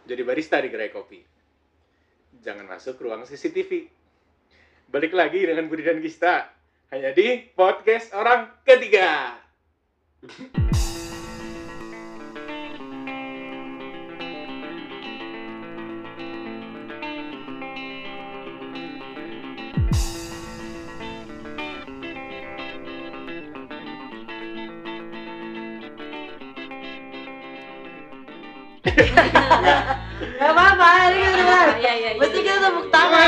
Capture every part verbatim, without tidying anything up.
jadi barista di gerai kopi. Jangan masuk ruang C C T V. Balik lagi dengan Budi dan Gista hanya di podcast orang ketiga. Gak apa-apa, ini kan benar. Iya, iya, iya. Mesti kita tepuk tangan.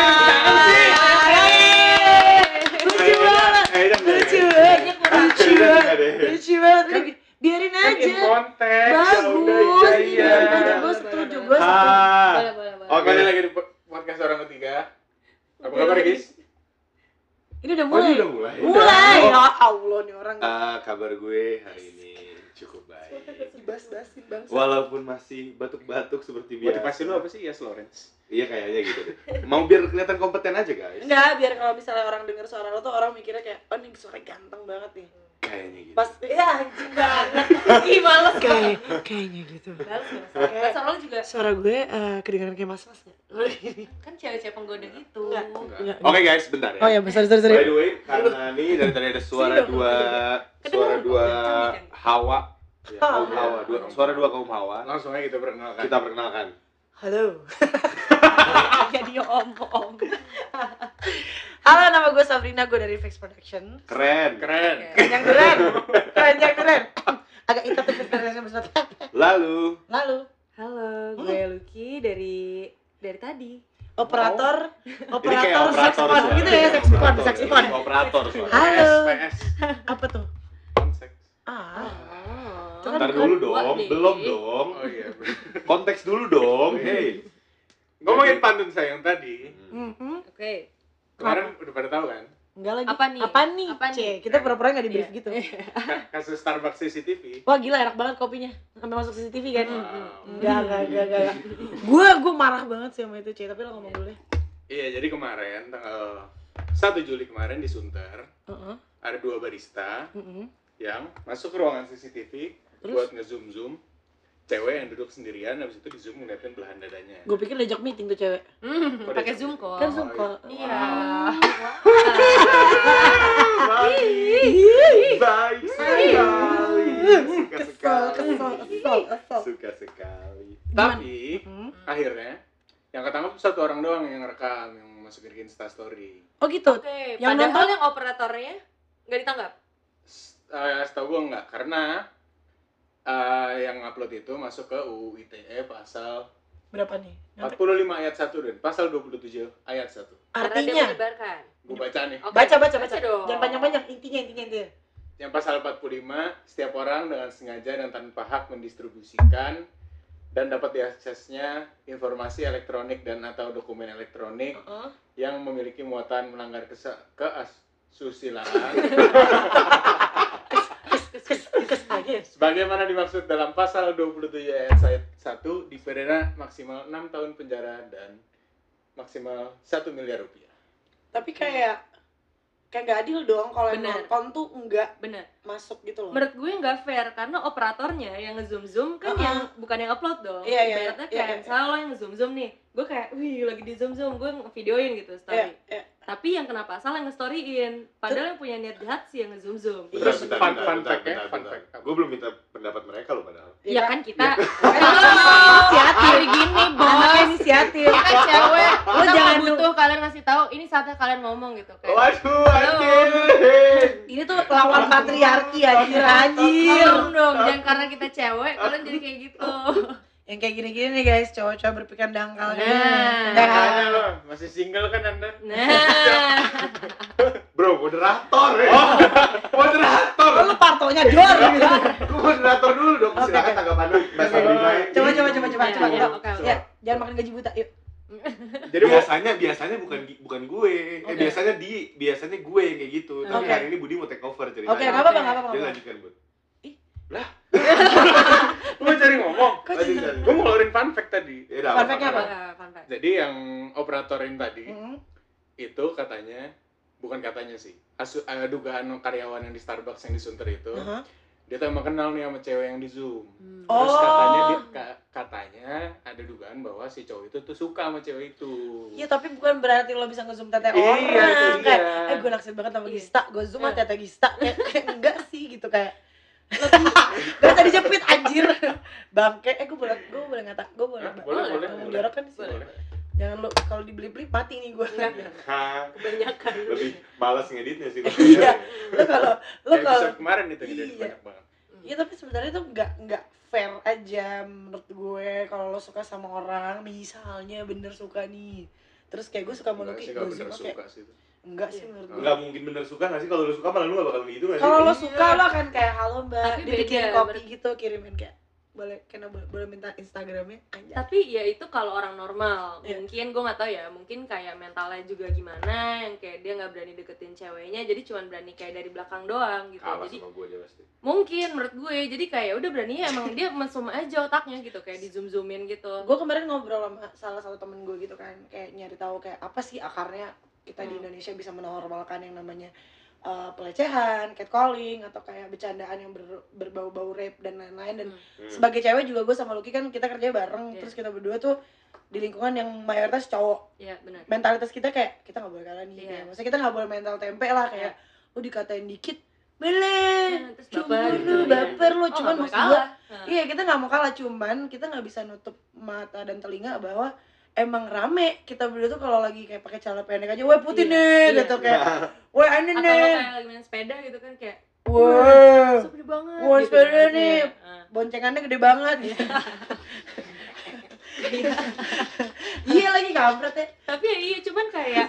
Lucu banget. Lucu banget. Lucu banget. Lucu banget. Biarin aja. Bagus. Iya, gue setuju. Gue setuju. Boleh, boleh, boleh. Oke, balik lagi di podcast orang ketiga. Apa kabar, guys? Ini udah Oh, mulai. ini udah mulai? Mulai. Oh. Ya Allah nih orang. Ah, kabar gue hari ini cukup baik. Bas-basin bangsa. Walaupun masih batuk-batuk seperti biasa. Motivasi lu apa sih? Yes, Lawrence. Iya kayaknya gitu deh. Mau biar kelihatan kompeten aja, guys. Enggak, biar kalau misalnya orang denger suara lo tuh orang mikirnya kayak, oh nih suara ganteng banget nih. Kayaknya gitu. Pas, ya anjing banget. Ih, males. Kayak, kayaknya gitu. Males, males. Kayak- Suara lu juga Suara gue uh, kedengaran kayak mas-mas gak? kan cewek-cewek penggoda gitu. Enggak. Enggak. Oke, guys, bentar ya. Oh ya, sorry, sorry, By sorry. the way, karena nih dari tadi ada suara Sini dong, dua Kedengeran suara kok, dua kencang, kencang. Hawa. Ya, kaum Hawa. Hawa, dua suara dua kaum Hawa. Langsung aja kita perkenalkan. Kita perkenalkan. Halo. Jadi om-om. Halo, nama gue Sabrina, gue dari Fix Production. Keren. Keren. Keren yang keren. Keren yang keren. Agak itu tuh Production bersatu. Lalu, Lalu, Halo, gue Lucky dari dari tadi. operator, ini kayak operator operator saxophone suara. gitu ya, saxophone, Operator, saxophone. ya. Operator suara. Halo. P S. Apa tuh? Konsep. Ah, Oh. Ntar dulu dong, belum dong. Oh iya. Konteks dulu dong. Hey. Ngomongin pantun saya yang tadi, mhm. Oke. kemarin udah pada tahu kan? Enggak lagi. Apa nih? Apa nih? Apa nih? C, kita pura-pura nggak di brief Iya. gitu. Ka- Kasus Starbucks C C T V. Wah gila enak banget kopinya, sampai masuk C C T V kan? Wow. Enggak, enggak, enggak, enggak. Gue, gue marah banget sih sama itu C, tapi lo ngomong dulu deh. Iya, jadi kemarin tanggal satu Juli kemarin di Sunter Heeh. ada dua barista Heeh. yang masuk ke ruangan C C T V Terus? buat nge-zoom-zoom cewek yang duduk sendirian, habis itu di-zoom ngeliatin belahan dadanya. Gue pikir diajak meeting tuh cewek. Hmm, Kok pakai dia- Zoom call. Kan Zoom call. Iya. Baik sekali. Suka Kesel, sekali. kesel, kesel, kesel. Suka sekali. Tapi Hmm. akhirnya yang ketangkap satu orang doang yang rekam, yang masukin ke Insta Story. Oh gitu. Oke, Yang padahal nonton- yang operatornya nggak ditangkap. S- eh, setahu gue enggak, karena eh, yang upload itu masuk ke U U I T E pasal Berapa nih? empat puluh lima ayat satu dan pasal dua puluh tujuh ayat satu. Karena dia Artinya, menyebarkan. Gue baca nih. Oke, baca, baca, baca. dong. Jangan panjang-panjang, intinya, intinya, intinya. Yang pasal empat puluh lima, setiap orang dengan sengaja dan tanpa hak mendistribusikan dan dapat diaksesnya informasi elektronik dan atau dokumen elektronik Heeh. yang memiliki muatan melanggar kesa- keasusilaan Kes, kes, kes aja. sebagaimana dimaksud dalam pasal dua puluh tujuh ayat satu dipidana maksimal enam tahun penjara dan maksimal satu miliar rupiah. Tapi kayak kayak nggak adil dong kalau yang Bener. nonton tuh nggak Bener. masuk gitu loh. Menurut gue nggak fair karena operatornya yang nge-zoom zoom kan Uh-uh. yang bukan yang upload dong. Iya, iya, Ibaratnya iya, kayak iya. misalnya lo yang nge-zoom zoom nih, gue kayak, wih lagi di zoom zoom, gue nge-videoin gitu Iya, story. iya. Tapi yang kena pasal yang nge-storyin, padahal yang punya niat jahat sih yang nge-zoom zoom. Iya, Bentar, bentar, fun- bentar, fun bentar, fact ya, bentar, fun bentar. fact. Gue belum minta pendapat mereka loh padahal. Iya kan kita. Inisiatif. Hari gini bos. Anaknya inisiatif. Kita cewek, Lo kita jangan nggak butuh kalian ngasih tahu. Ini saatnya kalian ngomong gitu kayak. Waduh, Halo. anjir. Ini tuh lawan patriarki anjir, anjir. Tolong dong, jangan karena kita cewek kalian jadi kayak gitu. Yang kayak gini-gini nih guys, cowok-cowok berpikiran dangkal gitu. Nah. Nah. Makanya lo masih single kan Anda? Nah, Bro, moderator ya. Moderator. Oh, lu partonya dor gitu. Gue moderator dulu dong. Oke, Silakan oke. tanggapan lu, Mbak Sabrina. Coba coba coba coba Ya, coba. ya, Yuk. oke, oke. Ya, jangan makan gaji buta, yuk. Jadi mau biasanya biasanya bukan bukan gue. Eh Oke. biasanya di biasanya gue yang kayak gitu. Tapi Oke. hari ini Budi mau take over ceritanya. Oke, enggak apa-apa, enggak apa-apa. Dia nggak lanjutkan, Bud. lu cari ngomong. Kok Lanjut, jadi- lanjut. Gue mau ngeluarin fun fact tadi. Ya udah. Fun fact-nya apa? fun fact. Jadi yang operatorin tadi apa-apa. itu katanya, bukan katanya sih, asu, eh, dugaan karyawan yang di Starbucks yang di Sunter itu Heeh. dia tuh emang kenal nih sama cewek yang di Zoom. Hmm. Terus Oh. katanya dia, ka- katanya ada dugaan bahwa si cowok itu tuh suka sama cewek itu. Iya tapi bukan berarti lo bisa nge-zoom tete Iya, orang itu dia. kayak, eh gue naksir banget sama Iya. Gista, gue zoom sama Iya. tete Gista kayak, kayak enggak sih gitu kayak gak tadi jepit anjir bangke, eh gue boleh, gue boleh ngata, gue boleh, Hah? Boleh, boleh, ngomong boleh. jorok kan di sini. Boleh. Jangan lo, kalau dibeli-beli mati nih gue. Hah, Kebanyakan. lebih malas ngeditnya sih. Iya, lo kalau lo Kayak kalau episode kemarin itu ngedit Iya. banyak banget. iya tapi sebenarnya tuh nggak nggak fair aja menurut gue kalau lo suka sama orang misalnya bener suka nih terus kayak gue suka sama Enggak Lucky sih, gue kalau zoom bener kayak suka sih itu. enggak sih Iya. menurut gue. Enggak mungkin bener suka nggak sih? Kalau lu suka malah lu gak bakal gitu nggak sih? Kalau lo Iya. suka lo kan kayak halo mbak, Tapi dibikin beda, kopi ber- gitu kirimin kayak boleh kena boleh, boleh minta Instagramnya aja. Tapi ya itu kalau orang normal, Iya. mungkin gue nggak tahu ya, mungkin kayak mentalnya juga gimana, yang kayak dia nggak berani deketin ceweknya, jadi cuma berani kayak dari belakang doang gitu. Kalah Jadi sama gue aja pasti. mungkin menurut gue, jadi kayak udah berani ya emang dia mesum aja otaknya gitu, kayak di zoom zoomin gitu. Gue kemarin ngobrol sama salah satu temen gue gitu kan, kayak nyari tahu kayak apa sih akarnya kita di Hmm. Indonesia bisa menormalkan yang namanya uh, pelecehan, catcalling atau kayak bercandaan yang ber- berbau-bau rape dan lain-lain dan Hmm. Hmm. sebagai cewek juga gue sama Lucky kan kita kerja bareng Iya. terus kita berdua tuh di lingkungan yang mayoritas cowok. Iya benar. Mentalitas kita kayak kita nggak boleh kalah nih Iya. kayak maksudnya kita nggak boleh mental tempe lah kayak lu dikatain dikit boleh Nah, terus cuma baper lu gitu, iya. baper lu Oh, cuman nggak boleh maksud gue kalah. Nah. iya kita nggak mau kalah cuman kita nggak bisa nutup mata dan telinga bahwa emang rame kita berdua tuh kalau lagi kayak pakai celana pendek aja weh putih Iya, nih iya. gitu kayak weh ini Atau lo nih kayak lagi main sepeda gitu kan kayak weh "So gede banget." Wah, gitu sepeda kan. nih. Iya. Nah. boncengannya gede banget iya lagi kampret ya Tapi ya iya cuman kayak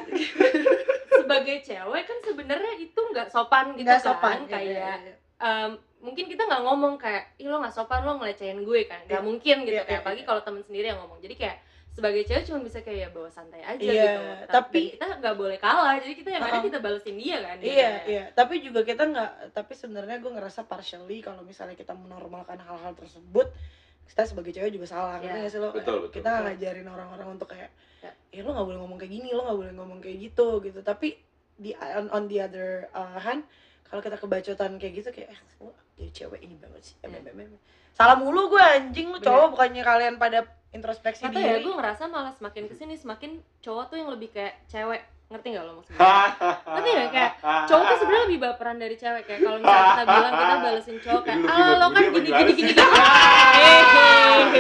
sebagai cewek kan sebenarnya itu nggak sopan gitu nggak kan, sopan kayak iya, iya. em, mungkin kita nggak ngomong kayak ih lo nggak sopan lo ngelecehin gue kan nggak Iya. mungkin gitu Iya, kayak iya, apalagi iya. kalau temen sendiri yang ngomong jadi kayak sebagai cewek cuma bisa kayak bawa santai aja Iya, gitu tapi tapi- kita nggak boleh kalah jadi kita yang ada Uh-uh. kita balesin dia kan Iya, biasanya. iya. Tapi juga kita nggak, tapi sebenarnya gue ngerasa partially kalau misalnya kita menormalkan hal-hal tersebut, kita sebagai cewek juga salah. Iya. Ngerti nggak sih lo? Betul, betul, Kita nggak betul. ngajarin orang-orang untuk kayak, Ya. ya lo nggak boleh ngomong kayak gini, lo nggak boleh ngomong kayak gitu, gitu. Tapi di on, on the other uh, hand, kalau kita kebacotan kayak gitu kayak, eh, lo jadi cewek ini banget sih. Em, Iya. em, em, em. Salah mulu gue anjing, lo Bener. cowok bukannya kalian pada introspeksi Nggak tahu ya diri. gue ngerasa malah semakin kesini semakin cowok tuh yang lebih kayak cewek ngerti nggak lo maksudnya ngerti nggak kayak cowok tuh sebenarnya lebih baperan dari cewek kayak kalau misalnya kita bilang kita balesin cowok kayak Ini lu ah gimana? lo kan Dia gini gimana gini sih? gini gini hehehe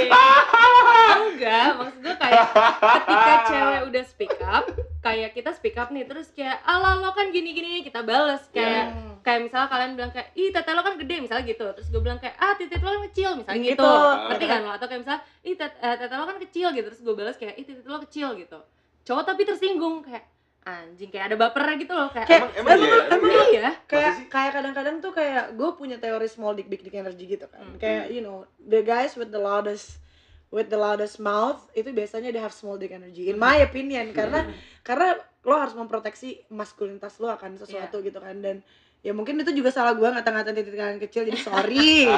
enggak maksud gue kayak ketika cewek udah speak up kayak kita speak up nih terus kayak ala lo kan gini gini kita bales kayak Hmm. kayak misalnya kalian bilang kayak ih tete lo kan gede misalnya gitu terus gue bilang kayak ah titik lo kan kecil misalnya Gitu. gitu ngerti kan lo atau kayak misalnya ih tet- eh, tete lo kan kecil gitu terus gue balas kayak ih titik lo kecil gitu cowok tapi tersinggung kayak anjing kayak ada bapernya gitu loh kayak Kayak, Emang- emang emang, iya? emang, emang iya kayak Masa sih? kayak kadang-kadang tuh kayak gue punya teori small dick big dick energy gitu kan Hmm. kayak you know the guys with the loudest with the loudest mouth itu biasanya they have small dick energy in my opinion karena karena lo harus memproteksi maskulinitas lo akan sesuatu gitu kan dan ya mungkin itu juga salah gue ngata-ngatain titik tangan kecil jadi sorry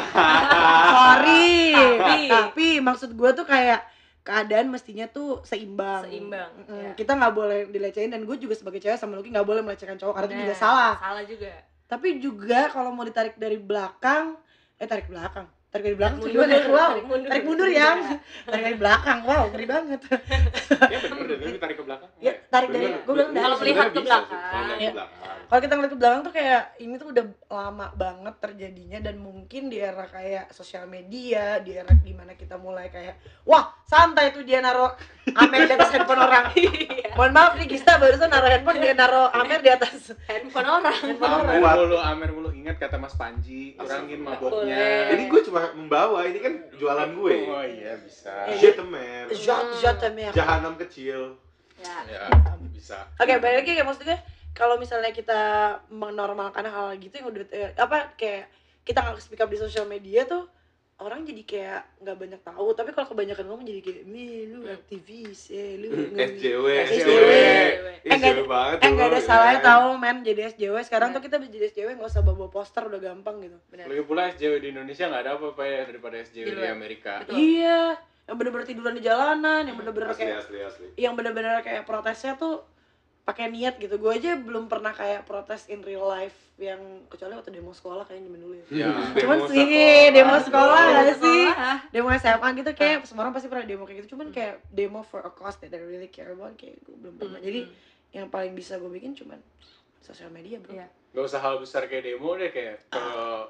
sorry Tapi- tapi maksud gue tuh kayak keadaan mestinya tuh seimbang. Seimbang, Mm, ya. Kita nggak boleh dilecehin dan gue juga sebagai cewek sama Lucky nggak boleh melecehkan cowok karena itu Bener, juga salah. salah juga Tapi juga kalau mau ditarik dari belakang, eh tarik belakang, tarik dari belakang tuh mundur, gimana? Wow, tarik mundur. tarik mundur yang, tarik dari belakang, wow ngeri banget. Ya bener deh, tapi tarik ke belakang. Ya tarik dari, Bener. gue bilang Kalau dari. melihat ke Sebenarnya bisa belakang. sih, kalau melihat Iya. ke belakang. Kalau kita ngeliat ke belakang tuh kayak ini tuh udah lama banget terjadinya dan mungkin di era kayak sosial media, di era dimana kita mulai kayak wah santai tuh dia naro Amer di atas handphone orang. Mohon maaf nih Gista barusan naro handphone dia naro Amer di atas handphone orang handphone orang. Amer Kuat. mulu, Amer mulu. Ingat kata Mas Panji, kurangin Nggak maboknya. boleh. Ini gue cuma membawa, ini kan jualan gue. Oh iya bisa. Eh, Jetemer, Jot jot Amer. jahanam kecil. ya Ya bisa. Oke, balik lagi kayak maksudnya kalau misalnya kita menormalkan hal gitu yang udah eh, apa kayak kita nggak speak up di sosial media tuh orang jadi kayak nggak banyak tahu tapi kalau kebanyakan ngomong jadi kayak nih lu aktivis eh lu S J W, S J W. S J W. Eh, nggak ada- banget. eh nggak ada tuh, salahnya ya. tahu men jadi S J W sekarang Iya. tuh kita jadi S J W nggak usah bawa poster udah gampang gitu. benar Lagi pula S J W di Indonesia nggak ada apa-apa ya daripada S J W Di di, luar. Amerika. Betul. Iya yang bener-bener tiduran di jalanan yang bener-bener Asli, kayak asli, asli. yang bener-bener kayak protesnya tuh pakai niat gitu. Gue aja belum pernah kayak protes in real life yang kecuali waktu demo sekolah kayaknya zaman dulu ya. Ya, Cuman demo sih sekolah. demo sekolah Demo gak sih? sekolah. Demo S M A gitu kayak semua orang pasti pernah demo kayak gitu. Cuman Hmm. kayak demo for a cause that I really care about kayak gue belum pernah. Hmm, Jadi hmm. yang paling bisa gue bikin cuman sosial media, bro. Iya. Gak usah hal besar kayak demo deh, kayak kalau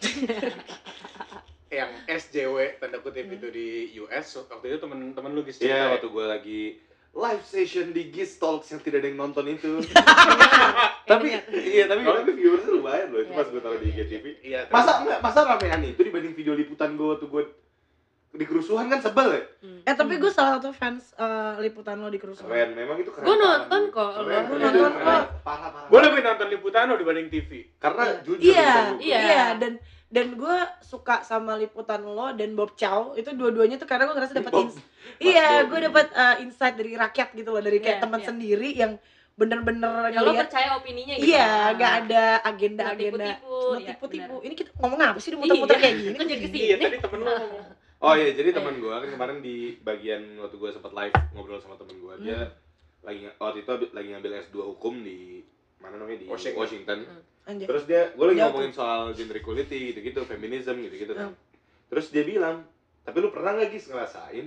yang S J W tanda kutip itu di U S waktu itu temen-temen lu gitu Iya, waktu gue lagi live session di Giz Talks yang tidak ada yang nonton itu. tapi iya, tapi Oh. tapi viewersnya lumayan loh itu Iya, pas gue taruh di iya, I G T V. Iya, terus- Masa enggak masa ramean itu dibanding video liputan gue tuh gue di kerusuhan kan sebel ya? Eh tapi gue salah satu fans eh, liputan lo di kerusuhan. Keren, memang itu keren. Gua parah, nonton Bu. kok, Keren, gua keren, nonton keren. kok. Parah, parah. Gue lebih nonton liputan lo dibanding T V. Karena Iya. jujur Iya, liputan lu, iya. Iya, dan dan gue suka sama liputan lo dan Bob Chow itu dua-duanya tuh karena gue ngerasa dapat Bob. ins- Mas iya Bob. gue dapat uh, insight dari rakyat gitu loh, dari kayak Iya, teman iya. sendiri yang bener-bener Ya lo ngeliat percaya opininya gitu. iya Ah. nggak ada agenda-agenda tipu-tipu, mau iya, tipu-tipu benar. ini kita ngomong apa sih muter-muter Iya. kayak gini Kok jadi kesini? Iya, tadi temen lu ngomong. Oh iya, jadi teman gue kan kemarin di bagian waktu gue sempat live ngobrol sama teman gue, dia Hmm. lagi waktu itu lagi ngambil S dua hukum di mana namanya di Washington. Washington. Hmm. anjay. Terus dia, gue lagi Jauh ngomongin soal gender equality gitu-gitu, feminism gitu-gitu kan. Hmm. Terus dia bilang, tapi lu pernah nggak Gis ngerasain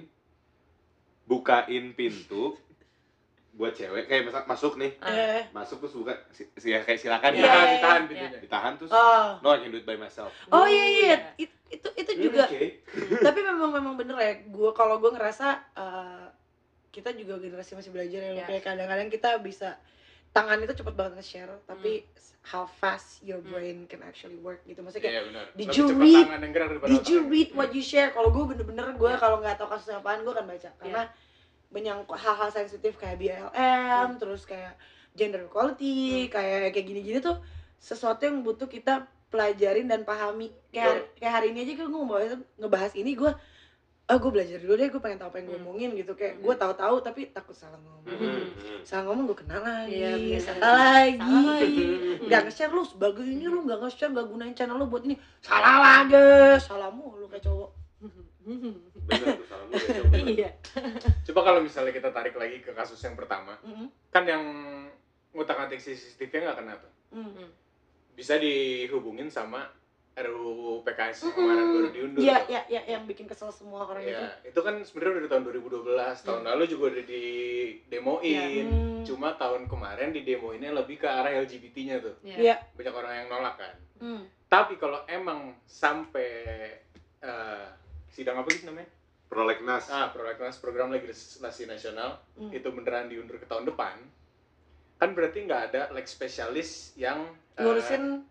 bukain pintu buat cewek kayak masa- masuk nih, eh masuk terus buka, si, si- ya kayak silakan Iya, ya, Ditahan, iya, ditahan iya. pintunya. ditahan terus, oh no I can do it by myself. oh iya iya Iya. It- itu itu Hmm, juga oke. tapi memang memang bener ya gue kalau gue ngerasa uh, kita juga generasi masih belajar ya, Iya. kayak kadang-kadang kita bisa tangan itu cepet banget nge-share tapi how fast your brain can actually work gitu, maksudnya kayak Iya benar. Did Lebih you cepat read- tangan yang gerak daripada did you otak. read what you share? Kalau gue bener-bener gue Iya. kalau nggak tahu kasus apaan gue akan baca karena menyangkut hal-hal sensitif kayak B L M terus kayak gender equality kayak kayak gini-gini tuh sesuatu yang butuh kita pelajarin dan pahami kayak kayak hari ini aja gue ngebahas ngebahas ini gue ah gue belajar dulu deh, gue pengen tahu apa yang gue Hmm. omongin gitu, kayak gue tahu-tahu tapi takut salah ngomong Hmm. salah ngomong gue kenal lagi Iya, bener. salah lagi Salah lagi. nggak nge-share lu sebagai ini, lu nggak nge-share, nggak gunain channel lu buat ini, salah lagi, salahmu lu kayak cowok. Bener tuh, salah lu kayak coba. Iya. Coba kalau misalnya kita tarik lagi ke kasus yang pertama, Mm-mm. kan yang ngutak-ngatik C C T V nggak kena tuh. Mm. Bisa dihubungin sama R U U P K S yang Mm-mm. kemarin baru diundur. Iya, tuh. iya, iya, yang bikin kesel semua orang itu. Iya, itu kan sebenarnya dari tahun dua ribu dua belas, tahun lalu juga udah didemoin. Hmm. Cuma tahun kemarin didemoinnya lebih ke arah L G B T-nya tuh. Iya. Banyak orang yang nolak kan. Hmm. Tapi kalau emang sampai eh, sidang apa sih namanya? Prolegnas. Ah, prolegnas program legislasi nasional Hmm. itu beneran diundur ke tahun depan, kan berarti nggak ada lex spesialis yang eh, Ngurusin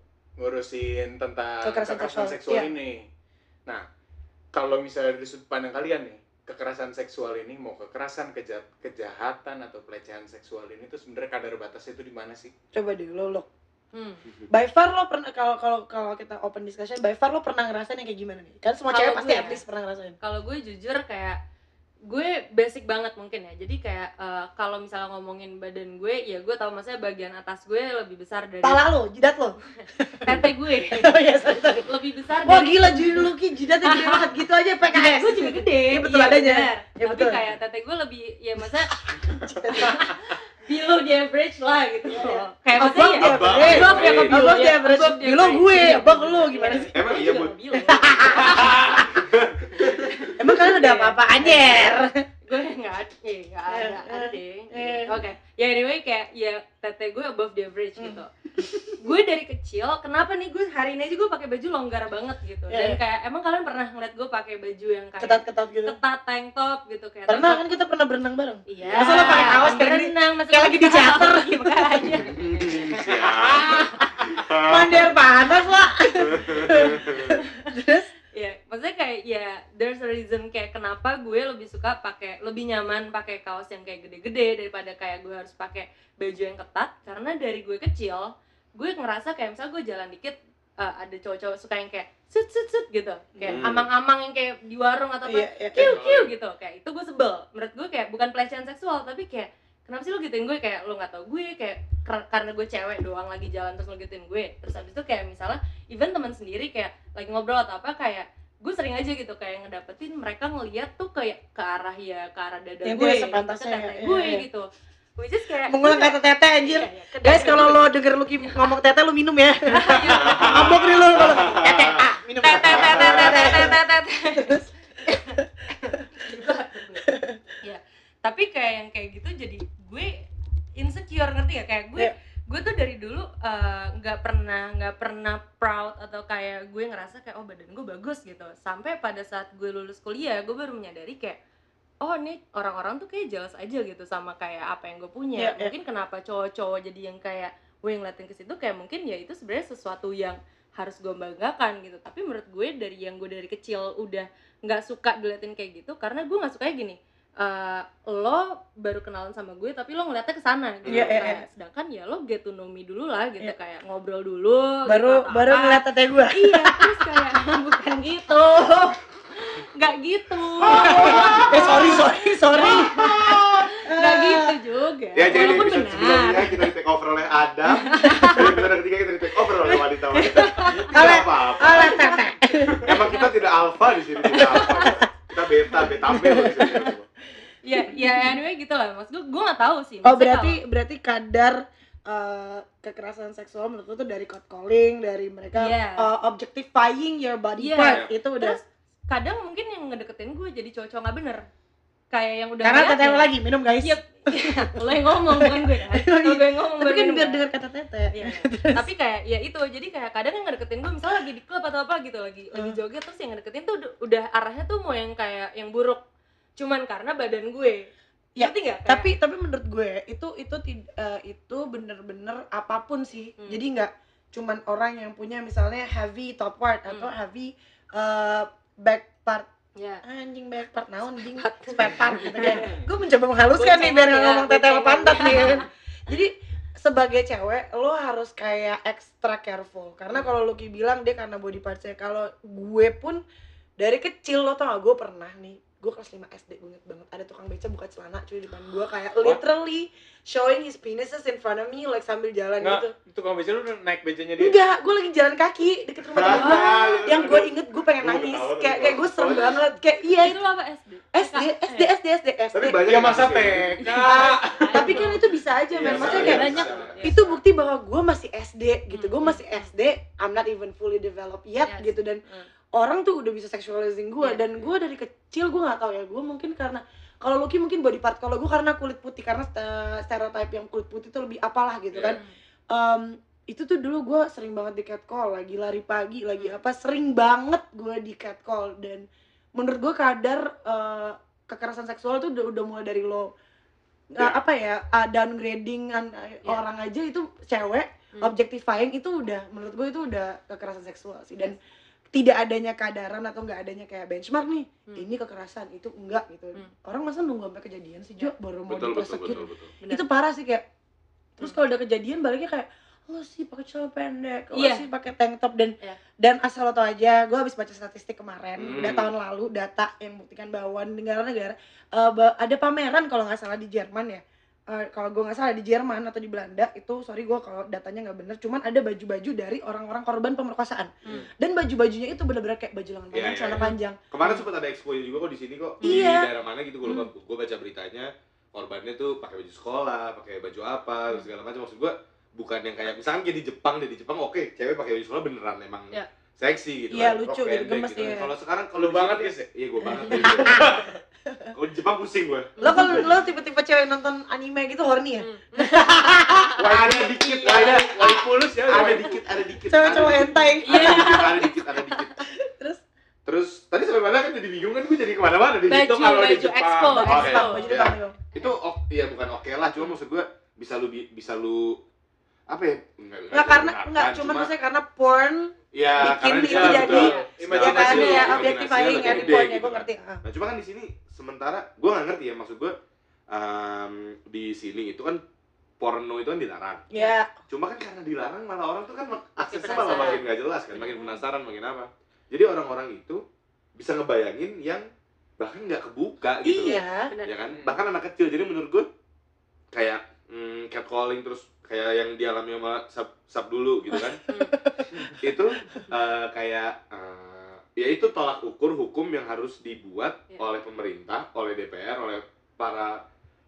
ngurusin tentang Kekerasan kekerasan, seksual, seksual iya. ini. Nah, kalau misalnya dari sudut pandang kalian nih, kekerasan seksual ini mau kekerasan, keja- kejahatan atau pelecehan seksual ini tuh sebenarnya kadar batasnya itu di mana sih? coba deh lo lo. Hmm. By far lo pernah kalau kalau kalau kita open discussion, by far lo pernah ngerasain yang kayak gimana nih? Kan semua Kalau cewek pasti gue- at least pernah ngerasain. Kalau gue jujur kayak gue basic banget mungkin ya. Jadi kayak eh, kalau misalnya ngomongin badan gue, ya gue tahu maksudnya bagian atas gue lebih besar dari Pala lo, jidat lo. tete gue. Oh iya, sorry, sorry. Lebih besar Wah dari gila, jadi lu ki jidatnya gede banget gitu aja P K S. Jidat gue juga gede. Iya, betul iya, adanya. benar. Iya, Tapi betul. kayak tete gue lebih ya maksudnya below the average lah gitu. Kayak Abang maksudnya the ya Abang. average. above ya, Abang Abang the ya, average. above the Bilo average. gue, Iya, abang bener. lu gimana Iya. sih? Emang Gue iya, juga Bud? nggak bilang. Emang kalian udah apa-apa anjir? Gue nggak ada, eh, nggak ada, Eh, ada deh. eh. Oke, ya anyway kayak ya tete gue above the average Hmm. gitu. Gue dari kecil, kenapa nih gue hari ini aja gue pakai baju longgar banget gitu. Dan Iya. kayak emang kalian pernah ngeliat gue pakai baju yang kayak Ketat-ketat gitu. ketat tank top gitu kayak Pernah tank kan kita pernah berenang bareng? top. Iya. Masa lo pakai kaos kayak gini? berenang, masa Kayak lo lagi di teater. Iya, makanya. Mandar panas lah. Terus? Ya, maksudnya kayak ya there's a reason kayak kenapa gue lebih suka pakai lebih nyaman pakai kaos yang kayak gede-gede daripada kayak gue harus pakai baju yang ketat karena dari gue kecil gue ngerasa kayak misalnya gue jalan dikit uh, ada cowok-cowok suka yang kayak sut sut sut gitu kayak Hmm. amang-amang yang kayak di warung atau apa Iya, iya. kiu kiu gitu kayak itu gue sebel menurut gue kayak bukan pelecehan seksual tapi kayak kenapa sih lo gituin gue kayak lo nggak tau gue kayak ker- karena gue cewek doang lagi jalan terus lo gituin gue terus habis itu kayak misalnya even teman sendiri kayak lagi ngobrol atau apa kayak gue sering aja gitu kayak ngedapetin mereka ngeliat tuh kayak ke arah ya ke arah dada Yang gue tidak ke sepantasnya, tete ya, gue iya. gitu which is kayak Mengulang kata tete anjir. Iya, iya, ke- Guys, kalau lo denger Lucky ngomong tete lu minum ya. Mabok nih lu kalau tete ah, minum. Tete, tete, tete, tete, tete, tete. Ya, tapi kayak yang kayak gitu jadi gue insecure, ngerti ya? Kayak gue Yeah. gue tuh dari dulu eh, nggak pernah nggak pernah proud atau kayak gue ngerasa kayak oh badan gue bagus gitu, sampai pada saat gue lulus kuliah gue baru menyadari kayak oh nih orang-orang tuh kayak jealous aja gitu sama kayak apa yang gue punya. Yeah, yeah. Mungkin kenapa cowok-cowok jadi yang kayak gue ngeliatin ke situ kayak mungkin ya itu sebenarnya sesuatu yang harus gue banggakan gitu. Tapi menurut gue dari yang gue dari kecil udah nggak suka diliatin kayak gitu, karena gue nggak sukanya gini. Uh, lo baru kenalan sama gue tapi lo ngeliatnya ke sana gitu. Iya, iya, Kayak, iya. sedangkan ya lo get to know me dulu lah gitu, Iya. kayak ngobrol dulu Baru gitu, baru apa-apa. ngeliat tete gua. Iya, terus kayak bukan gitu. Nggak gitu. Eh sorry sorry sorry. Nggak gitu juga. Ya, jadi di Walaupun episode benar. sebelumnya kita di take over oleh Adam. Di episode ketiga kita di take over oleh wanita-wanita. Tidak Oleh apa-apa. oleh tete. Emang kita tidak alfa di sini, tidak alfa. Kita beta, beta male di sini. Ya, ya anyway gitu lah. Maksud gue, gue nggak tahu sih. Oh Maksudnya berarti berarti kadar uh, kekerasan seksual menurut lu tuh dari catcalling, dari mereka Iya. uh, objectifying your body Iya. part itu kalau- udah. terus kadang mungkin yang ngedeketin gue jadi cowok-cowok nggak bener. Kayak yang udah Karena ngeliat tete ya. lu lagi minum guys. Iya, lo yang ngomong bukan gue kan. Kalau gue yang ngomong Tapi baru kan minum, biar kan? dengar kata tete. Iya, iya. Tapi kayak ya itu, jadi kayak kadang yang ngedeketin gue misalnya lagi di klub atau apa gitu, lagi lagi Hmm. joget, terus yang ngedeketin tuh udah, udah arahnya tuh mau yang kayak yang buruk, cuman karena badan gue. Ya, Ngerti nggak? Kayak- Tapi tapi menurut gue itu itu tid- eh, itu bener-bener apapun sih. Hmm. Jadi nggak cuman orang yang punya misalnya heavy top part Hmm. atau heavy uh, back part. ya. Anjing back part naon anjing spare part gitu kayak. Gue mencoba menghaluskan nih biar nggak Boncengan ya, ngomong tete sama boncengan. pantat nih kan. Jadi sebagai cewek lo harus kayak extra careful karena kalau Lucky bilang dia karena body partsnya. Kalau gue pun dari kecil lo tau gak, gue pernah nih, gue kelas lima S D, gue inget banget ada tukang beca buka celana cuy di depan gue kayak literally showing his penises in front of me like sambil jalan Enggak, gitu. itu kalau biasanya lu naik becanya dia. Enggak, gue lagi jalan kaki deket rumah temen gue. Ah, Yang gue inget gue pengen Gua nangis, ketawa, kayak gua kayak gue serem ketawa. banget, kayak iya Itu lo apa S D? S D, S D, S D, S D, S Tapi D. banyak Ya yang masa kasus kayak T K. Tapi kan itu bisa aja Iya, men, maksudnya iya, kayak banyak. bisa. itu bukti bahwa gue masih S D gitu, gue Hmm. masih S D, I'm not even fully developed yet Yes. gitu, dan Hmm. orang tuh udah bisa sexualizing gue, Iya. dan gue dari kecil gue nggak tahu ya, gue mungkin karena kalau Lucky mungkin body part, kalau gue karena kulit putih, karena st- stereotype yang kulit putih itu lebih apalah gitu kan. Um, itu tuh dulu gue sering banget di catcall, lagi lari pagi, lagi apa, sering banget gue di catcall, dan menurut gue kadar uh, kekerasan seksual tuh udah, udah mulai dari lo Ya. uh, apa ya, uh, downgrading an- Ya. orang aja itu cewek, Hmm. objectifying itu udah, menurut gue itu udah kekerasan seksual sih, dan tidak adanya kadaran atau nggak adanya kayak benchmark nih, Hmm. ini kekerasan, itu enggak gitu. Hmm. Orang masa nunggu sampai kejadian sih Jo, baru mau Betul, betul, diprosecute. betul, betul. Benar. Itu parah sih kayak. Terus Hmm. kalau udah kejadian baliknya kayak lo sih pakai celana pendek, lo Iya. sih pakai tank top, dan Iya. dan asal lo tau aja, gue habis baca statistik kemarin, Hmm. udah tahun lalu, data yang membuktikan bahwa negara-negara eh, ba- ada pameran kalau nggak salah di Jerman ya. Eh, kalau gue nggak salah di Jerman atau di Belanda itu, sorry gue kalau datanya nggak bener, cuman ada baju-baju dari orang-orang korban pemerkosaan. Hmm. Dan baju-bajunya itu bener-bener kayak baju lengan Iya, panjang, iya, celana iya. panjang. Kemarin sempat ada expo juga kok di sini kok. Iya. Di daerah mana gitu gue lupa. Hmm. Gue baca beritanya korbannya tuh pakai baju sekolah, pakai baju apa, terus segala macam. Maksud gue bukan yang kayak misalnya kayak di Jepang deh, di Jepang oke, cewek pakai baju sekolah beneran emang Iya. seksi gitu Iya, kan. lucu Rok gitu, pendek gemes, gitu kan. iya. Kalau sekarang kalau Lu di sini banget, tuh- guys, ya? Iya, gue banget. Kalau di Jepang pusing gue. Lo kalau lo tipe-tipe cewek nonton anime gitu horny ya? Hmm. Wah, ada dikit, Ada ada wali pulus ya. ada dikit, ada dikit. Cewek-cewek ada hentai. dikit, Ada dikit, ada dikit, ada dikit. Terus Terus tadi sampai mana kan jadi bingung kan, gue jadi kemana-mana di Baju, situ kalau di baju Jepang. expo, Oke. expo. Bang, baju Ya. depan nih, Bang. Itu ok, ya bukan oke lah, cuma maksud gue bisa lu bi- bisa lu apa ya? Enggak, Nggak karena enggak cuma maksudnya karena porn ya, bikin karena itu dia- jadi betul. ya Imajinasi kan lu, ya imajinasi objectifying lu kan gede porn ya, gitu gue kan. ngerti. Ah. Nah, cuma kan di sini sementara gue nggak ngerti ya, maksud gue em, di sini itu kan porno itu kan dilarang. Ya, Cuma kan karena dilarang malah orang tuh kan mak- aksesnya penasaran. malah makin gak jelas kan, makin penasaran, makin apa. Jadi orang-orang itu bisa ngebayangin yang bahkan nggak kebuka gitu. iya. Benar. Ya kan? Bahkan anak kecil. Jadi menurut gue kayak mm, catcalling terus kayak yang dialami sama sub, sub dulu gitu kan. Itu eh, kayak eh, ya itu tolak ukur hukum yang harus dibuat Ya. oleh pemerintah, oleh D P R, oleh para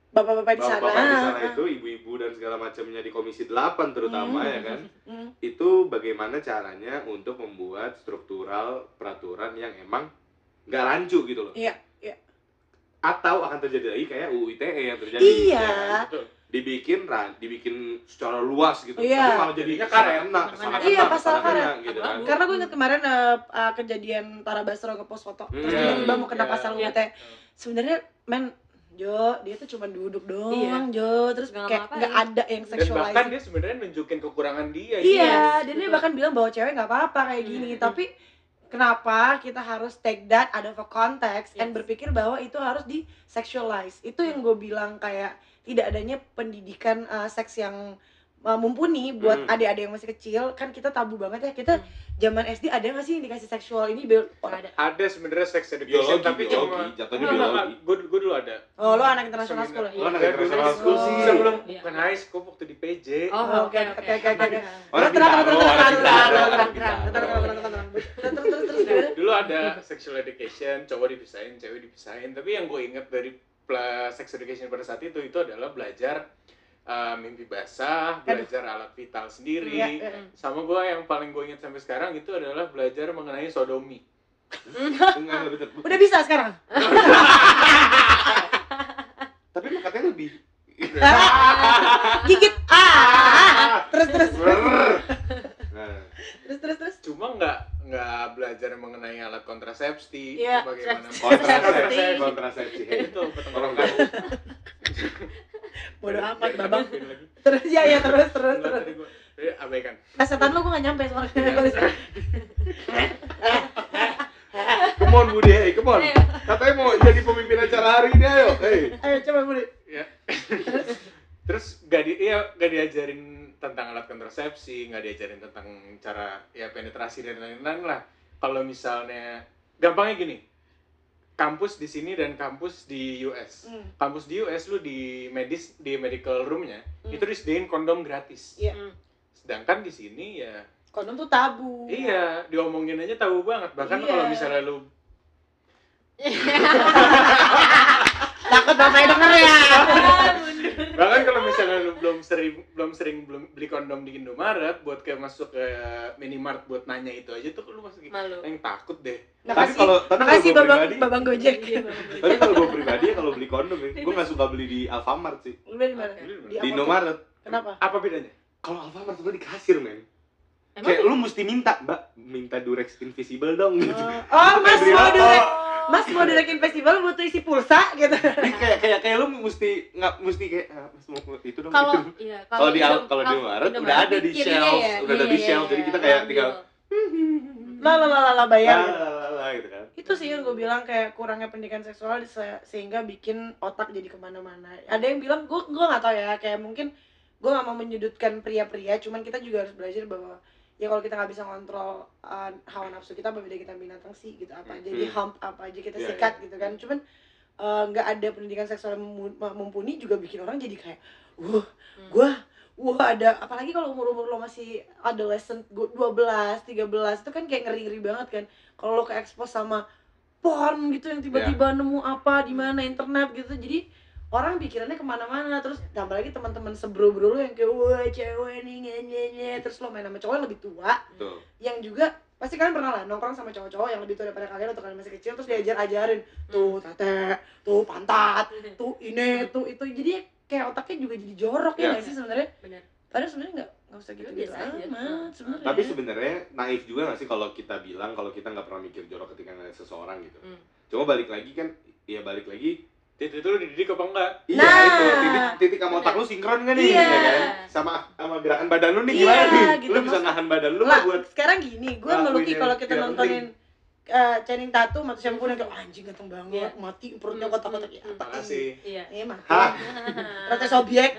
bapak-bapak di sana. bapak-bapak di sana Ah, itu, ibu-ibu dan segala macamnya di Komisi delapan terutama Hmm. ya kan. hmm. Itu bagaimana caranya untuk membuat struktural peraturan yang emang nggak rancu gitu loh. Iya, iya. Atau akan terjadi lagi kayak U U I T E yang terjadi. Iya. ya kan? Betul. Dibikin ran, dibikin secara luas gitu. Iya. Tapi malah jadi Jadinya salah karet. kena, salah Iya, kena, pasal salah kena, karet. gitu kan. Karena gue ingat kemarin uh, uh, kejadian Tara Basro ngepost foto, terus Hmm. tiba-tiba mau kena Iya. pasal U U I T E. Sebenarnya men Jo, dia tuh cuma duduk doang, Jo. Terus Nggak kayak ngapa-ngapain. nggak ada yang Dan bahkan sexualizing. dia sebenarnya nunjukin kekurangan dia. Iya, Yes, dan dia betul. bahkan bilang bahwa cewek nggak apa-apa kayak gini. Hmm. Tapi kenapa kita harus take that out of a context and Yes. berpikir bahwa itu harus di sexualize. Itu yang gue bilang kayak tidak adanya pendidikan uh, seks yang uh, mumpuni buat Hmm. adik-adik yang masih kecil. Kan kita tabu banget ya, kita Hmm. zaman S D ada nggak sih yang dikasih seksual ini bil- Nggak ada. Ada sebenarnya sex education Biologi, tapi biologi, cuma jatuhnya Enggak, enggak, biologi. Gue gue dulu ada. oh lo anak international school ya? Lo anak Dan international dulu school Oh. sih. sebelum Iya. bukan high school waktu di P J. Oh, Oh, oke oke, oke oke, oke, oke. Orang Terus, terus, Bintaro, terus, orang terus, Bintaro, terus, orang terus, Bintaro. terus, terus, terus, terus, terus, terus, terus, terus. Dulu ada sexual education, cowok dipisahin, cewek dipisahin. Tapi yang gue inget dari pla- sex education pada saat itu itu adalah belajar uh, mimpi basah, Aduh. belajar alat vital sendiri. Iya, iya. Sama gue yang paling gue inget sampai sekarang itu adalah belajar mengenai sodomi. Enggak, lebih ter- Udah bisa sekarang? Tapi emang katanya lebih. Gigit ah, terus terus Nah, terus terus terus. Cuma nggak nggak belajar mengenai alat kontrasepsi, Iya, bagaimana kontrasepsi, kontrasepsi. itu Orang kan Bodoh amat babang. Terus ya ya terus terus Enggak, terus. tadi gua tadi abaikan. Kasetan lu gue gak nyampe soalnya. come on Budi, hey, come on. Katanya mau jadi pemimpin acara hari ini, ayo. Hey. Ayo coba Budi. Ya. Terus gak di iya gak diajarin tentang alat kontrasepsi, nggak diajarin tentang cara ya penetrasi dan lain-lain lah. Kalau misalnya gampangnya gini, kampus di sini dan kampus di U S. Hmm. Kampus di U S lu di medis di medical roomnya Hmm. itu disediain kondom gratis. Iya. Hmm. Sedangkan di sini ya Kondom tuh tabu. iya diomongin aja tabu banget. Bahkan Iya. kalau misalnya lu Takut bapaknya denger ya. bahkan kalau misalnya lu belum sering belum sering belum beli kondom di Indomaret buat kayak masuk ke minimart buat nanya itu aja tuh lu masih Malu. yang takut deh. Tapi Makasih. kalau tapi kalau Makasih gue babang pribadi, babang Gojek. Iya, Bang. tapi kalau gue pribadi ya kalau beli kondom ya, gue nggak suka beli di Alfamart sih. Lu beli di mana? Oke. Di Di apotek. Indomaret. Kenapa? Apa bedanya? Kalau Alfamart itu di kasir, men. Emang Kayak lu mesti minta, Mbak, minta Durex Invisible dong gitu. Oh, Mas Beli mau apa? direk. Mas mau direkin festival butuh isi pulsa gitu. Jadi kayak kayak kayak lu mesti nggak mesti kayak ah, Mas mau itu dong kalau itu. iya Kalau di Al- Indo- kalau di kalau Indomaret Indomaret udah ada di kirinya shelf, ya, udah ada iya, di iya, shelf, iya, jadi kita iya, kayak ambil. tinggal Lah lah lah lah bayar. lah, gitu. lah, lah, lah, gitu kan. Itu sih yang gue bilang kayak kurangnya pendidikan seksual se- sehingga bikin otak jadi kemana-mana. Ada yang bilang gue gue nggak tahu ya, kayak mungkin gue nggak mau menyudutkan pria-pria, cuman kita juga harus belajar bahwa ya kalau kita nggak bisa kontrol uh, hawa nafsu kita, apa beda kita binatang sih gitu, apa aja di Hmm. hump apa aja kita Iya, sikat gitu kan. Cuman uh, nggak ada pendidikan seksual yang mu- mumpuni juga bikin orang jadi kayak wah Hmm. gue wah ada, apalagi kalau umur-umur lo masih adolescent dua belas, tiga belas itu kan kayak ngeri-ngeri banget kan kalau lo ke expose sama porn gitu yang tiba-tiba nemu apa di mana internet gitu. Jadi orang pikirannya kemana-mana, terus tambah lagi teman-teman sebro-bro lo yang kayak wah cewek nih nyenyenye, terus lo main sama cowok yang lebih tua Betul. yang juga pasti kalian pernah lah nongkrong sama cowok-cowok yang lebih tua daripada kalian atau kalian masih kecil, terus diajar-ajarin tuh tete, tuh pantat, tuh ini, tuh itu, jadi kayak otaknya juga jadi jorok ya Ya. nggak sih sebenarnya? Benar. Padahal sebenarnya nggak nggak usah gitu gitu Biasa aja. amat sebenarnya. Tapi sebenarnya naif juga nggak sih kalau kita bilang kalau kita nggak pernah mikir jorok ketika ngeliat seseorang gitu. Hmm. Cuma balik lagi kan, ya balik lagi. Titik itu lu dididik apa enggak? Iya Nah. itu titik titik sama otak lu sinkron kan nih, Iya. ya kan? Sama sama gerakan badan lu nih Iya, gimana nih? gitu, Lu bisa maksud- nahan badan lu lah nggak buat sekarang gini, gue ngelakuin meluki yang kalau kita tidak nontonin uh, Channing Tatum atau siapa pun yang kayak "Wah, anjing ganteng banget, Iya. mati perutnya Hmm, kotak-kotak ya hmm, apa Makasih. Iya. ini mati Hah? rata sobyek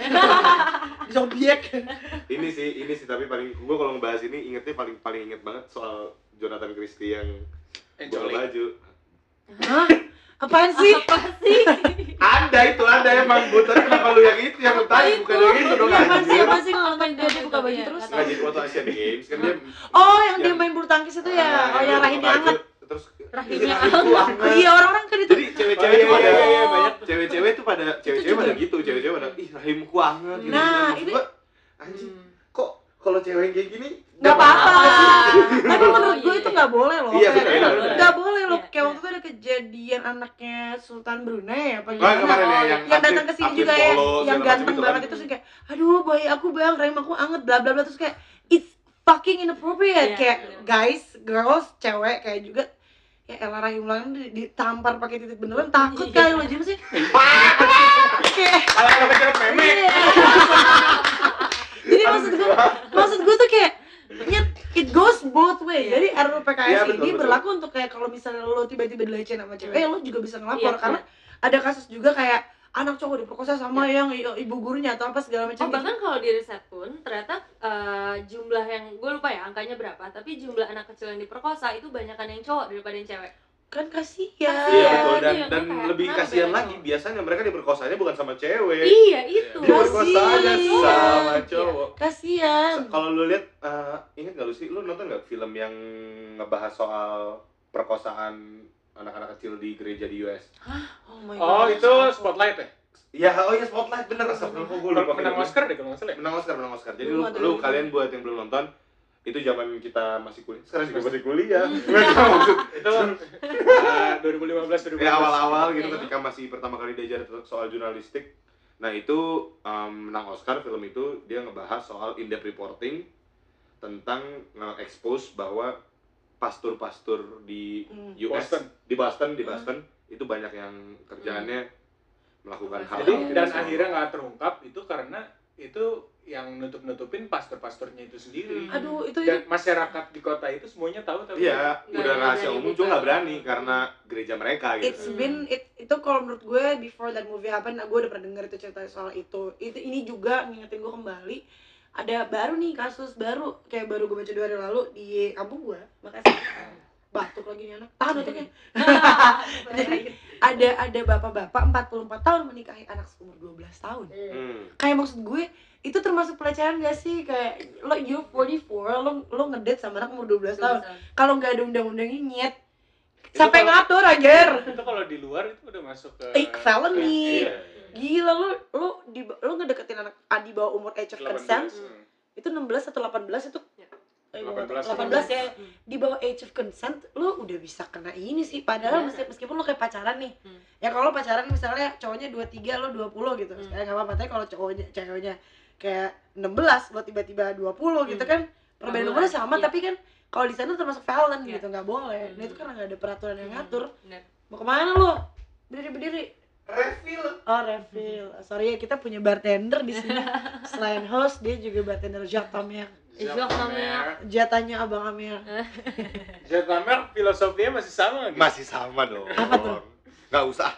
di sobyek. ini sih ini sih tapi paling gua kalau ngebahas ini ingetnya paling paling inget banget soal Jonathan Christie yang buka Enjoy. baju. Hah? Apaan sih? Apa sih? Ada itu ada emang buat tadi kenapa lu yang itu yang lu tadi bukan yang itu dong Iya, apaan sih? anjir. Apaan sih nonton dia dia buka baju Iya, terus? nggak Nggak jadi waktu Asian Games kan dia Oh, yang dia Yang- main bulu tangkis itu ya? Ah, Oh, dia yang buka rahimnya baju, hangat. terus Rahimnya rahimku hangat. hangat. Iya, orang-orang kan itu. Jadi cewek-cewek Oh, itu iya, ada iya, iya, banyak. cewek-cewek itu pada cewek-cewek juga. pada gitu, cewek-cewek pada ih rahimku anget gitu. Nah, Maksud ini- gua, anjing, kok kalau cewek yang kayak gini nggak apa-apa. Tapi Oh, menurut gue iya, itu iya. nggak boleh loh. Iya, Kayak- benar, benar, nggak benar. boleh loh. Iya, Kayak iya. waktu itu ada kejadian anaknya Sultan Brunei apa Oh, gimana? kemarin ya, Oh, yang yang datang atlet- ke sini atlet juga ya, polo, yang segala macam ganteng itu banget kan. itu terus kayak, aduh bayi aku bang, rahim aku anget, bla bla bla terus kayak it's fucking inappropriate Iya, kayak benar. guys, girls, cewek kayak juga ya elah rahim lo ditampar pakai titik beneran takut Iya. kali lo jadi sih. Kayak Kalau kalau kecil meme. iya. Jadi maksud gue, maksud gue tuh kayak ya, it goes both way. Iya. Jadi R U U P K S Iya, betul, ini betul. berlaku untuk kayak kalau misalnya lo tiba-tiba dilecehin sama cewek, Hmm. ya lo juga bisa ngelapor Iya, karena ada kasus juga kayak anak cowok diperkosa sama yang i- ibu gurunya atau apa segala macam. Oh bahkan kalau di riset pun ternyata eh, jumlah yang gue lupa ya angkanya berapa, tapi jumlah anak kecil yang diperkosa itu banyakan yang cowok daripada yang cewek. Kan kasihan. Iya Iya, betul, dan iya, dan kayak, lebih kenapa kasihan beda lagi cowok? biasanya mereka diperkosanya bukan sama cewek. Iya itu. Diperkosanya Kasihan. sama Iya. cowok. Kasihan. Se- Kalau lu lihat, eh, ingat gak lu sih, lu nonton gak film yang ngebahas soal perkosaan anak-anak kecil di gereja di U S? Oh my Oh, God. itu Spotlight ya? Ya, oh iya Spotlight bener, astagfirullah kok gue lupa Menang filmnya. Oscar deh kalau nggak salah. ya? Menang Oscar, menang Oscar. Jadi Belum lu, ada lu lagi. kalian buat yang belum nonton, itu zaman kita masih kuliah. Sekarang juga masih kuliah. Nggak tahu maksud. Itu eh, dua ribu lima belas dua ribu enam belas. Ya awal-awal gitu Iya. ketika masih pertama kali diajar soal jurnalistik. Nah itu um, menang Oscar film itu dia ngebahas soal in-depth reporting tentang nge-expose bahwa pastor-pastor di Hmm. U S Boston. di Boston di Boston itu banyak yang kerjaannya melakukan hal Jadi Oh. dan akhirnya nggak terungkap itu karena itu yang nutup-nutupin pastor-pastornya itu sendiri. Hmm. Aduh, itu Dan masyarakat di kota itu semuanya tahu tapi Iya, Nggak udah ada rahasia yang umum buka. cuma nggak berani karena gereja mereka it's gitu. been it, itu kalau menurut gue before that movie happen, gue udah pernah denger itu cerita soal itu. Itu ini juga ngingetin gue kembali ada baru nih kasus baru kayak baru gue baca dua hari lalu di kampung gue. Makasih. Batuk lagi nih anak. Tahan batuknya. Jadi ada ada bapak-bapak empat puluh empat tahun menikahi anak seumur dua belas tahun. Hmm. Kayak maksud gue itu termasuk pelecehan gak sih? Kayak lo you forty-four, lo lo ngedate sama anak umur dua belas tahun. Kalau nggak ada undang-undangnya nyet. Itu Siapa yang kalau- ngatur aja? itu kalau di luar itu udah masuk ke Eh, felony. Iya. Gila lu lu di lu ngedeketin anak ah, di bawah umur age of delapan consent belas. Hmm. itu enam belas atau delapan belas itu Ya. eh, delapan belas. delapan belas ya di bawah age of consent lu udah bisa kena ini sih padahal Iya. meski- meskipun lu kayak pacaran nih Hmm. ya kalau pacaran misalnya cowoknya dua puluh tiga lo dua puluh gitu Hmm. kayak nggak apa-apa tapi kalau cowoknya ceweknya kayak enam belas lo tiba-tiba dua puluh gitu Hmm. kan perbedaan Nggak umurnya boleh. sama Iya. tapi kan kalau di sana termasuk felon Iya. gitu nggak boleh nah Hmm. itu karena nggak ada peraturan yang ngatur Benar. mau kemana lu berdiri berdiri Refill. Oh refill, sorry ya kita punya bartender di sini. Selain host dia juga bartender Jacques Tamer. Jacques Tamer. Jatanya abang Amir. Jacques Tamer filosofinya masih sama gitu. Masih sama dong. Apa tuh? Nggak usah.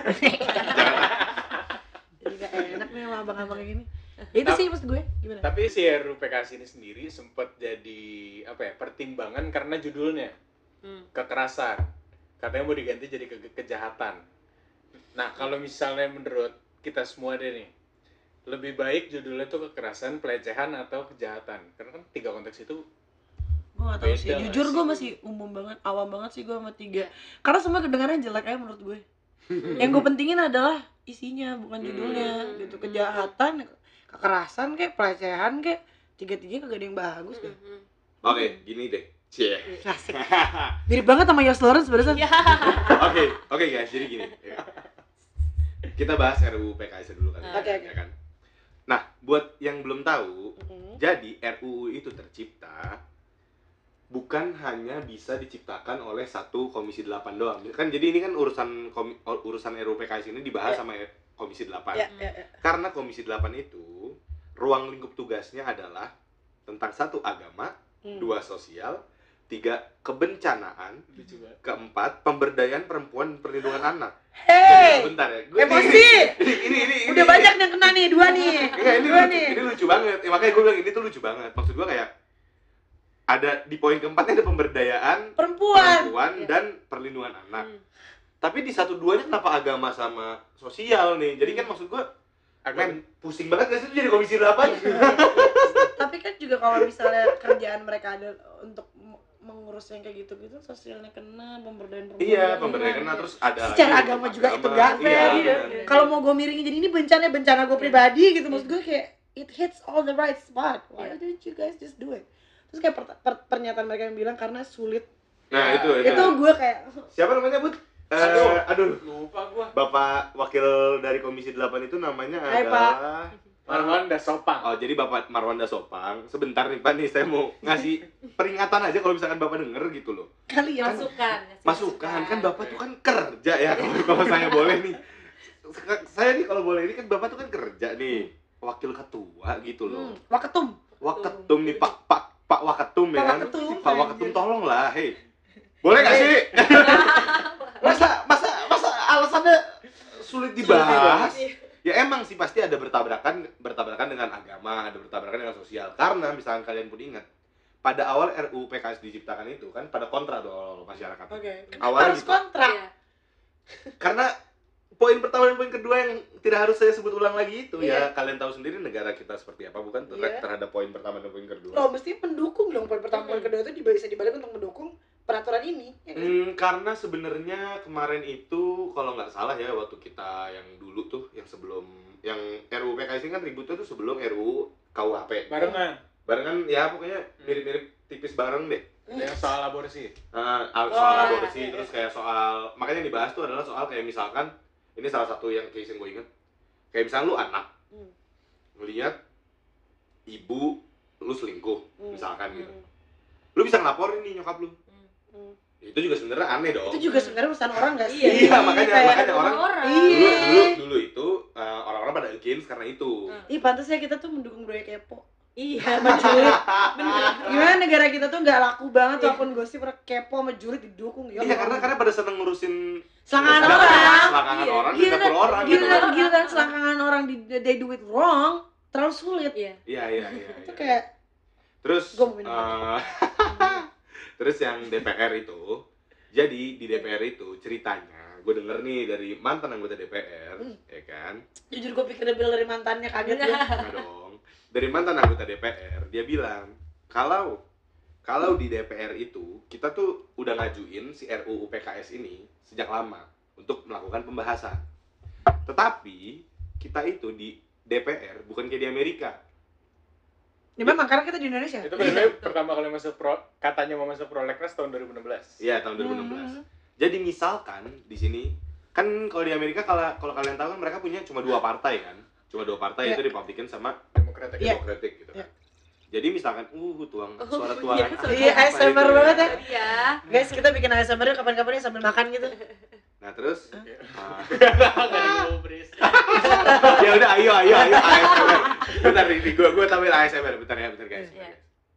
Jadi gak enak nih sama abang-abang yang ini. Ya, itu sih maksud gue. Gimana? Tapi si R U U P K S ini sendiri sempat jadi apa ya pertimbangan karena judulnya Hmm. kekerasan. Katanya mau diganti jadi ke- kejahatan. Nah kalau misalnya menurut kita semua deh nih, lebih baik judulnya tuh kekerasan, pelecehan atau kejahatan. Karena kan tiga konteks itu Gue gak tau sih. Beda Jujur gak gue sih? masih umum banget, awam banget sih gue sama tiga. Karena semua kedengarannya jelek aja menurut gue. Yang gue pentingin adalah isinya, bukan judulnya. Hmm. Gitu, kejahatan, kekerasan kayak pelecehan kayak tiga-tiga kagak ada yang bagus deh. Hmm. Oke, gini deh. Cie. Asik. Mirip banget sama Yos Lawrence barusan. Ya. Oke, oke guys, jadi gini. Ya. Kita bahas R U U P K S dulu kan. Oke, oke. Ya kan? Nah, buat yang belum tahu, Mhm. jadi R U U itu tercipta bukan hanya bisa diciptakan oleh satu komisi delapan doang. Kan jadi ini kan urusan komi- urusan R U U P K S ini dibahas Ya. sama komisi delapan. Ya, ya, ya. Karena komisi delapan itu ruang lingkup tugasnya adalah tentang satu agama, Hmm. dua sosial, tiga kebencanaan, lucu banget. keempat pemberdayaan perempuan dan perlindungan anak. Hey, Sebentar ya. Gua- emosi. Ini ini ini. ini Udah banyak yang kena nih, dua nih. Enggak, ini Dua lucu, nih. ini lucu banget. Ya, makanya gue bilang ini tuh lucu banget. Maksud gue kayak ada di poin keempatnya ada pemberdayaan Perempuan. perempuan Iya. dan perlindungan anak. Hmm. Tapi di satu duanya kenapa agama sama sosial nih? Jadi kan maksud gue, Agak men, pusing banget gak sih itu jadi komisi delapan? Tapi kan juga kalau misalnya kerjaan mereka ada untuk mengurus yang kayak gitu-gitu sosialnya kena, pemberdayaan perempuan. Iya, kena. pemberdayaan kena terus ada Secara lagi agama hukum juga itu agama. gak fair. Iya, Iya. benar. Kalau mau gue miringin jadi ini bencana bencana gue pribadi gitu, maksud Iya. gue kayak it hits all the right spot. Why Iya. didn't you guys just do it? Terus kayak per- per- pernyataan mereka yang bilang karena sulit. Nah, Ya, itu itu. Itu gue kayak Siapa namanya, Bud? Eh, Aduh. aduh. Lupa gua. Bapak wakil dari Komisi delapan itu namanya Hai, adalah Marwanda Sopang. Oh, jadi Bapak Marwanda Sopang. Sebentar nih, Pak, nih saya mau ngasih peringatan aja kalau misalkan Bapak denger gitu loh. kali ya. Masukan. Masukan, kan Bapak tuh kan kerja ya, kalau, kalau saya boleh nih. Saya nih kalau boleh ini kan Bapak tuh kan kerja nih, wakil ketua gitu Hmm, loh. waketum. Waketum nih, Pak Pak Pak Waketum ya Pak kan. Waketum. Pak Waketum tolonglah, hei. Boleh nggak sih? masa masa masa alasannya sulit dibahas? Ya emang sih pasti ada bertabrakan bertabrakan dengan agama, ada bertabrakan dengan sosial. Karena misalkan kalian pun ingat, pada awal R U U P K S diciptakan itu kan pada kontra dong masyarakat. Oke. Awalnya Harus gitu. kontrak. Iya. Karena poin pertama dan poin kedua yang tidak harus saya sebut ulang lagi itu Iya. ya kalian tahu sendiri negara kita seperti apa bukan ter- Iya. terhadap poin pertama dan poin kedua. Lo mesti mendukung dong poin pertama poin Mm-mm. kedua itu bisa dibalik untuk mendukung peraturan ini. Ya kan? Hmm, karena sebenarnya kemarin itu kalau nggak salah ya waktu kita yang dulu tuh yang sebelum yang R U U P K S ini kan ributnya tuh sebelum R U U K U H P. Barengan. Barengan ya pokoknya mirip-mirip tipis bareng deh. Yang soal aborsi. Uh, soal Oh, aborsi iya, terus iya. kayak soal makanya yang dibahas tuh adalah soal kayak misalkan ini salah satu yang case yang gue inget kayak misalnya lu anak Hmm. ngelihat ibu lu selingkuh Hmm. misalkan gitu Hmm. lu bisa ngelaporin nih nyokap lu Hmm. itu juga sebenarnya aneh dong Itu juga sebenarnya urusan orang gak sih? Iya, iya, makanya- Kayak- makanya orang- orang. Iya. dulu dulu dulu itu uh, orang-orang pada against karena itu Hmm. Ih, pantas ya kita tuh mendukung budaya kepo. Iya. Sama julid. Bener. Gimana negara kita tuh nggak laku banget tuh Iya. akun gosip orang kepo sama julid didukung ya. iya karena karena pada seneng ngurusin selangkangan selangkangan orang. selangkangan Iya. orang di Gila, dapur orang gitu Giliran giliran selangkangan orang di they do it wrong terlalu sulit. Iya. iya iya iya Itu iya. kayak Terus Gua mau minum eh, terus yang D P R itu, jadi di D P R itu ceritanya, gue denger nih dari mantan anggota D P R, Hmm. ya kan? jujur gue pikir dia bilang dari mantannya kaget gue. Nah dong, dari mantan anggota D P R dia bilang kalau kalau di D P R itu kita tuh udah ngajuin si R U U P K S ini sejak lama untuk melakukan pembahasan, tetapi kita itu di D P R bukan kayak di Amerika. Ya memang karena kita di Indonesia. Itu benar pertama kali masuk pro, katanya mau masuk prolegnas tahun dua ribu enam belas. Iya tahun dua ribu enam belas. Hmm. Jadi misalkan di sini kan kalau di Amerika kalau kalau kalian tahu kan mereka punya cuma dua partai kan, cuma dua partai Iya. itu Republican sama Demokrat ya. Iya. Democratic gitu kan. Iya. Jadi misalkan uh tuang Oh, suara iya, tuangan suara Iya, apa A S M R itu banget ya. Iya. Guys, kita bikin A S M R yuk kapan-kapan ya sambil makan gitu. Nah terus Iya. ah, Enggak digubris. ya udah ayo ayo ayo A S M R. Bentar nih, nih, gua gua tampil A S M R bentar ya bentar guys. Iya.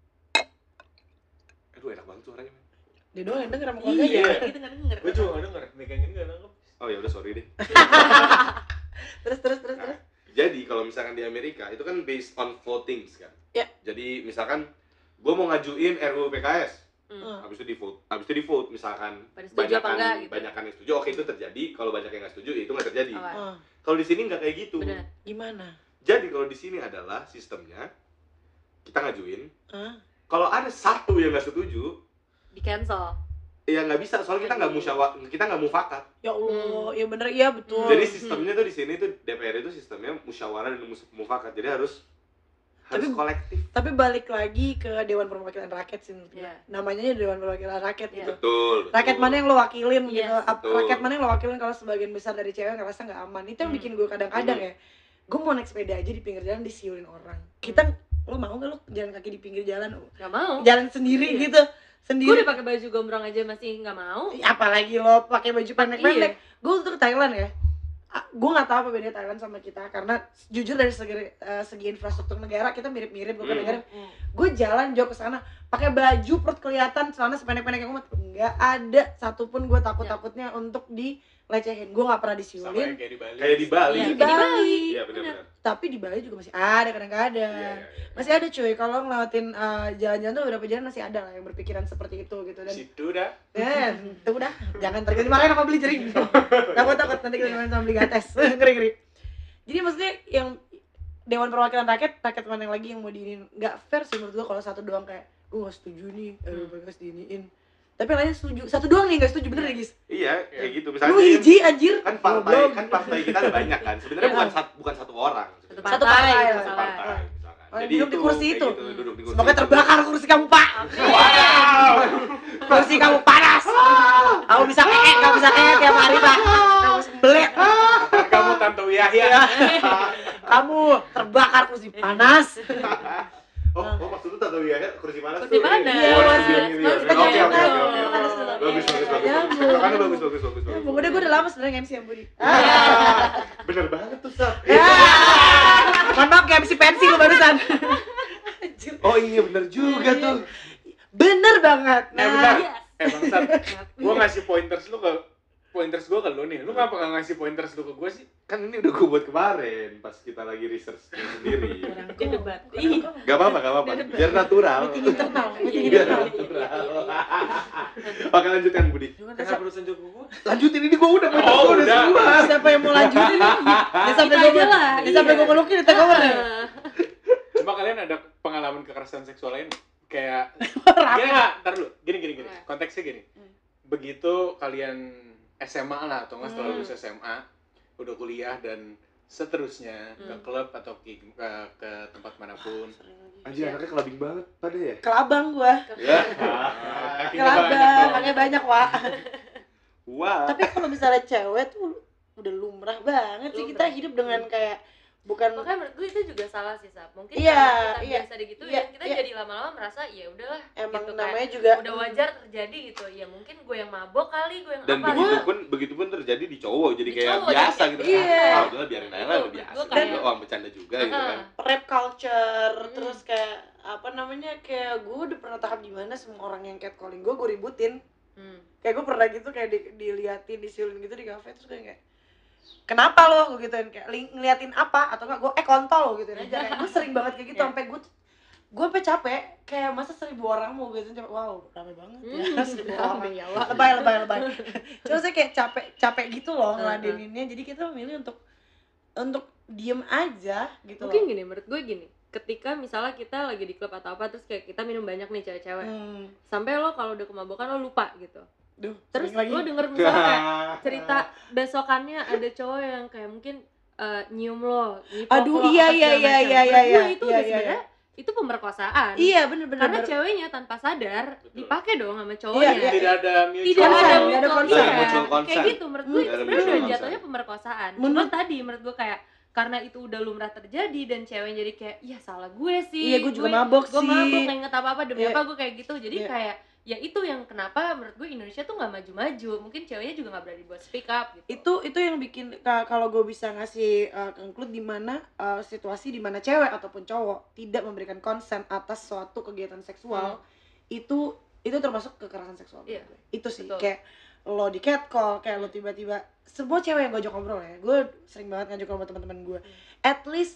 Aduh enak banget suaranya. men. Dia doang yang denger sama Iya, keluarganya. kita nggak denger. Gue juga nggak denger, megang ini nggak nangkep. Oh ya udah sorry deh. Terus terus terus Nah, terus. jadi kalau misalkan di Amerika itu kan based on votings kan. Ya. Jadi misalkan gue mau ngajuin R U U P K S, Hmm. habis itu di vote, habis itu di vote misalkan Pada setuju apa enggak gitu. banyakan yang setuju, oke itu terjadi. Kalau banyak yang nggak setuju, ya itu nggak terjadi. Apa? Oh, Kalau di sini nggak kayak gitu. Benar. gimana? Jadi kalau di sini adalah sistemnya kita ngajuin. Hah? Kalau ada satu yang nggak setuju, Di cancel. ya nggak bisa. Soalnya kita nggak musyawarah, kita nggak mufakat. Ya Allah, Hmm. ya bener iya betul. Jadi sistemnya tuh di sini tuh D P R itu sistemnya musyawarah dan mus- mufakat. Jadi harus harus Tapi- kolektif. Tapi balik lagi ke Dewan Perwakilan Rakyat sih menurut gue. Iya. Namanya aja Dewan Perwakilan Rakyat Iya. gitu. Betul. Rakyat betul. mana yang lo wakilin Yes. gitu. Ap- Betul. Rakyat mana yang lo wakilin kalau sebagian besar dari cewek ngerasa nggak aman. Itu yang Hmm. bikin gue kadang-kadang Hmm. ya. Gue mau naik sepeda aja di pinggir jalan disiulin orang. Kita lo mau nggak lo jalan kaki di pinggir jalan? Gak mau. Jalan sendiri Iya. gitu. Gue Sendiri. udah pakai baju gombrong aja masih nggak mau. Apalagi lo pakai baju pendek-pendek. Iya. Gue untuk ke Thailand ya. Gue nggak tahu apa bedanya Thailand sama kita karena jujur dari segi eh, segi infrastruktur negara kita mirip-mirip bukan Hmm. negara. Hmm. Gue jalan jauh ke sana pakai baju perut kelihatan celana sependek-pendek yang umat nggak ada satupun gue takut takutnya untuk dilecehin. Gue nggak pernah Sama disiulin. yang kayak di Bali. Kayak di Bali. Iya, Di kayak di Bali. Bali. Iya benar-benar. Tapi di Bali juga masih ada kadang-kadang. Iya, iya, iya. Masih ada cuy kalau ngelewatin eh, jalan-jalan tuh beberapa jalan masih ada lah yang berpikiran seperti itu gitu dan Situ dah. eh itu udah jangan terjadi makanya apa beli jering. Takut takut nanti kita main sama beli gates ngeri ngeri. Jadi maksudnya yang Dewan Perwakilan Rakyat rakyat mana yang lagi yang mau diinin nggak fair sih menurut gua kalau satu doang kayak gue gak setuju nih, eh hmm. mereka diiniin. Tapi lainnya setuju, satu doang nih gak setuju, bener ya guys? Iya, kayak gitu misalnya. Lu hiji anjir. Kan partai, kan partai kita ada banyak kan. Sebenarnya bukan satu bukan satu orang. Satu partai, satu partai. satu partai. Oh, Jadi duduk itu, di kursi itu. gitu, duduk di kursi semoga itu. terbakar kursi kamu, Pak. Wow. Kursi kamu panas. Kamu bisa keek, kamu bisa keek tiap hari, Pak. Kamu sembelit. Kamu Tante Yahya. Kamu terbakar kursi panas. Oh, oh maksud lu Tante Yahya kursi panas tuh? Kursi panas. Iya, Oke, panas. oke, oke, Panas. oke. Panas. Bagus, bagus, bagus. Ya, Bu. Makanya bagus, bagus, bagus, Ya, bagus. Bu, udah gue udah lama sebenarnya M C yang Budi. Bener banget tuh, Sab. Ya. Mohon maaf kayak M C pensi lu barusan. Oh iya bener juga tuh. Bener banget. Eh bentar, yes. eh bangsat, gue ngasih pointers lu ke pointers gue ke lu nih, lu ngapa gak ngasih pointers lu ke gue sih? Kan ini udah gue buat kemarin pas kita lagi research sendiri. Dia debat. Ih. Gak apa-apa, gak apa-apa. Biar natural. Meeting internal, meeting Biar internal. natural. Oke lanjutkan Budi. Kenapa harus tunjuk ke gue? Lanjutin ini gue udah pointer Oh, gue udah udah. semua. Siapa yang mau lanjutin nih? Dia sampai Kita gue aja lah, dia sampai iya. gue melukin di take over ya. Cuma kalian ada pengalaman kekerasan seksual lain? Kayak, Rame. gini nggak? Ntar dulu, gini gini gini, Nah. konteksnya gini. Hmm. Begitu kalian S M A lah, atau nggak setelah Hmm. lulus S M A, udah kuliah dan seterusnya ke Hmm. klub atau ke, ke, ke tempat manapun. Anjir anaknya kelabing banget pada ya. Kelabang gua. Ya. Kakinya banyak Kelabang, dong. makanya banyak, Wak. Wah. Tapi kalau misalnya cewek tuh udah lumrah banget sih kita Lumrah. hidup dengan kayak bukan Makanya menurut gue itu juga salah sih, Sab. Mungkin Iya, karena kita iya, biasa digituin, iya, kita iya. jadi lama-lama merasa ya udahlah emang gitu, namanya kayak juga udah wajar terjadi gitu. Ya mungkin gue yang mabok kali, gue yang Dan apa begitu gitu. pun begitu pun terjadi di cowok jadi Di kayak cowok, biasa jadi gitu. kayak- Iya. Ah, udahlah biarin aja lah Betul, udah biasa. gue Juga kayak- orang bercanda juga gitu kan. rap culture, Hmm. terus kayak apa namanya kayak gue udah pernah tahap di mana semua orang yang catcalling gue gue ributin. Hmm. Kayak gue pernah gitu kayak di, diliatin disiulin gitu di kafe terus kayak kenapa lo gue gituin kayak li- ngeliatin apa atau enggak gue eh kontol lo gituin aja kayak gue sering banget kayak gitu Iya. sampai gue gue sampai capek kayak masa seribu orang mau gituin capek wow rame banget ya Hmm. seribu orang Ya Allah. lebay lebay lebay cuma saya kayak capek capek gitu loh Hmm. ngeladeninnya jadi kita memilih untuk untuk diem aja gitu Mungkin loh. gini, menurut gue gini. Ketika misalnya kita lagi di klub atau apa terus kayak kita minum banyak nih cewek-cewek. Hmm. Sampai lo kalau udah kemabukan lo lupa gitu. Duh, Terus sering lagi lo denger misalnya kayak cerita besokannya ada cowok yang kayak mungkin eh, nyium lo, nyipok Aduh, lo, iya, apa iya, segala iya, macam. iya, Menurut iya, gue iya, itu iya, udah iya, sebenarnya itu pemerkosaan. iya bener bener Karena bener. ceweknya tanpa sadar Betul. dipakai dong sama Iya, cowoknya. iya. Tidak ada mutual Tidak ada Consent, mutual nggak ada consent. consent. Iya, Mutual consent. kayak gitu menurut gue Hmm. itu Nggak ada sebenarnya udah mutual jatuhnya consent. pemerkosaan. Cuma Menurut- tadi menurut gue kayak karena itu udah lumrah terjadi dan cewek jadi kayak iya salah gue sih. Iya, gue juga mabok gue sih. mabok nggak inget apa-apa demi Iya. apa gue kayak gitu. Jadi Iya. kayak ya itu yang kenapa menurut gue Indonesia tuh nggak maju-maju. Mungkin ceweknya juga nggak berani buat speak up gitu. itu itu yang bikin ka- kalau gue bisa ngasih uh, conclude di mana uh, situasi di mana cewek ataupun cowok tidak memberikan konsen atas suatu kegiatan seksual itu itu termasuk kekerasan seksual menurut Iya, gue. Itu sih betul. kayak lo di catcall kayak lo tiba-tiba semua cewek yang gue ajak ngobrol ya gue sering banget ngajak ngobrol sama teman-teman gue at least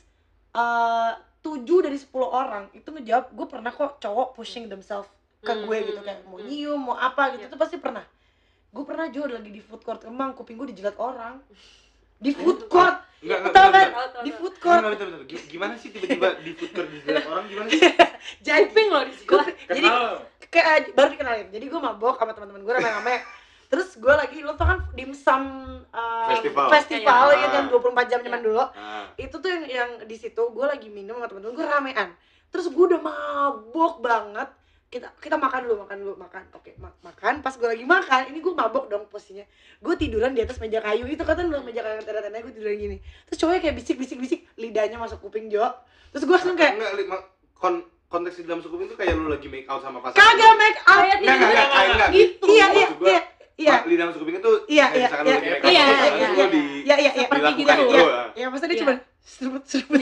uh, tujuh dari sepuluh orang itu ngejawab gue pernah kok cowok pushing themselves ke Hmm, gue hmm, gitu kayak hmm, mau hmm. nyium mau apa gitu Iya. tuh pasti pernah gue pernah juga lagi di food court Kemang kuping gue dijilat orang di food court Enggak, enggak, tau bentar, kan bentar. Tahu, tahu, di tahu. food Bentar, court bentar, bentar. G- Gimana sih tiba-tiba di food court dijilat orang gimana sih? jadi Kuping loh di gue sini. jadi Kenal. kayak ah, baru dikenalin jadi gue mabok sama teman-teman gue rame-rame terus gue lagi lo tau kan dimsum uh, Festival. festival Iya, ya iya. yang dua puluh empat jam zaman Iya. dulu Nah, itu tuh yang yang di situ gue lagi minum sama temen-temen gue ramean terus gue udah mabok banget kita kita makan dulu makan dulu makan oke ma- makan pas gue lagi makan ini gue mabok dong posisinya gue tiduran di atas meja kayu itu kan belum meja kayu tenda-tenda gue tiduran gini terus cowoknya kayak bisik bisik bisik lidahnya masuk kuping Jo terus gue langsung kayak enggak, li- ma- kon konteks di dalam suku itu kayak lu lagi make out sama pasangan. kagak make up Kayak Enggak, enggak, enggak, kayak enggak. gitu iya iya Maksud gua, iya iya Ma- lidah masuk kuping itu Iya, kayak iya, misalkan iya. lu lagi make out Iya, sama pasangan, iya, terus lu iya. di iya iya iya Seperti dilakukan gitu. itu. Iya. ah. ya maksudnya dia Iya. cuma seruput seruput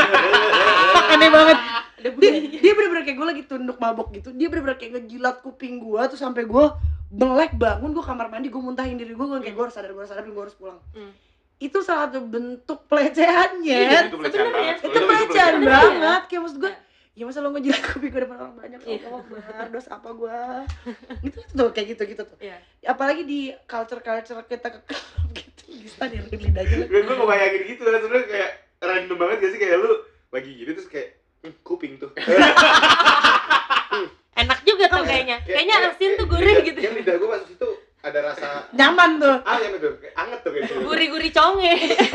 aneh banget Ada dia, bunyi. dia bener-bener kayak gue lagi tunduk mabok gitu dia bener-bener kayak ngejilat kuping gue tuh sampai gue melek bangun gue kamar mandi gue muntahin diri gue gue kayak gue harus sadar gue harus sadar gue harus pulang Hmm. itu salah satu bentuk pelecehannya Iya, Itu pelecehan sebenarnya. banget. itu pelecehan Bener, banget kayak maksud gue ya masa lo ngejilat kuping gue depan orang banyak Iya. oh benar dosa apa gue gitu tuh kayak gitu gitu tuh Iya. apalagi di culture culture kita ke klub gitu bisa nih lidahnya Gue gue ngebayangin gitu kan sebenarnya kayak random banget gak sih kayak lu lagi gini terus kayak "Hmm, kuping tuh." enak juga tuh kayaknya. Kayaknya asin tuh gurih gitu. Yang lidah gue masuk situ ada rasa Nyaman tuh. ah yang itu kayak anget tuh kayak gitu. Gurih-gurih conge.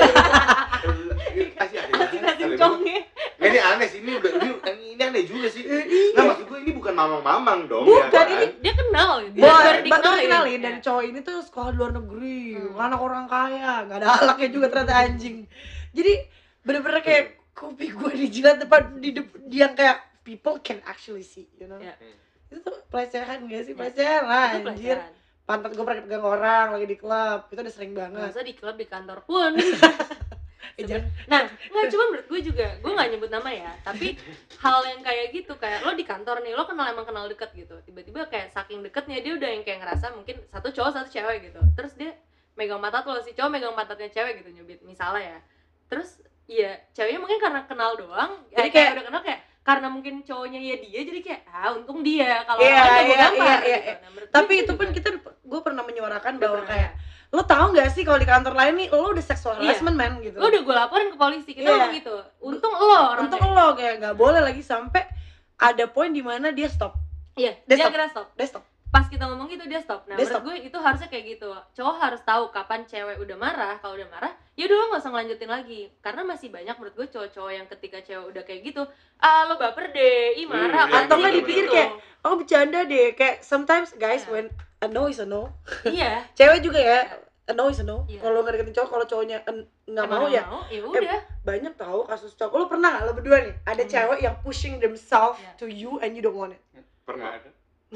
Kasih ada. Asin conge. Nggak, ini aneh sih, ini udah ini, ini aneh juga sih. Nah maksud gue ini bukan mamang-mamang dong. Bukan, ya, kan? ini Dia kenal gitu. Boy, Baru baru dikenalin. dikenalin dan Ya. cowok ini tuh sekolah di luar negeri, Hmm. anak orang kaya, nggak ada alaknya juga ternyata anjing. Jadi bener-bener kayak kopi gue dijilat depan di depan yang kayak people can actually see, you know. Ya. Itu tuh pelecehan gak sih? Ya. Pelecehan lah Itu anjir. pelajaran. Pantat gue pernah pegang orang lagi di klub, itu udah sering banget. Masa di klub di kantor pun. Eh, jangan- Nah, nggak cuma menurut gue juga, gue nggak nyebut nama ya, tapi hal yang kayak gitu, kayak lo di kantor nih, lo kenal emang kenal deket gitu, tiba-tiba kayak saking deketnya dia udah yang kayak ngerasa mungkin satu cowok satu cewek gitu, terus dia megang mata lo, si cowok megang pantatnya cewek gitu nyubit misalnya ya, terus ya ceweknya mungkin karena kenal doang, ya Jadi kayak, kayak- udah kenal kayak karena mungkin cowoknya ya dia jadi kayak ah untung dia kalau Iya, orang lain iya, gue gampar iya, gitu. iya. Nah, menurut Tapi gue itu pun juga kita gue pernah menyuarakan udah bahwa pernah kayak ya. lo tahu nggak sih kalau di kantor lain nih lo udah sexual Iya. harassment man gitu. Lo udah gue laporin ke polisi, kita Iya. ngomong gitu. Untung lo orangnya. Untung lo kayak nggak boleh lagi sampai ada poin di mana dia stop, Iya, Dia dia stop. akhirnya stop. dia stop. Pas kita ngomong gitu dia stop. Nah, Dia menurut stop. gue itu harusnya kayak gitu. Cowok harus tahu kapan cewek udah marah. Kalau udah marah, ya udah lo nggak usah ngelanjutin lagi. Karena masih banyak menurut gue cowok-cowok yang ketika cewek udah kayak gitu, ah lo baper deh, ih marah. Hmm, apaan atau sih?" nggak Gitu. dipikir kayak, oh bercanda deh, kayak sometimes guys Iya. when a no is a no, iya. cewek juga ya, a no is a no. Iya. Kalau nggak deketin cowok, kalau cowoknya en- nggak Emang mau ya mau, ya udah. banyak tahu kasus cowok. Lo pernah nggak lo berdua nih ada Hmm. cewek yang pushing themselves Iya. to you and you don't want it? Pernah. Nggak ada.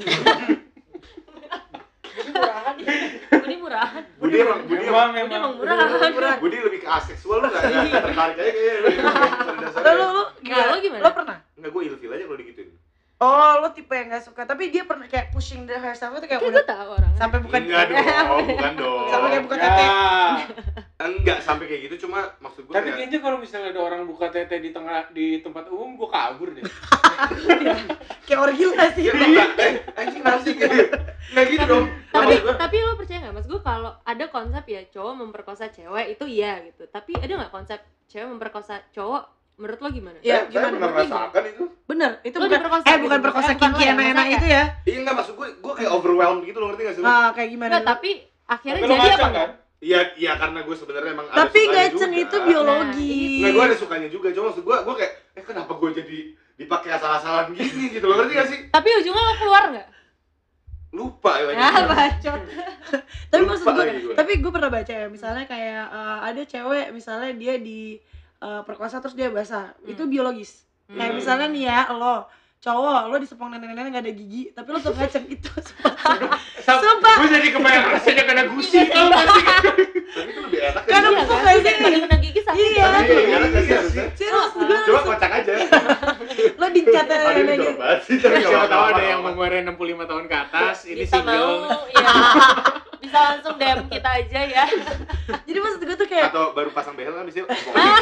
Jadi murahan. Budi murahan. Budi emang Budi Emang, Budi emang emang. murahan. Murahan. Budi lebih ke aseksual lu nggak nggak tertarik aja kayaknya. Pada Lo dasarnya. lo lo Nah, lo gimana? Lo pernah? Nggak, gue ilfil aja kalau digituin. Oh, lo tipe yang gak suka, tapi dia pernah kayak pushing the herself itu kayak Kayak udah gue tahu orang. sampai bukan Enggak dong, bukan dong. Sampai kayak buka Ya. tete. Enggak sampai kayak gitu, cuma maksud gue Tapi kayak kayaknya kalau misalnya ada orang buka tete di tengah di tempat umum, gua kabur deh. kayak orgil gak sih? ya lu enggak, eh anjing kenapa sih gitu. Enggak gitu dong. Tapi Maksud gue, tapi lo percaya nggak, mas gue kalau ada konsep ya cowok memperkosa cewek itu iya gitu. Tapi ada nggak konsep cewek memperkosa cowok? Menurut lo gimana? Ya, saya, saya gimana? pernah Menurut lo merasakan itu. Bener, itu Lo bukan diperkosa eh gitu, bukan bukan- perkosa eh, bukan kinki lo ya, enak-enak maksudnya itu ya. Iya enggak, maksud gue, gue kayak overwhelmed gitu, lo ngerti nggak sih? lu? Ah, kayak gimana? Nggak, dulu? tapi akhirnya Tapi lo jadi apa ngacang enggak? kan? Iya, iya karena gue sebenarnya emang ada Tapi sukanya ngaceng juga. itu biologi. Nggak, gue ada sukanya juga, cuma maksud gue, gue kayak, eh kenapa gue jadi dipakai asal-asalan gini gitu, lo ngerti gak sih? Tapi ujungnya lo keluar nggak? Lupa ya lagi. Ah, bacot. Tapi Lupa maksud gue, lagi gue. tapi gue pernah baca ya, misalnya kayak eh, ada cewek misalnya dia di eh, perkosa terus dia basah, Hmm. itu biologis. Kayak Hmm. misalnya nih ya, lo cowok, lo disepong nenek-nenek gak ada gigi, tapi lo tetap ngaceng itu. Sumpah. Gue jadi kebayang rasanya kena gusi tau gak sih? Tapi itu lebih enak Karena kan? Iya empuk kan? gak sih? Lagi kena gigi sakit. Iya. kan? Tapi lebih enak gak sih harusnya? Serius, gue Coba kocak aja. lo dicat Aduh, nenek ini gitu. jorok banget sih, tapi nggak Siapa tahu apa-apa, ada yang nggak umurnya enam puluh lima tahun ke atas, ini Bisa single. mau, iya. Bisa langsung D M kita aja ya. Jadi maksud gue tuh apa-apa. kayak Atau baru pasang behel kan bisa.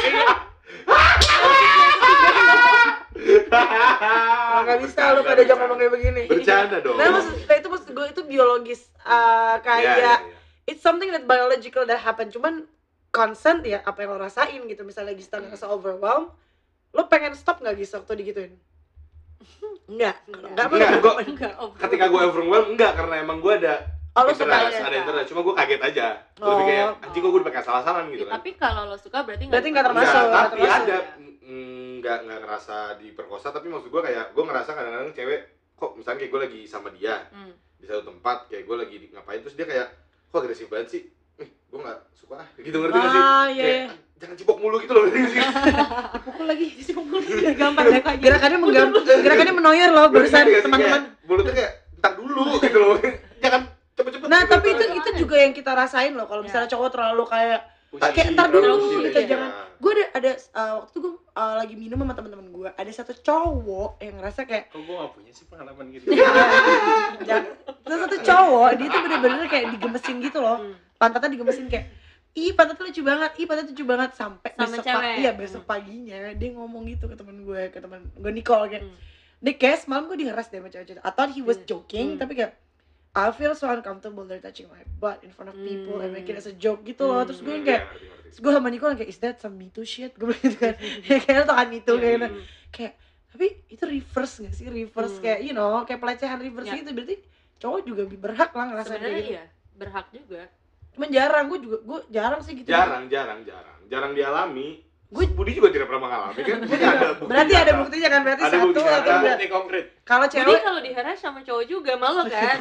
oh, gak bisa lo pada jangan ngomong kayak begini. Bercanda dong. Nah maksud nah, itu maksud gue itu biologis uh, kayak Iya, iya, iya. it's something that biological that happen, cuman consent ya apa yang lo rasain gitu. Misalnya Gista ngerasa overwhelmed, lo pengen stop nggak Gista waktu digituin? Enggak, Enggak. enggak Enggak, apa gua Enggak, oh. ketika gue overwhelmed enggak karena emang gue ada oh, lo interest, suka ada ya? interest, cuma gue kaget aja. Gue Oh. lebih kayak anjing kok gue dipakai salah-salan gitu kan. Tapi kalau lo suka berarti Berarti nggak diperkosa. termasuk. Enggak, tapi termasuk. ada mm, nggak nggak ngerasa diperkosa, tapi maksud gue kayak gue ngerasa kadang-kadang cewek kok misalnya kayak gue lagi sama dia Hmm. di satu tempat kayak gue lagi di- ngapain terus dia kayak kok agresif banget sih, eh gue nggak suka ah gitu, ngerti nggak sih? Ah, iya, Kayak, iya. "Ah, jangan cipok mulu gitu loh, ngerti nggak sih? Pukul lagi. Biar gampang deh kayak gitu. Gerakannya menggampang, gerakannya menoyor loh Ngerti barusan nggak sih? teman-teman. Kayak mulutnya kayak ntar dulu gitu loh, jangan cepet-cepet. Nah gitu. tapi itu itu juga yang kita rasain loh kalau Ya. misalnya cowok terlalu kayak Pusing. kayak ntar dulu Terlalu gitu, pusing, jangan. Nah. Gue ada ada uh, waktu itu gue uh, lagi minum sama teman-teman gue, ada satu cowok yang ngerasa kayak Kok gue gak punya sih pengalaman gitu? jangan, ada satu cowok dia tuh bener-bener kayak digemesin gitu loh, Hmm. pantatnya digemesin kayak ih pantatnya lucu banget, ih pantatnya lucu banget sampai Sama besok cewek. pagi, iya besok paginya dia ngomong gitu ke temen gue, ke temen gue Nicole kayak, Hmm. Nick guys semalam gue diheras deh sama cewek-cewek. I thought he was Hmm. joking, Hmm. tapi kayak I feel so uncomfortable they're touching my butt in front of people and make it as a joke gitu loh. Hmm. Terus gue yang Iya, kayak, ngerti, ngerti. terus gue sama Nicole kayak is that some Me Too shit? Gue bilang gitu kan. Kayak lo tau kan Me Too Iya, kayak iya. gitu. Kayak Tapi itu reverse nggak sih? Reverse Hmm. kayak you know, kayak pelecehan reverse Ya. gitu, berarti cowok juga berhak lah ngerasain kayak Sebenarnya gitu. iya, berhak juga. Cuman jarang, gue juga gue jarang sih gitu. Jarang, jarang, jarang. Jarang dialami. Gue- Budi juga tidak pernah mengalami kan? Budi ada bukti Berarti ada nyata. buktinya kan, berarti Ada satu bukti atau nyata. enggak? Bukti konkret. Kalau Jadi cewek kalau diharas sama cowok juga malu kan?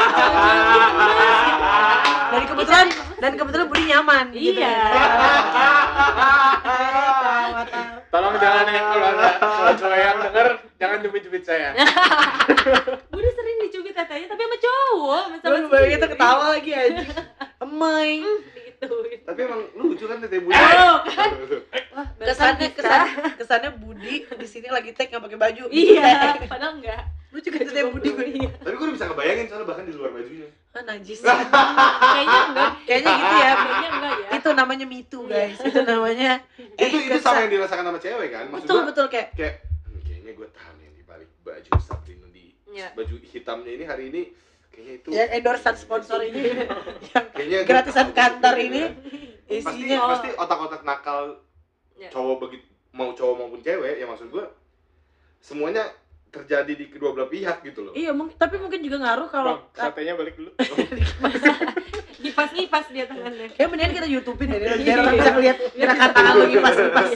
dan kebetulan dan kebetulan Budi nyaman gitu. Iya. Tahu, tahu. Tolong jangan ya kalau ada kalau cowok yang denger jangan cubit-cubit saya. Budi sering dicubit tetenya tapi sama cowok, sama Gue bayangin itu ketawa lagi aja. Emai. gitu. Tapi emang lucu kan teteh Budi? Oh, kan? Wah, Kesannya bisa. kesan kesannya Budi di sini lagi tag nggak pakai baju. Iya, padahal enggak. Lucu kan teteh Budi gue. Iya. Tapi gue udah bisa ngebayangin soalnya bahkan di luar bajunya. Ah, najis. Kayaknya enggak. Kayaknya gitu ya. Kayaknya enggak ya. Itu namanya Me Too, guys. Itu namanya Itu itu kesal. sama yang dirasakan sama cewek kan? Maksud Betul gua, betul kayak kayak "Hmm, kayaknya gue tahan yang di balik baju Sabrina di Iya. baju hitamnya ini hari ini kayaknya itu ya endorsean sponsor ini yang kayaknya gua gratisan tahu kantor gitu, ini ya. pasti isinya pasti otak-otak nakal Ya. cowok begitu mau cowok maupun cewek ya maksud gue semuanya terjadi di kedua belah pihak gitu loh. iya mungkin tapi mungkin juga ngaruh kalau Bang, satenya balik dulu. Ngipas-ngipas dia tangannya. kayak mendingan kita YouTubein deh biar orang bisa ngeliat gerakan tangan lu ngipas-ngipas.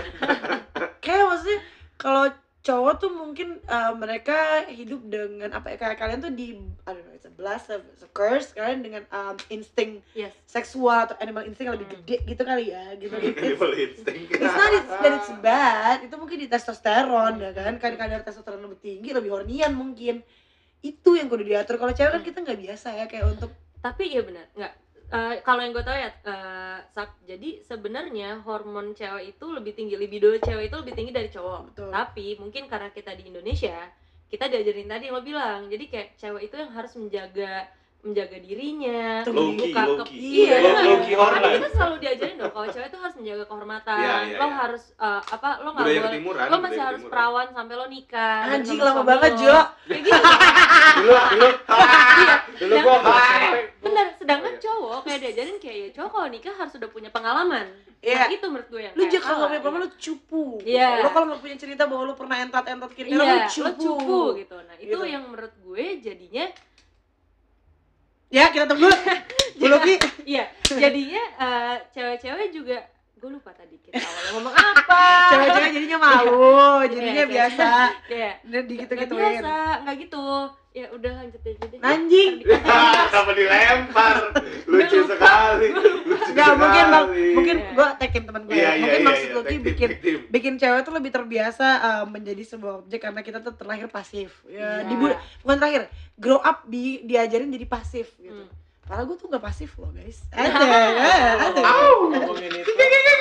Kayak maksudnya kalau cowok tuh mungkin uh, mereka hidup dengan apa ya, kayak kalian tuh di I don't know, it's a blast, it's a curse, kalian dengan um, insting Yes. seksual atau animal instinct yang lebih Hmm. gede gitu kali ya gitu. It's, Animal instinct. it's not it's, that it's bad, itu mungkin di testosteron ya kan, kan kadar testosteron lebih tinggi, lebih hornian mungkin. Itu yang kudu diatur. Kalau cewek kan kita nggak biasa ya kayak untuk Tapi iya benar, enggak. Eh, kalau yang gue tahu ya, eh, Sap, jadi sebenarnya hormon cewek itu lebih tinggi, libido cewek itu lebih tinggi dari cowok. Betul. Tapi mungkin karena kita di Indonesia, kita diajarin tadi yang lo bilang, jadi kayak cewek itu yang harus menjaga menjaga dirinya, Tuh, Low-key, buka ke- low-key. iya, Low- benar. low-key horny. Karena kita selalu diajarin dong, kalau cewek itu harus menjaga kehormatan, Iya, iya, lo iya. harus eh, apa, lo nggak Budaya boleh, ketimuran. lo masih budaya harus ketimuran. perawan sampai lo nikah. bareng anjing sama lama suami banget lo. Jo. Kayak gitu. Dulu dulu Iya. dulu gua waktu S M P. Bener, sedangkan Oh, iya. cowok kayak diajarin kayak ya cowok kalau nikah harus udah punya pengalaman. Iya. Nah, itu menurut gue yang Lu kayak jangan kalau salah. punya pengalaman lu cupu. Iya. Lo kalau nggak punya cerita bahwa lu pernah entat-entat kiri kanan Iya, lu lo cupu. cupu gitu. Nah, itu Gitu. yang menurut gue jadinya Ya, kita tunggu. Buluki. iya, jadinya eh, cewek-cewek juga gue lupa tadi kita awalnya ngomong apa. Cewek-cewek jadinya malu, jadinya Iya, biasa. Iya. Dan Nggak digitu-gituin. biasa, nggak gitu. Ya udah lanjut aja deh. Anjing. Kenapa dilempar? Lucu Lupa. sekali. Lucu Enggak, mungkin bang, sekali. mungkin Iya. gua tag-in teman gue. Iya, iya, Mungkin iya, maksud iya. Luki Tag team, bikin tag team. bikin cewek tuh lebih terbiasa uh, menjadi sebuah objek karena kita tuh terlahir pasif. Ya, Iya. di bukan terakhir, grow up di diajarin jadi pasif gitu. Hmm. Padahal gue tuh gak pasif loh guys. Ada, ada. Ngomongin itu.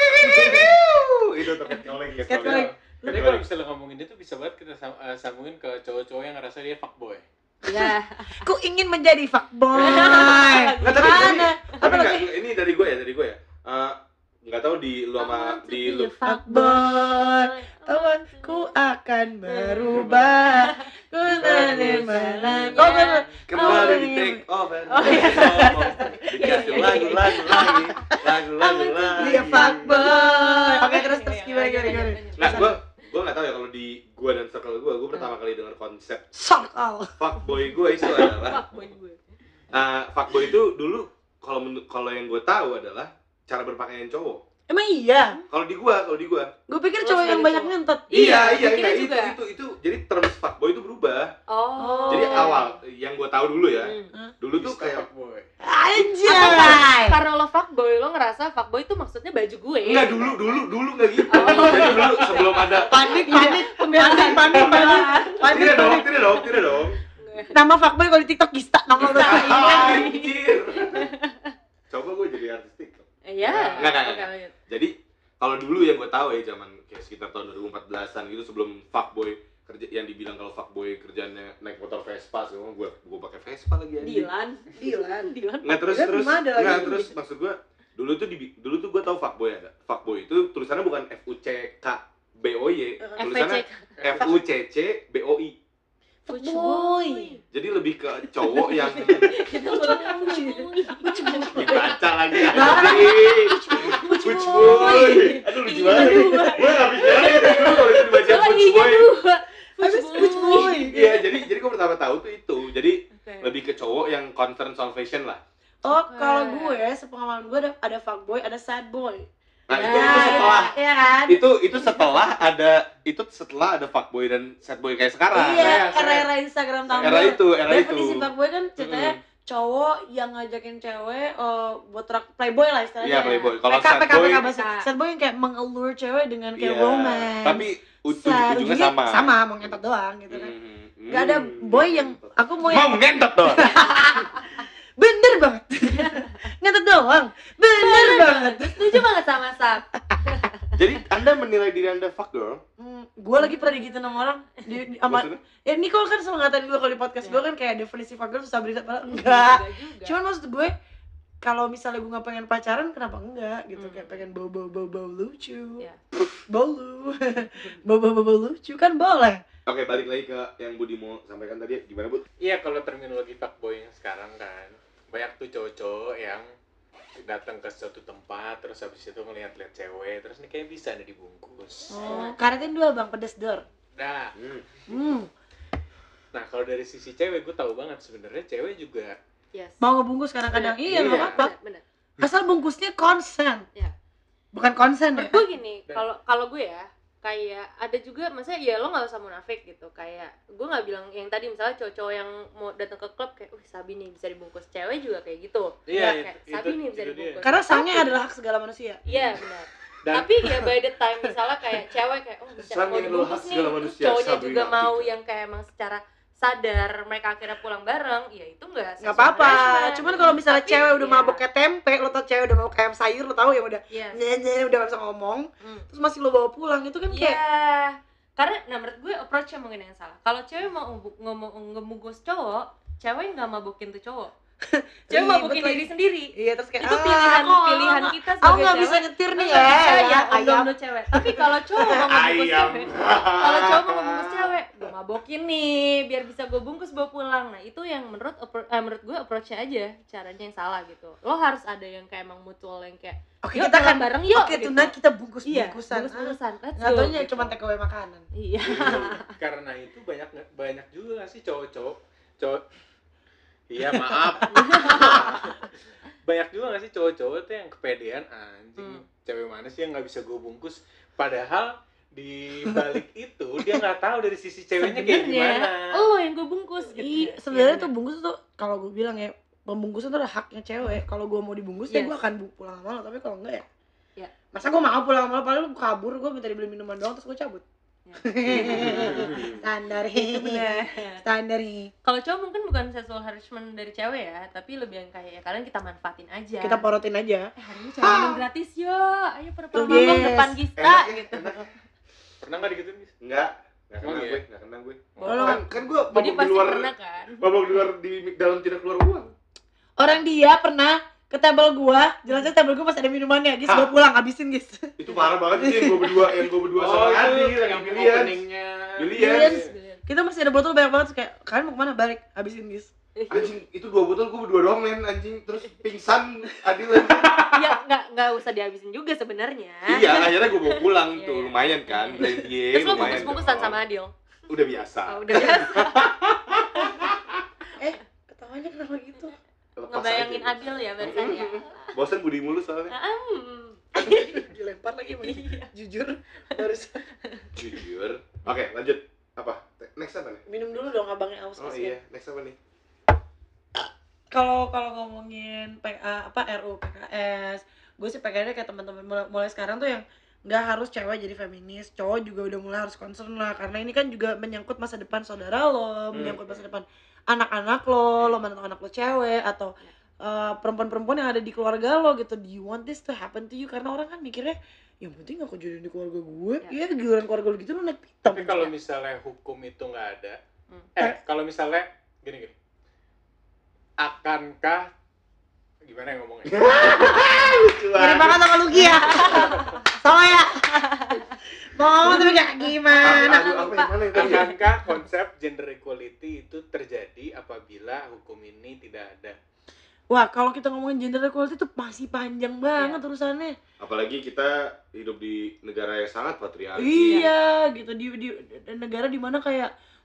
Itu terkait coleng ya. Terkait coleng. coleng. Jadi kalau misalnya ngomongin itu bisa banget kita sam- eh, sambungin ke cowok-cowok yang ngerasa dia fuckboy. Iya. Ku ingin menjadi fuckboy. Nggak, tapi ini, Mana? tapi Apa nggak, lagi? ini dari gue ya, dari gue ya. Eh, nggak tahu di lu sama di lu. Fuckboy. Tawan, ku akan berubah. Ku menerima. Oh, bener. Kembali Oh, di iya. take over. Oh, iya. Dikasih lagu-lagu lagi, lagu-lagu lagi. Dia fuckboy. Oke, terus terus Iya, gimana iya, gimana iya, gimana? iya, iya. Nah, gue gue nggak tahu ya kalau di gue dan circle gue, gue pertama kali dengar konsep Sokal. fuckboy gue itu adalah Fuckboy gue. uh, fuckboy itu dulu kalau menurut kalau yang gue tahu adalah cara berpakaian cowok. Emang iya? Kalau di gue, kalau di gue. Gue pikir Lo cowok yang sebagai banyak cowok. ngentot. Iya, Iya, iya, pikirnya iya, itu, juga. itu, itu, jadi terms fuckboy itu berubah. Oh. Jadi awal, yang gue tahu dulu ya, Hmm. dulu tuh Mister kayak fuckboy. Anjay. Karena lo fuckboy, lo ngerasa fuckboy itu maksudnya baju gue. enggak dulu, dulu, dulu nggak gitu. Oh. Jadi dulu sebelum ada Panik, panik, Pembelaan. panik, panik, panik, panik, tidak dong, panik. tidak dong, tidak dong. Nama fuckboy kalau di TikTok Gista, nama udah. Anjir. Coba gue jadi artis TikTok. Iya. Nggak, nggak, Oke, nggak. lanjut. Jadi kalau dulu yang gue tahu ya zaman kayak sekitar tahun dua ribu empat belasan gitu sebelum fuckboy kerja yang dibilang kalau fuckboy kerjanya naik motor Vespa semua gue gue pakai Vespa lagi anjing. Dilan. Dilan. Dilan. Nggak terus Dilan terus belum ada lagi. nggak terus maksud gue dulu tuh di dulu tuh gue tahu fuckboy ada fuckboy itu tulisannya bukan F U C K B O Y tulisannya F U C C B O I Fuckboy. jadi lebih ke cowok yang Kita fuckboy. dibaca lagi anjing Fuckboy aduh lucu banget gue nggak bisa itu dulu kalau itu dibaca Gue lagi Fuckboy ingat dua. tahu tuh itu. Jadi Oke. lebih ke cowok yang concern soal fashion lah. Oh, Oke. kalau gue, sepengalaman gue ada ada fuckboy, ada sad boy. Nah, Ya, itu, itu setelah Iya kan? itu itu setelah ada itu setelah ada fuckboy dan sad boy kayak sekarang. Iya, Saya- saya- era-era Instagram Tumblr. Era itu, era itu. Definisi fuckboy kan ceritanya cowok yang ngajakin cewek eh, buat rak playboy lah istilahnya. Iya, playboy. Kalau P K, sad P K, boy, P K bahasa. Ah. Sad boy yang kayak mengelur cewek dengan kayak iya. romance. Tapi ujung Sad, ujungnya ujungnya sama. sama, mau ngentot doang gitu kan. Hmm, Gak ada hmm, boy yang ngentot. aku mau mau yang ngentot doang. bener banget. Ngentot doang. Bener banget. Setuju banget sama Sap. Jadi Anda menilai diri Anda fuck girl? Hmm, gue lagi pernah digituin sama orang di, di sama Maksudnya? ya Nicole kan selalu ngatain gue kalau di podcast Ya. gue kan kayak definisi fuck girl susah berita padahal enggak. juga. Cuman maksud gue kalau misalnya gue nggak pengen pacaran kenapa enggak gitu Hmm. kayak pengen bau bau bau bau lucu Ya. bau lu bau bau bau bau lucu kan boleh. Oke, balik lagi ke yang Budi mau sampaikan tadi. Gimana, Bu? Iya, kalau terminologi fuckboy yang sekarang kan banyak tuh cowok-cowok yang datang ke suatu tempat terus habis itu ngeliat-liat cewek terus nih kayak bisa nih dibungkus. Oh, karetin dua bang pedes dor. Nah, Hmm. Hmm. nah kalau dari sisi cewek gue tahu banget sebenarnya cewek juga Yes. Mau ngebungkus kadang-kadang iya nggak Iya. apa-apa. Bener, bener. Asal bungkusnya konsen. Iya. Bukan konsen ya. Menurut gue gini, kalau kalau gue ya kayak ada juga maksudnya ya lo nggak usah munafik gitu, kayak gue nggak bilang yang tadi misalnya cowok-cowok yang mau datang ke klub kayak, uh Sabi nih bisa dibungkus, cewek juga kayak gitu. Iya, Ya, itu- kayak itu- Sabi nih bisa itu dia. dibungkus. Karena sangnya Tapi- adalah hak segala manusia. Iya benar. dan Tapi ya by the time misalnya kayak cewek kayak oh bisa Sang mau yang dibungkus lohas nih, segala terus manusia, cowoknya Sabi juga Nafika. mau yang kayak emang secara sadar mereka akhirnya pulang bareng, ya itu enggak Nggak apa-apa. Cuman kalau misalnya Tapi, cewek udah ya. mabok kayak tempe, lo tau cewek udah mau kayak ayam sayur, lo tau yang udah Iya. nyanyi udah gak bisa ngomong, Hmm. terus masih lo bawa pulang itu kan Iya, kayak karena nah menurut gue approach-nya mungkin yang salah. Kalau cewek mau ngebu- ngomong ngebungkus cowok, cewek nggak mabokin tuh cowok. Cewek Ribet mabokin lagi. diri sendiri. iya terus kayak Itu "Ah, pilihan aku- pilihan kita aku sebagai nggak cewek. bisa nyetir nih Nggak ya, bisa ya, ya om ayam. lo cewek. Tapi kalau cowok mau ngebungkus Ayam. cewek, kalau cowok mau ngebungkus cewek, gue mabokin nih biar bisa gue bungkus bawa pulang. Nah itu yang menurut appro- eh, menurut gue approach-nya aja caranya yang salah gitu. Lo harus ada yang kayak emang mutual yang kayak Oke yuk kita pulang kan bareng yuk. oke gitu. tonight kita bungkus Iya, bungkusan. bungkus-bungkusan. Let's Nggak go, taunya gitu. cuma take away makanan. Iya. karena itu banyak banyak juga nggak sih cowok-cowok cowok iya maaf banyak juga nggak sih cowok-cowok tuh yang kepedean anjing Hmm. cewek mana sih yang nggak bisa gue bungkus padahal di balik itu dia nggak tahu dari sisi ceweknya kayak gimana. lo yang gue bungkus gitu. Iya, sebenarnya tuh bungkus tuh kalau gue bilang ya pembungkusan tuh adalah haknya cewek. Kalau gue mau dibungkus ya Yes. gue akan bu- pulang sama lo, tapi kalau enggak ya Ya. masa gue mau pulang sama lo, padahal lu kabur, gue minta dibeli minuman doang terus gue cabut. Standar Itu bener. standar nih. Kalau cowok mungkin bukan sexual harassment dari cewek ya, tapi lebih yang kayak ya kalian kita manfaatin aja. Kita porotin aja. eh hari ini cewek minum gratis yo, ayo pada Tuh, pulang mabok yes. depan Gista Enak ya, gitu. enak. Pernah nggak digituin guys? Enggak, enggak kena Oh, iya? gue, enggak kena gue. Kalau Kan kan gue Jadi mabok di pasti luar, pernah kan? mabok di luar di dalam tidak keluar uang. orang dia pernah ke table gua, jelasnya table gua masih ada minumannya, guys, gua pulang habisin guys. Itu parah banget sih yang gue berdua, yang gue berdua sama itu Adi, yang yang Billions. openingnya Billions. Kita masih ada botol banyak banget terus kayak kalian mau kemana, balik habisin guys. Anjing, itu dua botol gue berdua doang men, anjing. Terus pingsan Adil lagi. Ya nggak nggak usah dihabisin juga sebenarnya. Iya, akhirnya gue bawa pulang Iya, tuh, iya. lumayan kan. Blendie, Terus lo lumayan bungkus-bungkusan dong. sama Adil. Udah biasa. Oh, udah biasa. Eh, ketawanya kenapa gitu? Lepas Ngebayangin aja. Adil ya barusan ya. Bosan Budi mulu soalnya. Hmm. Dilempar lagi sama dia. Iya. Jujur harus Jujur. Oke, lanjut. Apa? Next apa nih? minum dulu dong abangnya aus Oh kasihan. iya, next apa nih? Kalau kalau ngomongin P A apa R U P K S, gue sih pengennya kayak teman-teman mulai, mulai sekarang tuh yang nggak harus cewek jadi feminis, cowok juga udah mulai harus concern lah, karena ini kan juga menyangkut masa depan saudara lo, menyangkut masa depan anak-anak lo, lo mana tahu anak lo cewek atau uh, perempuan-perempuan yang ada di keluarga lo gitu. Do you want this to happen to you? Karena orang kan mikirnya yang penting aku jadi di keluarga gue, ya giliran keluarga lo gitu lo naik pitam. Tapi kalau misalnya hukum itu nggak ada, Hmm. eh kalau misalnya gini gini, akankah gimana yang ngomongnya? Mirip banget sama Lugi ya. Sama ya. Mau ngomong tapi kayak gimana? Aduh, apa yang mana yang tadi? Akankah konsep gender equality itu terjadi apabila hukum ini tidak ada? Wah, kalau kita ngomongin gender equality itu masih panjang banget urusannya. Apalagi kita hidup di negara yang sangat patriarki. Iya, gitu di, di, di negara dimana kayak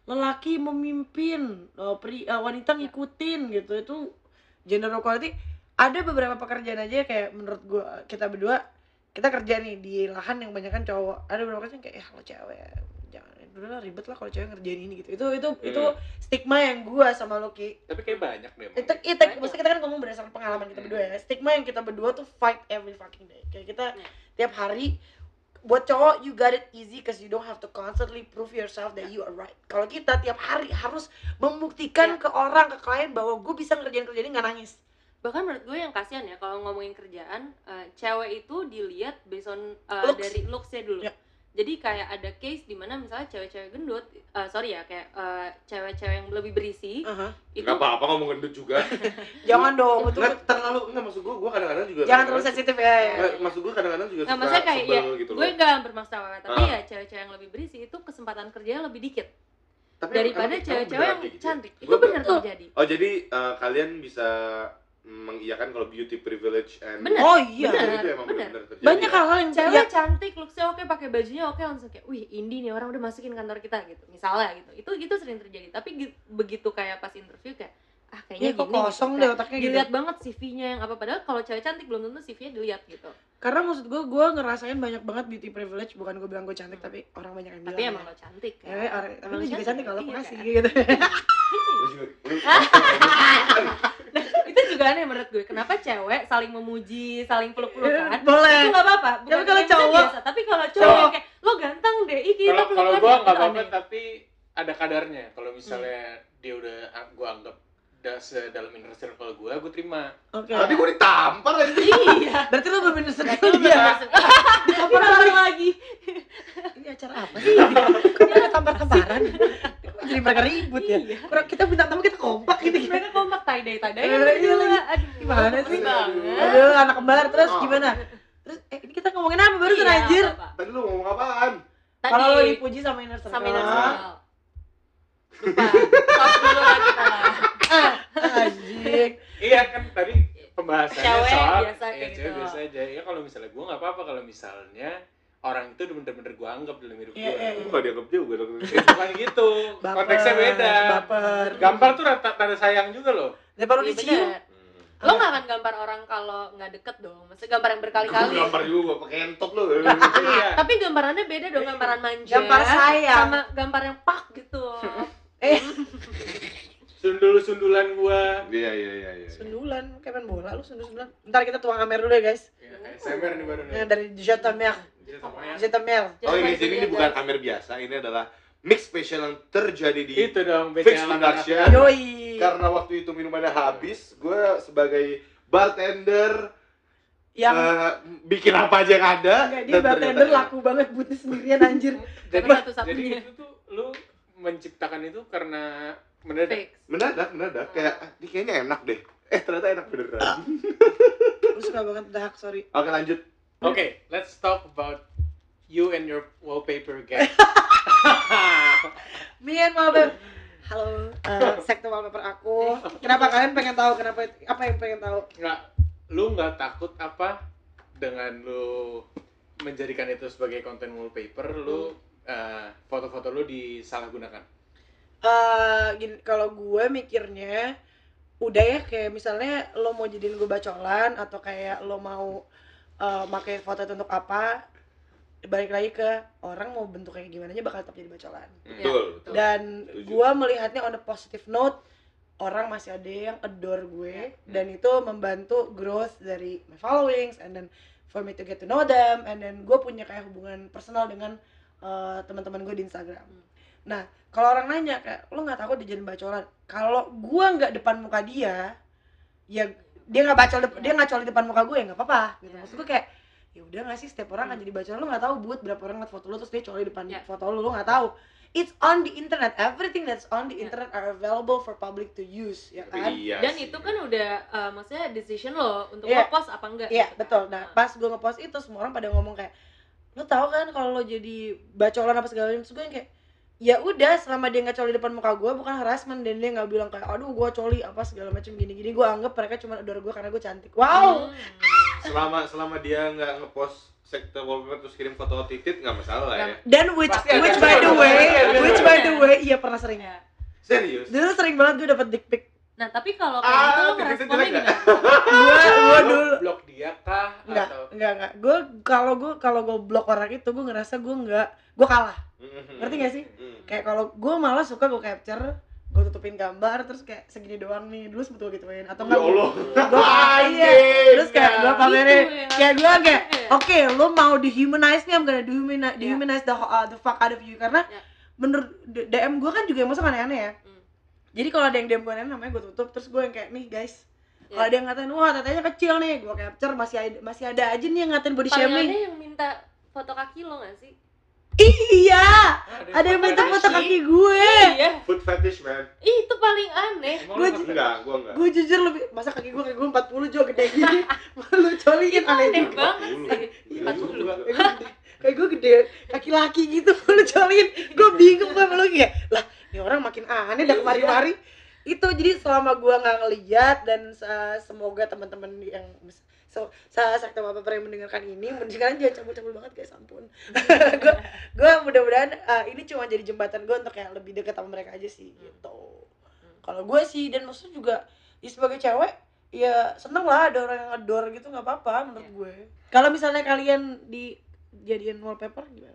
lelaki memimpin, uh, pri, uh, wanita ngikutin gitu. Itu gender equality. Ada beberapa pekerjaan aja kayak menurut gua kita berdua kita kerja nih di lahan yang banyak kan cowok. Ada beberapa kerjaan kayak ya lo cewek jangan dulu lah, ribet lah kalau cewek ngerjain ini gitu. Itu itu Hmm. itu stigma yang gua sama Loki. Tapi kayak banyak deh emang. Itu itu Banyak. maksudnya kita kan ngomong berdasarkan pengalaman kita berdua ya. Stigma yang kita berdua tuh fight every fucking day. Kayak kita Ya. tiap hari buat cowok you got it easy cause you don't have to constantly prove yourself that you are right. Kalau kita tiap hari harus membuktikan Ya. ke orang, ke klien bahwa gue bisa ngerjain kerjaan ini nggak nangis. Bahkan menurut gue yang kasihan ya kalau ngomongin kerjaan, uh, cewek itu dilihat based on uh, Looks. dari looks-nya dulu. Ya. Jadi kayak ada case di mana misalnya cewek-cewek gendut, uh, sorry ya kayak uh, cewek-cewek yang lebih berisi Uh-huh. itu Nggak apa-apa ngomong gendut juga. Jangan dong, itu Nggak terlalu, nggak maksud gue, gue kadang-kadang juga jangan terlalu sensitif ya. ya. Nggak, maksud gue kadang-kadang juga nggak suka maksudnya kayak ya, sebel gitu gue loh. nggak bermaksud apa tapi Ah. ya cewek-cewek yang lebih berisi itu kesempatan kerjanya lebih dikit Tapi daripada emang- emang cewek-cewek beneran yang kayak gitu ya? cantik. Gua Itu benar betul. terjadi. Oh jadi eh, kalian bisa mengiyakan kalau beauty privilege and Bener. Oh iya. Bener. itu emang bener. benar-benar terjadi. Banyak ya? hal-hal yang Cewek ya, cantik, looks-nya oke, pakai bajunya oke, langsung kayak, wih indie nih orang udah masukin kantor kita gitu, misalnya gitu. Itu itu sering terjadi. Tapi gi- begitu kayak pas interview kayak, ah ya kayaknya kok gini. kosong gitu. deh Kayak otaknya gitu. dilihat banget C V-nya yang apa, padahal kalau cewek cantik belum tentu C V-nya dilihat gitu. Karena maksud gue, gue ngerasain banyak banget beauty privilege. Bukan gue bilang gue cantik, tapi orang banyak yang bilang. Tapi ya. emang lo cantik kan. Ya, orang, tapi Emang lu lo juga cantik kalau iya, makasih kan? gitu. Lu juga- lu- Nah, itu juga aneh menurut gue. Kenapa cewek saling memuji, saling peluk-pelukan? Boleh. Itu nggak apa-apa. Bukan Tapi kalau kayak misalnya cowok- biasa. Tapi kalau cowok cowok- yang kayak lo ganteng deh, ih kita Kalau kalau pelukan gua ya, nggak itu apa-apa aneh. tapi ada kadarnya. Kalau misalnya dia udah gua anggap udah sedalam inner circle gua, gua terima. Oke. Tadi gue ditampar aja. Iya. Berarti lu belum bener Berarti lo dia. berhasil. Ditampar lagi. Ini acara apa sih? Kok ada tampar-tamparan? Kok jadi mereka ribut ya? Iya. Kurang kita bintang tamu kita kompak gitu. Mereka kompak tie-dye tie-dye Eh, kan iya berdua. lagi. Aduh, Gimana gemes sih? banget. Aduh, anak kembar terus Oh. gimana? Terus eh ini kita ngomongin apa barusan Iya, anjir? apa-apa. Tadi lu ngomong apaan? Tadi Kalau lo dipuji sama inner circle. sama inner circle. Lupa. Stop dulu lah kita lah. Anjing. Iya kan tadi pembahasannya Cewek soal biasa ya, kayak cewek gitu. biasa aja. Ya kalau misalnya gua nggak apa-apa kalau misalnya orang itu bener-bener gua anggap dalam hidup Iya, gua. iya, Lu nggak dianggap juga dong. Ya, bukan gitu. Baper, Konteksnya beda. Baper. Gampar tuh rata tanda sayang juga loh. Daripada lu Iya, dicium. bener. Lo gak akan gambar orang kalau nggak deket dong. Maksudnya gambar yang berkali-kali. Gambar juga gua pakai entot lu. Iya. Tapi gambarannya beda dong, gambaran manja. Gambar sayang. Sama gambar yang pak gitu. Eh, Sundul-sundulan gua. Iya iya iya iya. sundulan, kayak main bola lu sundul-sundulan. Ntar kita tuang Amer dulu ya, guys. Ya, kayak Semer nih baru nih. Yang dari Jatamer. Jadi namanya Jatamer. Oh ini sini ini bukan Amer biasa, ini adalah mix special yang terjadi di itu dong Fix beda Production. Yoi. Karena waktu itu minumannya habis, gue sebagai bartender Yang eh, bikin apa aja yang ada. enggak, dia dan bartender ternyata- laku banget butuh sendirian anjir. Jadi, Karena satu-satunya. jadi itu tuh lu menciptakan itu karena mendadak. Fix. Mendadak, mendadak kayak ah, ini kayaknya enak deh. Eh ternyata enak beneran. Lu suka banget dark, sorry. Oke lanjut. Oke, let's talk about you and your wallpaper gang. Me and wallpaper. Halo, eh, sektor wallpaper aku. Kenapa kalian pengen tahu kenapa apa yang pengen tahu? Nggak, lu nggak takut apa dengan lu menjadikan itu sebagai konten wallpaper, lu eh, foto-foto lu disalahgunakan? Eh gini, kalau gue mikirnya udah ya kayak misalnya lo mau jadiin gue bacolan atau kayak lo mau uh, pakai foto itu untuk apa, balik lagi ke orang mau bentuk kayak gimana aja bakal tetap jadi bacolan. Betul. betul. Dan Setuju. gue melihatnya on a positive note, orang masih ada yang adore gue dan itu membantu growth dari my followings and then for me to get to know them and then gue punya kayak hubungan personal dengan uh, teman-teman gue di Instagram. Nah, kalau orang nanya kayak lo nggak takut dijadiin bacolan? Kalau gue nggak depan muka dia, ya dia nggak bacol, dep- dia nggak coli depan muka gue ya nggak apa-apa. Gitu. Maksud gue kayak ya udah nggak sih setiap orang akan jadi bacolan, lo nggak tahu buat berapa orang ngeliat foto lo terus dia coli depan Ya. foto lo, lo nggak tahu. It's on the internet, everything that's on the Ya. internet are available for public to use, ya kan? Iya Dan sih. itu kan udah uh, maksudnya decision lo untuk Iya. lo post apa enggak. Iya gitu kan. betul. Nah pas gue ngepost itu semua orang pada ngomong kayak lo tahu kan kalau lo jadi bacolan apa segala macam, terus gue yang kayak ya udah selama dia nggak coli depan muka gue bukan harassment dan dia nggak bilang kayak aduh gue coli apa segala macam gini-gini, gue anggap mereka cuma adore gue karena gue cantik. Wow. Hmm. selama selama dia nggak ngepost sekte wallpaper terus kirim foto titit nggak masalah ya. Dan which Pasti ada which yang by the sama. way, Pasti ada which yang by sama. the way, iya pernah sering. Ya. Serius? Dulu sering banget gue dapet dick pic. Nah, tapi kalau kayak Ah, gitu lo titik-titik ngeresponnya jelek gimana? Gua gua Lu dulu blok dia kah enggak, atau enggak, enggak. Gue kalau gue kalau gue blok orang itu gue ngerasa gue enggak, gue kalah. Ngerti gak sih? Mm. Kayak kalau gue malah suka gue capture, gue tutupin gambar terus kayak segini doang nih. Dulu sempet gue gituin atau Ya enggak? Allah. Gue iya. Terus kayak gue pamerin Gitu ya. kayak gue kayak Iya. oke, lo mau dehumanize nih, I'm gonna dehumanize, Iya. dehumanize the, uh, the fuck out of you karena Iya. menurut D- DM gue kan juga masuk aneh-aneh ya. Hmm. Jadi kalau ada yang D M gue aneh namanya gue tutup, terus gue yang kayak nih guys. Iya. Kalau ada yang ngatain wah tetenya kecil nih, gue capture masih ada, masih ada aja nih yang ngatain body Paling shaming. aneh yang minta foto kaki lo gak sih? Iya, Ah, ada yang minta foto fetish? kaki gue. Iya, Food fetish man. Ih, itu paling aneh. Emang Gua lu ju- fetish? Enggak, gua enggak. Gue jujur lebih masa kaki gue kayak gue empat puluh juga gede gini. Lu coliin Itu aneh aneh juga. banget sih. Iya, empat gua puluh. juga. Kayak gue gede. Kayak gue gede kaki laki gitu lu coliin. Gue bingung gue sama lu kayak lah ini orang makin aneh dah kemari-mari. Itu jadi selama gue nggak ngeliat dan uh, semoga teman-teman yang so, saya sekte apa yang mendengarkan ini, sekarang jangan cabul-cabul banget guys, ampun. gue gue mudah-mudahan uh, ini cuma jadi jembatan gue untuk kayak lebih dekat sama mereka aja sih gitu. Kalau gue sih dan maksudnya juga ya sebagai cewek ya seneng lah ada orang yang adore gitu, nggak apa-apa menurut gue. Kalau misalnya kalian dijadiin wallpaper gimana?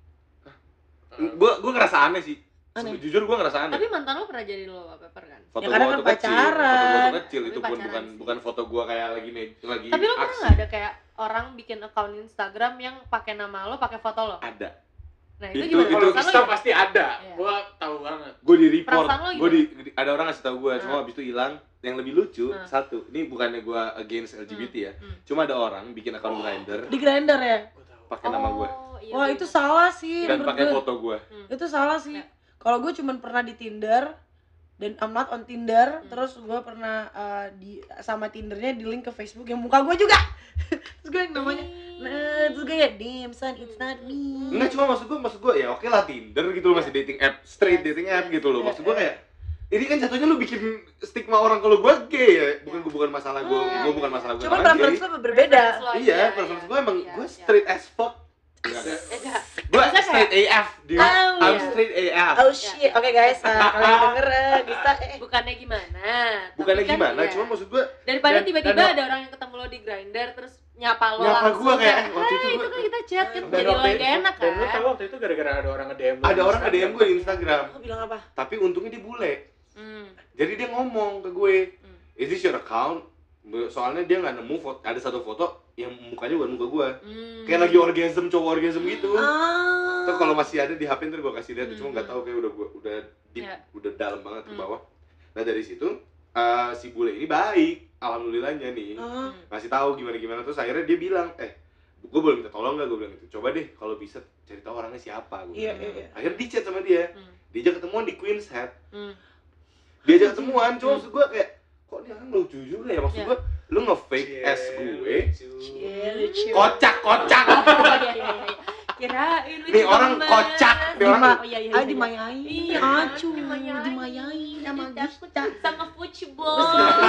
Gua gua ngerasa aneh sih. Aneh. Jujur gua ngerasa aneh. Tapi mantan lo pernah jadi lo wallpaper kan? Foto Ya, karena gua kan waktu kecil, pacaran. foto gua waktu kecil Tapi itu pun pacaran bukan sih. bukan foto gua kayak lagi me- lagi Tapi lo pernah aksi. nggak ada kayak orang bikin account Instagram yang pakai nama lo, pakai foto lo? Ada. Nah itu, Itu- gimana? itu Kalau Perasaan lo Insta gimana? pasti ada. Iya. Gua tahu banget. Gue di report, Perasaan lo gue di, gimana? di- ada orang ngasih tau gue, cuma Ah. abis itu hilang. Yang lebih lucu Ah. satu, ini bukannya gue against L G B T ya, Hmm. cuma ada orang bikin akun Grindr Di Grindr ya? Gua tahu. pakai nama gue Oh, iya, Wah iya. itu salah sih dan menurut pakai gue. foto gue. Hmm. Itu salah sih. Ya. Kalau gue cuman pernah di Tinder dan I'm not on Tinder, Hmm. terus gue pernah uh, di sama Tindernya di link ke Facebook yang muka gue juga. Terus gue yang namanya, nah, terus gue kayak damn son it's not me. Enggak, cuma maksud gue, maksud gue ya oke lah Tinder gitu loh, masih dating app, straight Yes, dating app yes, gitu loh. yes, Maksud gue yes. kayak ini kan jatuhnya lu bikin stigma orang kalau gue gay ya, bukan gue bukan masalah gue, Hmm, gue bukan iya, masalah gue Cuma orang gay. preference lo berbeda. Preference lo aja, Iya, preference gue emang iya, gue iya. straight as fuck. Ya, enggak. Gue Bisa straight kayak- A F, dude. Oh, I'm iya. straight A F. Oh shit, oke guys, uh, kalian denger uh, kita eh Bukannya gimana? Bukannya tapi kan gimana, iya. cuma maksud gue Daripada Dan- tiba-tiba dan- ada orang yang ketemu lo di Grindr terus nyapa lo Nyapa langsung gua kayak, kayak, waktu itu "Hai, gua- itu kan kita chat kan Dan jadi lo waktu yang itu- gak enak kan?" Dan lu tahu waktu itu gara-gara ada orang nge-D M lu ada di orang nge-D M Instagram. gue di Instagram, aku bilang apa? tapi untungnya dia bule. Hmm. Jadi dia ngomong ke gue, Hmm. is this your account? Soalnya dia nggak nemu foto, ada satu foto yang mukanya bukan muka gue. Hmm. Kayak lagi orgasm, cowok orgasm gitu. Ah. Tuh kalau masih ada di H P ntar gue kasih lihat, cuma nggak Hmm. tahu kayak udah gua udah deep, Ya. udah dalam banget ke Hmm. bawah. Nah dari situ eh, si bule ini baik, alhamdulillahnya nih, Ah. ngasih tahu gimana gimana. Terus akhirnya dia bilang, eh gue boleh minta tolong nggak? Gue bilang gitu, coba deh kalau bisa cari tahu orangnya siapa. Gue Iya, bilang. iya, iya. Akhirnya di chat sama dia, Hmm. diajak ketemuan di Queen's Head. Hmm. Diajak ketemuan, cuma Hmm. maksud gue kayak kok ini orang lucu juga ya, maksud Ya. gue lu nge-fake Cie, as gue, Iya, lucu. kocak kocak. Oh, iya, iya, iya. Kirain lucu Nih orang banget. kocak, nih orang Dima- Oh, iya, iya, Ah iya. dimayain, Iya, acu, dimayain. dimayain sama Takut Gita. sama fuckboy.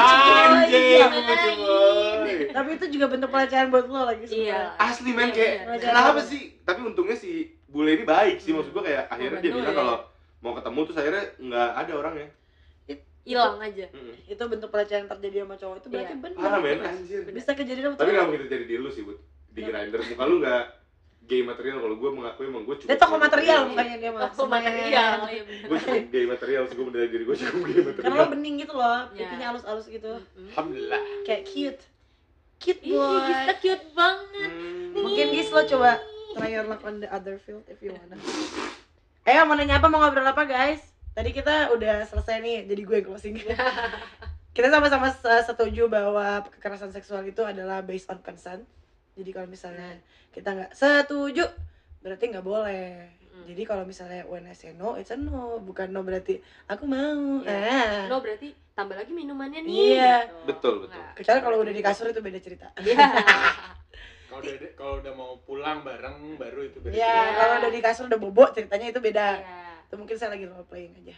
Anjing, Dimarahin. lucu boy. Tapi itu juga bentuk pelecehan buat lo lagi Iya. sebenarnya. Asli men, kayak Iya, iya. kenapa Iya. sih? Tapi untungnya si bule ini baik sih, Hmm. maksud gue kayak akhirnya dia Membantu bilang ya. kalau mau ketemu terus akhirnya nggak ada orangnya. Hilang aja. Mm-mm. Itu bentuk pelecehan yang terjadi sama cowok itu berarti Iya. benar. Parah men, bener. anjir. Bisa kejadian sama Tapi nggak cowok. mungkin terjadi di lu sih, Bud. Di Grindr muka lu nggak gay material, kalau gue mengakui emang gue cukup. Dia toko gay material mukanya dia mah. Toko material. Iya, bener. Gue cukup gay material sih, gue menilai diri gue cukup gay material. Karena lo bening gitu loh, Iya. pipinya halus-halus gitu. Mm-mm. Alhamdulillah. Kayak cute. Cute Ih, kita boy. cute banget. Hmm. Mungkin Gis lo coba try your luck on the other field if you wanna. Ayo mau nanya apa, mau ngobrol apa guys? Tadi kita udah selesai nih, jadi gue yang closing. Kita sama-sama se- setuju bahwa kekerasan seksual itu adalah based on consent. Jadi kalau misalnya kita nggak setuju, berarti nggak boleh. Mm. Jadi kalau misalnya when I say no, it's a no. Bukan no berarti aku mau. Iya. Ah. Lo berarti tambah lagi minumannya nih. Iya. gitu. Betul, betul. Nah, Kecuali kalau udah di kasur itu beda cerita. Iya. Kalau udah kalau udah mau pulang bareng baru itu beda. Iya, Iya. kalau udah di kasur udah bobo ceritanya itu beda. Iya. Itu mungkin saya lagi role playing aja.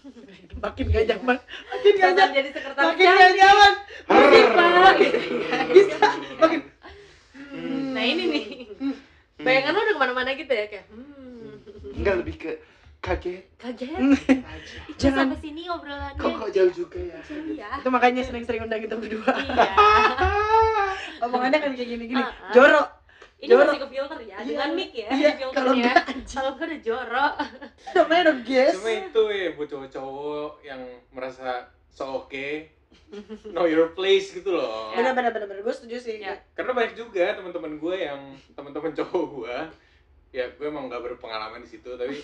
Makin gak zaman. Makin gak Jangan zaman. jadi sekretaris Makin gak zaman. Pak, gitu. Bisa. Makin Nah ini nih Bayangan lo udah kemana-mana gitu ya kayak hmm. Enggak, lebih ke kaget. Kaget. Jangan. Jangan sampai sini obrolannya. Kok kok jauh juga ya? Iya. Itu makanya sering-sering undang kita berdua. Iya. Omongannya kan kayak gini-gini. Uh-uh. Jorok. Ini Jorok. masih ke filter ya, Iya. dengan mic ya, Iya, di filternya. kalau enggak anjing. Kalau gue udah jorok. Namanya dong guys. Cuma itu ya buat cowok-cowok yang merasa so oke, know your place gitu loh. Ya. Bener-bener bener gue setuju sih. Ya. Karena banyak juga teman-teman gue yang teman-teman cowok gue, ya gue emang nggak berpengalaman di situ tapi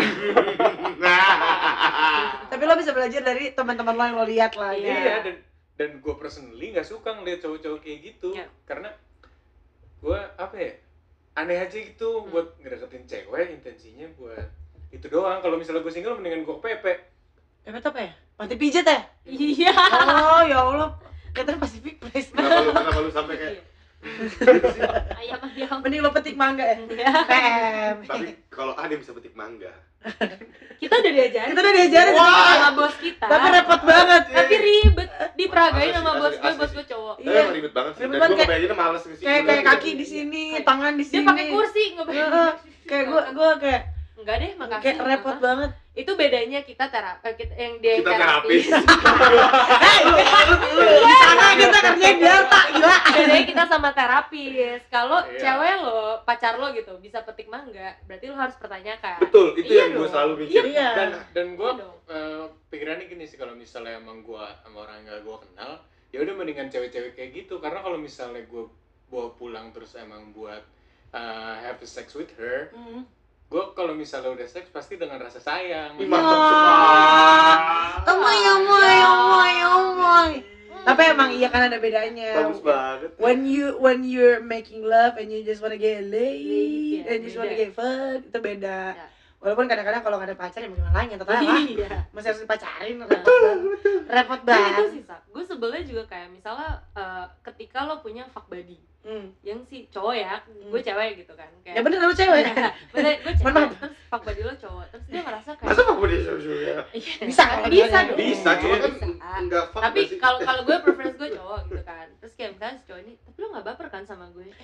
Tapi lo bisa belajar dari teman-teman lo yang lo lihat lah. Iya. iya dan dan gue personally nggak suka ngeliat cowok-cowok kayak gitu Ya. karena gue apa ya aneh aja gitu Hmm. buat ngedeketin cewek intensinya buat itu doang. Kalau misalnya gue single mendingan gue pepe. Apa tuh apa ya? Panti pijat ya? Iya. Oh ya Allah. Katanya Pacific Place. Kenapa lu, kenapa lu sampai kayak Ayam ayam. Mending lo petik mangga ya. Iya. Pem. tapi kalau ada yang bisa petik mangga. Kita udah diajarin. Kita udah diajarin sama bos kita. Tapi repot banget. Tapi ribet diperagain Asli, sama asli, bos gue, asli bos sih. gue cowok. Tapi Iya. emang ribet banget sih. Ribet Dan banget, gue kayak- ngebayanginnya males nge Kayak kayak kaki di sini, tangan di Dia sini. pakai kursi nggak pakai. Heeh. Kayak gue gue kayak Enggak deh, makasih. kayak repot Heeh. banget. Itu bedanya kita terapi, kita yang dia yang Kita terapis. Eh, di sana kita kerjain delta gila. Bedanya kita sama terapis. Kalau Iya. cewek lo, pacar lo gitu, bisa petik mangga, berarti lo harus pertanyakan. Betul, itu Iya yang gue dong. selalu mikir. Iya. Dan dan gue Iya dong. uh, pikirannya gini sih kalau misalnya emang gue sama orang yang gak gue kenal ya udah mendingan cewek-cewek kayak gitu karena kalau misalnya gue bawa pulang terus emang buat uh, have sex with her Hmm. gue kalau misalnya udah seks pasti dengan rasa sayang. Ih, mantap Ya. semua. Omoy omoy omoy omoy. Tapi emang iya kan ada bedanya. Bagus banget. When you when you're making love and you just wanna get laid Iya, and you just wanna beda. get fucked itu beda. Ya. Walaupun kadang-kadang kalau nggak ada pacar ya mau gimana lagi tetap lah. Iya. Masih harus dipacarin repot banget. Repot Tapi itu banget. sih, Sa. Gue sebelnya juga kayak misalnya uh, ketika lo punya fuck buddy, Hmm. yang si cowok ya, gue cewek gitu kan. Kayak, Ya bener lu cewek. Maksudnya gue Mohon cewek, maaf. terus fuck buddy lo cowok, terus dia ngerasa kayak Masa mau dia juga? Iya. Bisa kalau bisa misalnya. dong. Bisa, cuma kan Bisa. enggak fuck Tapi nggak sih? kalau kalau gue preference gue cowok gitu kan, terus kayak misalnya si cowok ini, tapi lo nggak baper kan sama gue?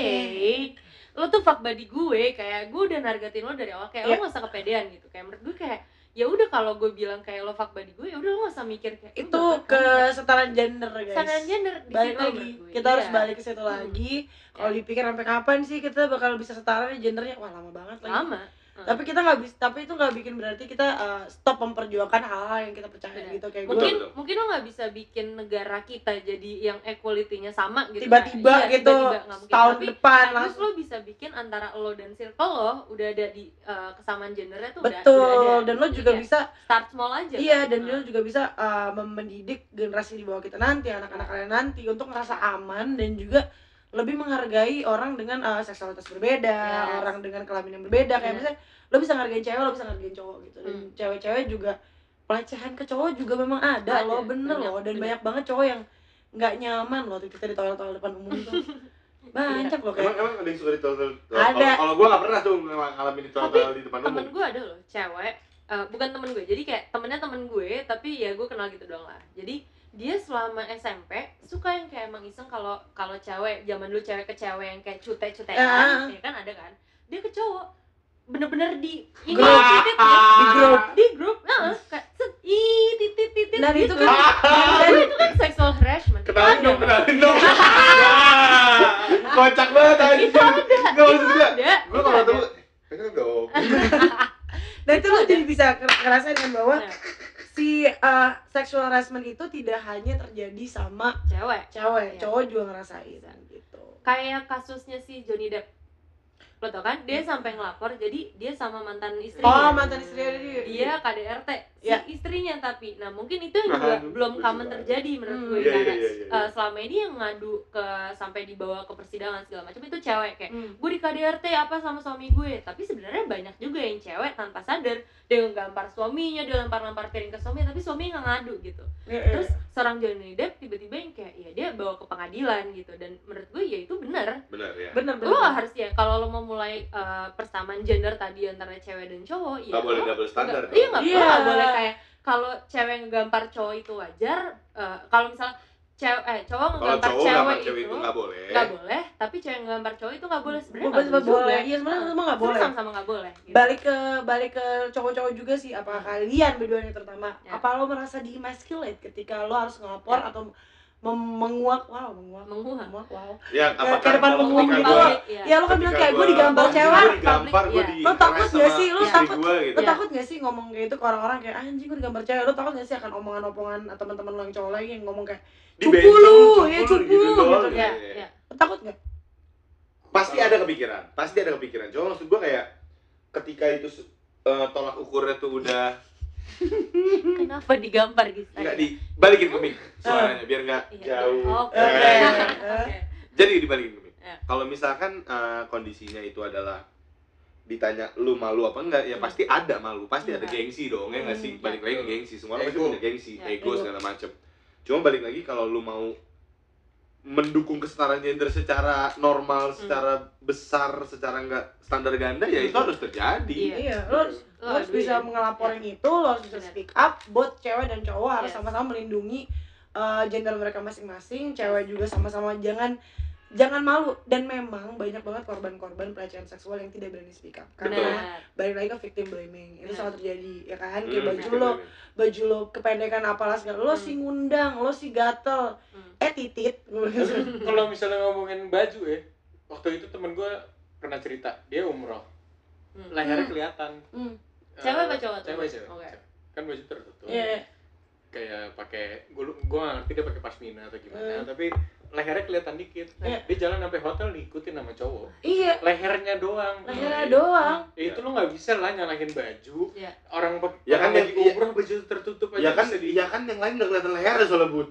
Hey, lo tuh fuck buddy gue, kayak gue udah nargetin lo dari awal, kayak Iya. lo nggak usah kepedean gitu. Kayak menurut gue kayak ya udah kalau gue bilang kayak lo fuck buddy gue, ya udah lo nggak usah mikir kayak lo Itu baper kan? kesetaraan gender guys. Kesetaraan gender di Balik situ lagi. menurut gue. Kita harus Iya. balik ke situ lagi. Kalau dipikir sampai kapan sih kita bakal bisa setara gendernya? Wah, lama banget lagi. Lama. Tapi kita nggak bisa, tapi itu nggak bikin berarti kita uh, stop memperjuangkan hal-hal yang kita percaya Benar. gitu kayak Mungkin Betul, betul. mungkin lo nggak bisa bikin negara kita jadi yang equality-nya sama gitu. tiba-tiba Kayak- iya, gitu tiba-tiba, nggak mungkin. tahun Tapi depan terus langsung. lo bisa bikin antara lo dan circle lo udah ada di uh, kesamaan gendernya tuh udah, Betul, udah ada. dan lo Jadi juga kayak bisa start small aja. iya kan? dan Nah. lo juga bisa uh, mendidik generasi di bawah kita nanti, anak-anak kalian nanti untuk ngerasa aman dan juga lebih menghargai orang dengan uh, seksualitas berbeda, Yes. orang dengan kelamin yang berbeda. Kayak Benar. misalnya lo bisa ngargain cewek, lo bisa ngargain cowok gitu. Dan Hmm. cewek-cewek juga pelecehan ke cowok juga memang ada, Ada, loh, bener banyak, loh. Dan bener. banyak banget cowok yang nggak nyaman loh kita di toilet-toilet depan umum tuh. Banyak loh Emang kayak. emang ada yang suka di toilet? Ada. Kalau kalau gue nggak pernah tuh ng- ngalamin di toilet di depan Temen umum. gue ada loh cewek, uh, bukan temen gue, jadi kayak temennya temen gue, tapi ya gue kenal gitu doang lah. Jadi dia selama S M P suka yang kayak emang iseng kalau kalau cewek zaman dulu cewek ke cewek yang kayak cute-cutean, Ah. ya kan ada kan, dia ke cowok bener-bener di ini Grup. titit ya, Di grup. di grup, nah kayak set, ih titit titit Dan gitu. itu kan dan itu kan sexual harassment. Kenalin Ada. dong, kenalin dong. Kocak banget anjing. Itu ada, Nggak itu maksud gue. ada, Gue itu kalau ada. tuh pengen dong. dan itu lo jadi bisa ngerasain kan bahwa Nah, si uh, sexual harassment itu tidak hanya terjadi sama cewek cewek, Iya. cowok juga ngerasain gitu. kayak kasusnya si Johnny Depp, lo tau kan dia sampai ngelapor, jadi dia sama mantan Oh, istrinya, mantan istrinya dia. dia K D R T si Ya. istrinya. Tapi nah mungkin itu yang juga Aduh, belum lucu common banget. terjadi menurut Hmm. gue, Iya, karena iya, iya, iya. uh, selama ini yang ngadu ke sampai dibawa ke persidangan segala macam itu cewek, kayak Hmm. gue di K D R T apa sama suami gue. Tapi sebenarnya banyak juga yang cewek tanpa sadar dia nggampar suaminya, dia lempar-lempar piring ke suami, tapi suaminya nggak ngadu gitu. Terus seorang Johnny Depp tiba-tiba yang kayak ya dia bawa ke pengadilan gitu, dan menurut gue ya itu benar. Benar ya. bener bener. Lo harus ya kalau lo mau mulai uh, persamaan gender tadi antara cewek dan cowok, ya Nggak boleh lo double standar nggak- dong. iya nggak Iya. nggak boleh kayak kalau cewek ngegampar cowok itu wajar. Uh, kalau misalnya cewek eh cowok Kalau ngegambar cowok cewek, gambar cewek itu itu nggak boleh. nggak boleh, tapi cewek ngegambar cowok itu nggak boleh sebenarnya. Boleh, nggak boleh boleh. juga. Iya, sebenarnya Heeh. sama nggak boleh. Sama-sama nggak boleh gitu. Balik ke balik ke cowok-cowok juga sih, apakah kalian berduanya terutama Ya. apa lo merasa di-emasculate ketika lo harus ngelapor Ya. atau mem- menguak wow menguak Menguak. menguak wow Ya, Kayak- apakah kayak depan kalau umum ketika gitu gua- loh. Ya lo kan bilang kayak gue digambar gua cewek, digampar, gue Iya. di Lo takut harass gak sama sih? Lo istri takut- gua gitu. lo Iya. takut gak sih ngomong kayak itu ke orang-orang kayak anjing gue digambar cewek? Lo takut gak sih akan omongan-omongan atau teman-teman lo yang cowok lagi yang ngomong kayak cupu Dibencong, lu, cupu ya lu, cupu gitu lu doang, gitu gitu. Ya, Iya. ya. Lo takut gak? Pasti ada kepikiran, pasti ada kepikiran. Cuma maksud gua kayak ketika itu eh, tolak ukurnya tuh udah Kenapa digambar gitu? nggak dibalikin ke mic suaranya biar nggak Iya. jauh. Oke. Eh, Oke. Jadi dibalikin ke mic. Ya. Kalau misalkan eh, kondisinya itu adalah ditanya lu malu apa enggak, ya Hmm. pasti ada malu, pasti ada Hmm. gengsi dong, ya nggak sih? Hmm. Balik lagi ke gengsi, semua orang pasti Ego. punya gengsi, Ya, ego ego. segala macem. Cuma balik lagi kalau lu mau mendukung kesetaraan gender secara normal, secara besar, secara enggak standar ganda, ya itu harus terjadi. Iya. Iya, lo harus, Lo lo harus aduin. bisa ngelaporin itu, lo harus bisa Benar. speak up. Both cewek dan cowok harus Yes. sama-sama melindungi uh, gender mereka masing-masing. Cewek juga sama-sama jangan jangan malu. Dan memang banyak banget korban-korban pelecehan seksual yang tidak berani speak up. Karena Benar. balik lagi ke victim blaming itu Benar. sangat terjadi, ya kan? Hmm, Kayak baju victim lo, blaming. baju lo kependekan apalah segala, lo Hmm. si ngundang, lo si gatel, Hmm. eh titit. Tapi kalau misalnya ngomongin baju ya, waktu itu temen gue pernah cerita, dia umroh, Hmm. lehernya kelihatan. Hmm. Cewek apa Eh, cowok tuh? Cewek, cewek. Oke. Kan baju tertutup. Iya. Kayak pakai, gue gue nggak ngerti dia pakai pasmina atau gimana, Hmm. tapi lehernya kelihatan dikit. Iya. Dia jalan sampai hotel diikutin sama cowok. Iya, Lehernya doang. lehernya Iya. doang. Ya, itu lo nggak bisa lah nyalahin baju. Iya. Orang pe- Ya orang kan lagi yang- umroh baju tertutup aja Ya kan, bisa di. ya kan yang lain udah kelihatan lehernya soalnya bud.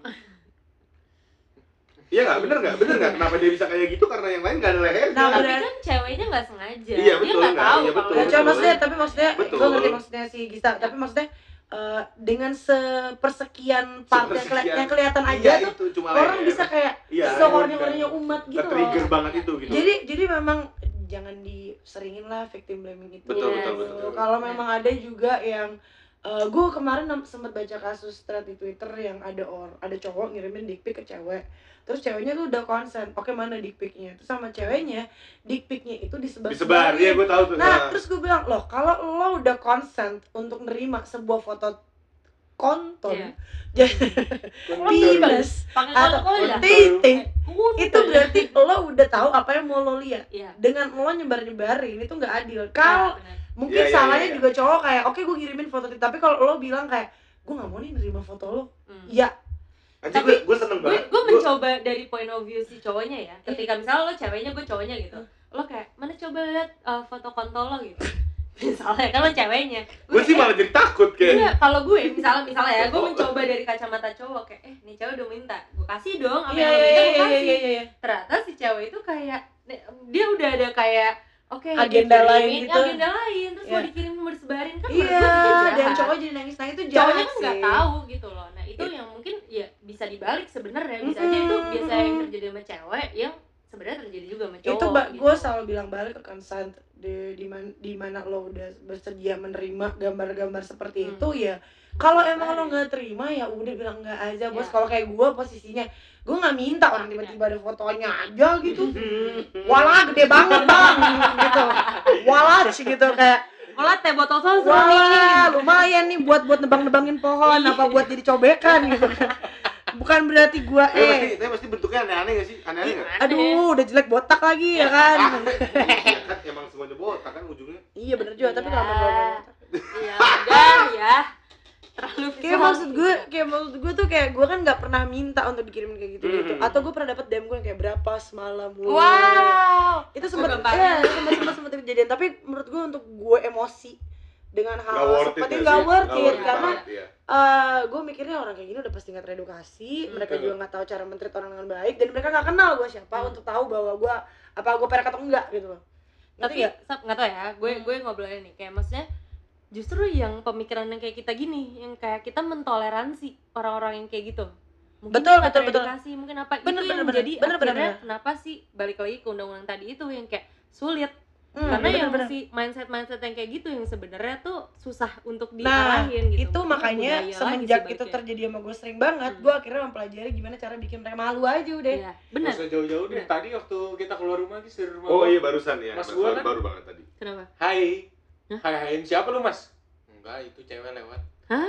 Iya nggak, bener nggak, bener nggak? Kenapa dia bisa kayak gitu? Karena yang lain nggak ada lehernya. Nah, Tapi benar. kan ceweknya nggak sengaja. Iya, Dia betul, nggak nggak? tahu Iya, kalau betul, Ya, itu- cuma betul. maksudnya, tapi maksudnya, Betul. gue ngerti maksudnya si Gisa, tapi maksudnya uh, dengan sepersekian part yang, keli- Sepersekian. yang kelihatan aja Iya, tuh, itu cuma orang leher. bisa kayak Iya, sehorny-hornynya umat gitu loh. Ke-trigger banget itu gitu. Jadi jadi memang jangan diseringin lah victim blaming itu. Betul, betul, Gitu. betul. Kalau memang ada juga yang uh, gue kemarin nem- sempat baca kasus thread di Twitter yang ada or ada cowok ngirimin dick pic ke cewek. Terus ceweknya tuh udah konsen, oke mana dick picnya? Terus sama ceweknya, dick picnya itu disebar Disebar, iya gue tahu tuh. Nah, terus gue bilang, loh kalau lo udah consent untuk nerima sebuah foto konton, Iya. penis, Pakai atau kola-kola. titik, Kuntul. itu berarti lo udah tahu apa yang mau lo lihat. Iya. Dengan lo nyebar-nyebarin, itu nggak adil. Kalau Nah, benar. mungkin Iya, iya, salahnya iya, iya. juga cowok kayak, oke gue ngirimin foto titik, tapi kalau lo bilang kayak, gue nggak mau nih nerima foto lo, Hmm. ya Anjir, Tapi gue, gue seneng gue banget. gue Gua- mencoba dari point of view si cowoknya ya. Ketika misalnya lo ceweknya, gue cowoknya gitu. Lo kayak mana coba lihat uh, foto kontol lo gitu. Misalnya kan lo ceweknya. gue sih malah jadi takut kayak. Iya, kalau gue misalnya misalnya ya, gue mencoba dari kacamata cowok kayak eh nih cewek udah minta, gue kasih dong apa iya yang lo iya minta iya gue kasih. iya iya. Ternyata si cewek itu kayak dia udah ada kayak oke Agenda dikirimin, lain gitu. agenda lain terus Iya. mau dikirim mau disebarin kan menurut Iya, gue itu jahat. dan cowok jadi nangis-nangis itu Cowoknya jahat kan nggak sih. tahu gitu loh. Nah itu yang mungkin ya bisa dibalik sebenarnya, bisa aja itu Mm-mm. biasa yang terjadi sama cewek yang sebenarnya terjadi juga sama cowok. Itu ba- gitu. gue selalu bilang balik ke consent di di man- di mana lo udah bersedia menerima gambar-gambar seperti Hmm. itu ya. Kalau Bisa emang lo disebarin. nggak terima ya udah bilang nggak aja bos. Ya. Kalau kayak gue posisinya, gue nggak minta orang tiba-tiba ada fotonya aja gitu. Walah gede banget bang gitu. Walah gitu kayak. Olah teh botol sos Wah, lumayan nih buat buat nebang-nebangin pohon apa buat jadi cobekan gitu kan. Bukan berarti gua Tapi pasti, eh tapi pasti bentuknya aneh-aneh gak sih? Aneh-aneh gak? aduh udah jelek botak lagi ya kan. Ya kan emang semuanya botak kan ujungnya. Iya bener juga, tapi Iya. kalau botak. Iya udah ya terlalu Kayak visual maksud gue, gitu. kayak maksud gue tuh kayak gue kan nggak pernah minta untuk dikirimin kayak gitu gitu. Mhm. Atau gue pernah dapat D M gue yang kayak berapa semalam. Wah. Wow Itu sempat Gampangnya. ya, sempat sempat sempat kejadian. Tapi menurut gue untuk gue emosi dengan Nggak hal worth it seperti nggak nggak sih? worth Nggak it worth it karena banget, iya. eh gue mikirnya orang kayak gini udah pasti nggak teredukasi, Hmm. mereka Betul. juga nggak tahu cara mentreat orang dengan baik dan mereka nggak kenal gue siapa Hmm. untuk tahu bahwa gue apa gue perek atau enggak gitu loh. Ngerti tapi nggak? Sab, nggak tau ya gue Hmm. gue ngobrolin nih kayak maksudnya justru yang pemikiran yang kayak kita gini yang kayak kita mentoleransi orang-orang yang kayak gitu mungkin Betul, dia nggak betul, betul. teredukasi, mungkin apa Bener, itu bener, yang bener. jadi Bener, bener, akhirnya bener. kenapa sih balik lagi ke undang-undang tadi itu yang kayak sulit Hmm, Karena yang bener-bener. si mindset-mindset yang kayak gitu yang sebenarnya tuh susah untuk Nah, diarahin gitu. itu Mungkin makanya budaya lagi semenjak sih itu baliknya. terjadi sama gue sering banget, Hmm. gue akhirnya mempelajari gimana cara bikin mereka malu aja udah. Iya, Nggak benar. usah jauh-jauh deh. Bener. Tadi waktu kita keluar rumah guys dari rumah Oh gua, iya barusan ya, Mas baru, gua baru, kan- baru banget tadi. Kenapa? Hai. Hah? Hai hain siapa lu mas? Enggak, itu cewek lewat.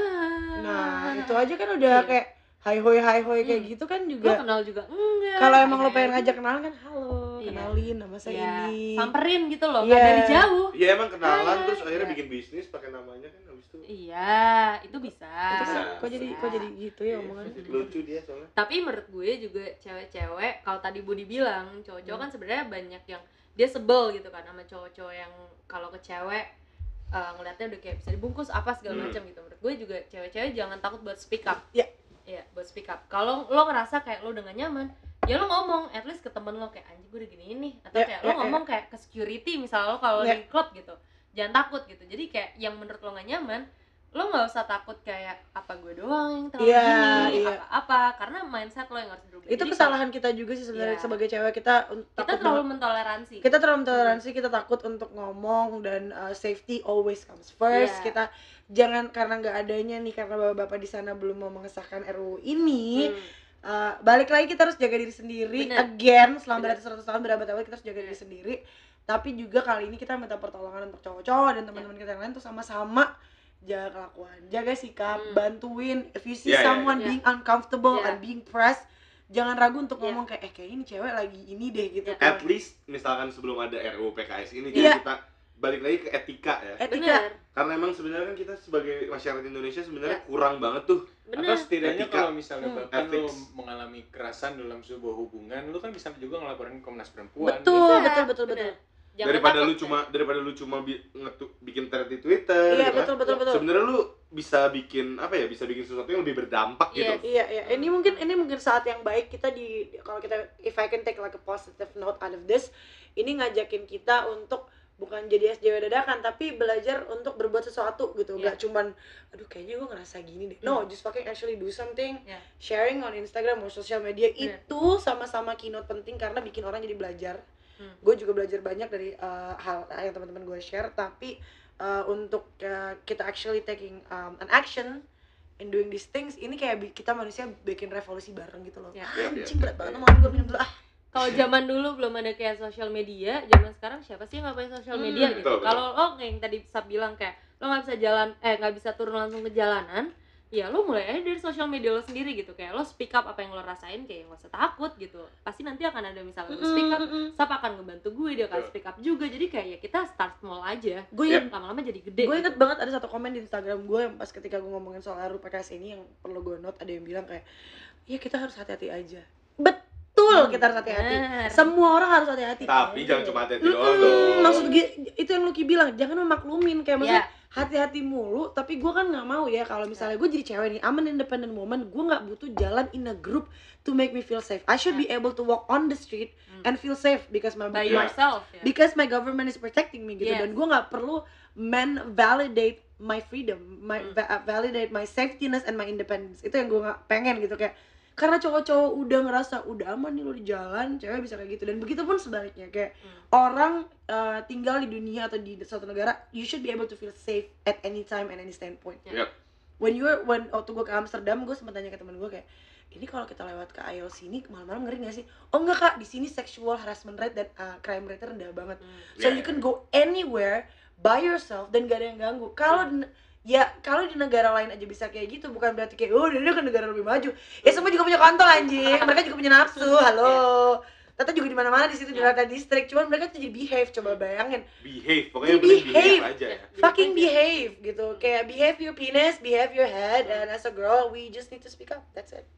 Ah. Nah, itu aja kan udah Iya. kayak hai hoi hai hoi kayak Hmm. gitu kan Lo juga. kenal juga enggak. Kalau emang lo Hai-hai pengen aja. ngajak kenalan kan, halo, Iya. kenalin nama saya Iya, ini. samperin gitu loh, Iya. nggak dari jauh. Iya emang kenalan Hai, terus akhirnya iya. bikin bisnis pakai namanya kan habis itu. Iya, itu bisa. Itu kan Bisa. kok jadi kok jadi gitu ya Iya, omongannya. lucu dia soalnya. Tapi menurut gue juga cewek-cewek, kalau tadi Budi bilang cowok-cowok kan sebenarnya banyak yang dia sebel gitu kan sama cowok-cowok yang kalau ke cewek uh, ngeliatnya udah kayak bisa dibungkus apa segala Hmm. macam gitu. Menurut gue juga cewek-cewek jangan takut buat speak up. Iya. Iya, buat speak up. Kalau lo ngerasa kayak lo udah gak nyaman, ya lo ngomong, at least ke temen lo kayak anjing gue udah gini nih, atau Ya, kayak ya, lo ya. ngomong kayak ke security misalnya lo kalau Ya. di klub gitu, jangan takut gitu. Jadi kayak yang menurut lo gak nyaman, lo nggak usah takut kayak apa gue doang yang terlalu Iya, gini, iya. apa-apa, karena mindset lo yang harus dirubah. Itu Jadi kesalahan kita juga sih sebenarnya Iya. sebagai cewek, kita un- kita takut terlalu banget. mentoleransi. Kita terlalu toleransi, kita takut untuk ngomong dan uh, safety always comes first. Iya. Kita jangan karena nggak adanya nih, karena bapak-bapak di sana belum mau mengesahkan R U U ini. Hmm. Uh, balik lagi kita harus jaga diri sendiri. Bener. Again, selama Bener. beratus-ratus tahun berabad-abad kita harus jaga diri Bener. sendiri. Tapi juga kali ini kita minta pertolongan untuk cowok-cowok dan teman-teman kita yang lain tuh sama-sama jaga kelakuan, jaga sikap, Hmm. bantuin. If you see Yeah, yeah, someone yeah. being uncomfortable Yeah. and being pressed, jangan ragu untuk Yeah. ngomong kayak eh kayak ini cewek lagi ini deh gitu. Yeah. kan. At least misalkan sebelum ada R U U P K S ini Iya. jadi kita balik lagi ke etika ya. Etika. Bener, Karena emang sebenarnya kan kita sebagai masyarakat Indonesia sebenarnya Ya. kurang banget tuh. Atau bener. setidaknya Etika. kalau misalnya Hmm. bahkan lo Ethics. mengalami kekerasan dalam sebuah hubungan, lo kan bisa juga ngelaporin ke Komnas Perempuan. Betul, Bisa, betul, betul, bener. betul. Jangan daripada takut, lu ya. cuma daripada lu cuma bi- ngetu- bikin thread di Twitter Iya, gitu betul, kan. betul, betul. Sebenarnya lu bisa bikin apa ya? Bisa bikin sesuatu yang lebih berdampak Yes. gitu. Iya, iya. Ini mungkin ini mungkin saat yang baik kita di kalau kita if I can take like a positive note out of this, ini ngajakin kita untuk bukan jadi S J W dadakan tapi belajar untuk berbuat sesuatu gitu. Iya. Gak cuman aduh kayaknya gue ngerasa gini deh. No, just fucking actually do something. Iya. Sharing on Instagram or social media Bener. itu sama-sama keynote penting karena bikin orang jadi belajar. Hmm. Gue juga belajar banyak dari uh, hal yang teman-teman gue share, tapi uh, untuk uh, kita actually taking um, an action in doing these things, ini kayak bi- kita manusia bikin revolusi bareng gitu loh. Ya. Iya, Anjing iya, berat iya. banget omongan gue, minum dulu ah. Kalau zaman dulu belum ada kayak sosial media, zaman sekarang siapa sih yang nggak punya sosial Hmm, media betul, gitu. betul. Kalau lo yang tadi Sab bilang kayak lo nggak bisa jalan, eh nggak bisa turun langsung ke jalanan, ya lo mulai aja dari sosial media lo sendiri gitu. Kayak lo speak up apa yang lo rasain, kayak nggak usah takut gitu. Pasti nanti akan ada misalnya lo speak up, Sab akan ngebantu gue, dia akan Betul. speak up juga. Jadi kayak ya kita start small aja, Gue Iya. inget, lama-lama jadi gede. gue gitu. inget banget ada satu komen di Instagram gue yang pas ketika gue ngomongin soal R U U P K S ini yang perlu gue note, ada yang bilang kayak ya kita harus hati-hati aja. Betul, Hmm, kita harus hati-hati. benar. Semua orang harus hati-hati. Tapi jangan cuma hati-hati doang Mm-mm, dong. maksud gue itu yang Lucky bilang, jangan memaklumin kayak maksudnya Ya. hati-hati mulu, tapi gue kan nggak mau ya kalau misalnya gue jadi cewek nih, I'm an independent woman, gue nggak butuh jalan in a group to make me feel safe. I should be able to walk on the street Hmm. and feel safe because my By my- yourself ya. because my government is protecting me gitu. Yes. Dan gue nggak perlu men validate my freedom, my Hmm. va- validate my safetyness and my independence. Itu yang gue nggak pengen gitu, kayak karena cowok-cowok udah ngerasa udah aman nih lo di jalan, cewek bisa kayak gitu. Dan begitu pun sebaliknya, kayak Hmm. orang uh, tinggal di dunia atau di suatu negara, you should be able to feel safe at any time and any standpoint. Ya. Yep. When you were when waktu gue ke Amsterdam, gue sempat tanya ke temen gue kayak, ini kalau kita lewat ke aisle sini malam-malam ngeri nggak sih? Oh enggak kak, di sini sexual harassment rate dan uh, crime rate rendah banget. Hmm. So Iya, you can go anywhere by yourself dan gak ada yang ganggu. Kalau di- ya kalau di negara lain aja bisa kayak gitu, bukan berarti kayak oh dia kan negara lebih maju. Ya semua juga punya kontol anjing. Mereka juga punya nafsu. Halo. Tata juga di mana-mana di situ di Ya. Jakarta District. Cuman mereka tuh jadi behave, coba bayangin. Behave, pokoknya yang Be- penting behave behave. aja ya. Fucking behave gitu. Kayak behave your penis, behave your head, and as a girl we just need to speak up. That's it.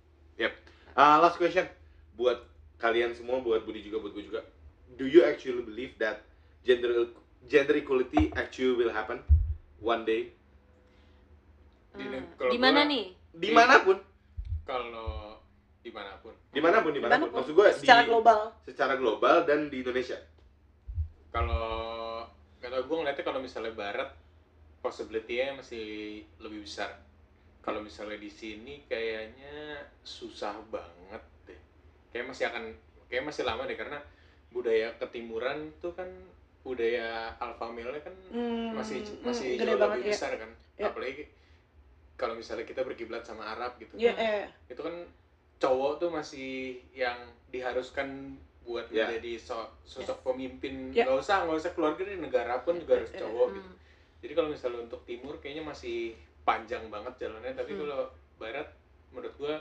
Uh, last question buat kalian semua, buat Budi juga, buat gue juga. Do you actually believe that gender gender equality actually will happen one day? Di- Hmm. kalau Di mana gua- nih? Dimanapun, Kalau dimanapun. dimanapun, dimanapun. Dimanapun. Maksud gue Secara di, global. secara global dan di Indonesia. Kalau kata gue ngeliatnya kalau misalnya barat possibility-nya masih lebih besar. Kalau misalnya di sini kayaknya susah banget deh. Kayak masih akan kayak masih lama deh karena budaya ketimuran tuh kan budaya alpha male kan Hmm, masih hmm, masih gede jauh banget, lebih ya. besar kan. Ya. Apalagi kalau misalnya kita berkiblat sama Arab gitu. Iya, eh. Itu kan cowok tuh masih yang diharuskan buat Ya. menjadi so- sosok pemimpin. Ya. Nggak usah, nggak usah keluarga di negara pun juga harus Ya. cowok gitu. Hmm. Jadi kalau misalnya untuk timur kayaknya masih panjang banget jalannya, tapi Hmm. kalau barat menurut gua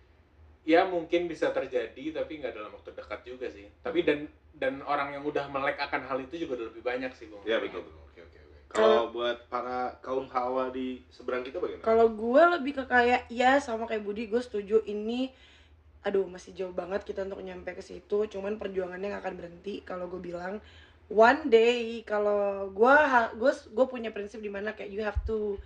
ya mungkin bisa terjadi tapi nggak dalam waktu dekat juga sih. Tapi dan dan orang yang udah melek akan hal itu juga udah lebih banyak sih, Bung. Ya betul. Oke oke oke. Kalau buat para kaum hawa di seberang kita bagaimana? Kalau gue lebih ke kayak ya sama kayak Budi, gue setuju ini aduh masih jauh banget kita untuk nyampe ke situ, cuman perjuangannya nggak akan berhenti. Kalau gue bilang one day, kalau gue gue gue punya prinsip di mana kayak you have to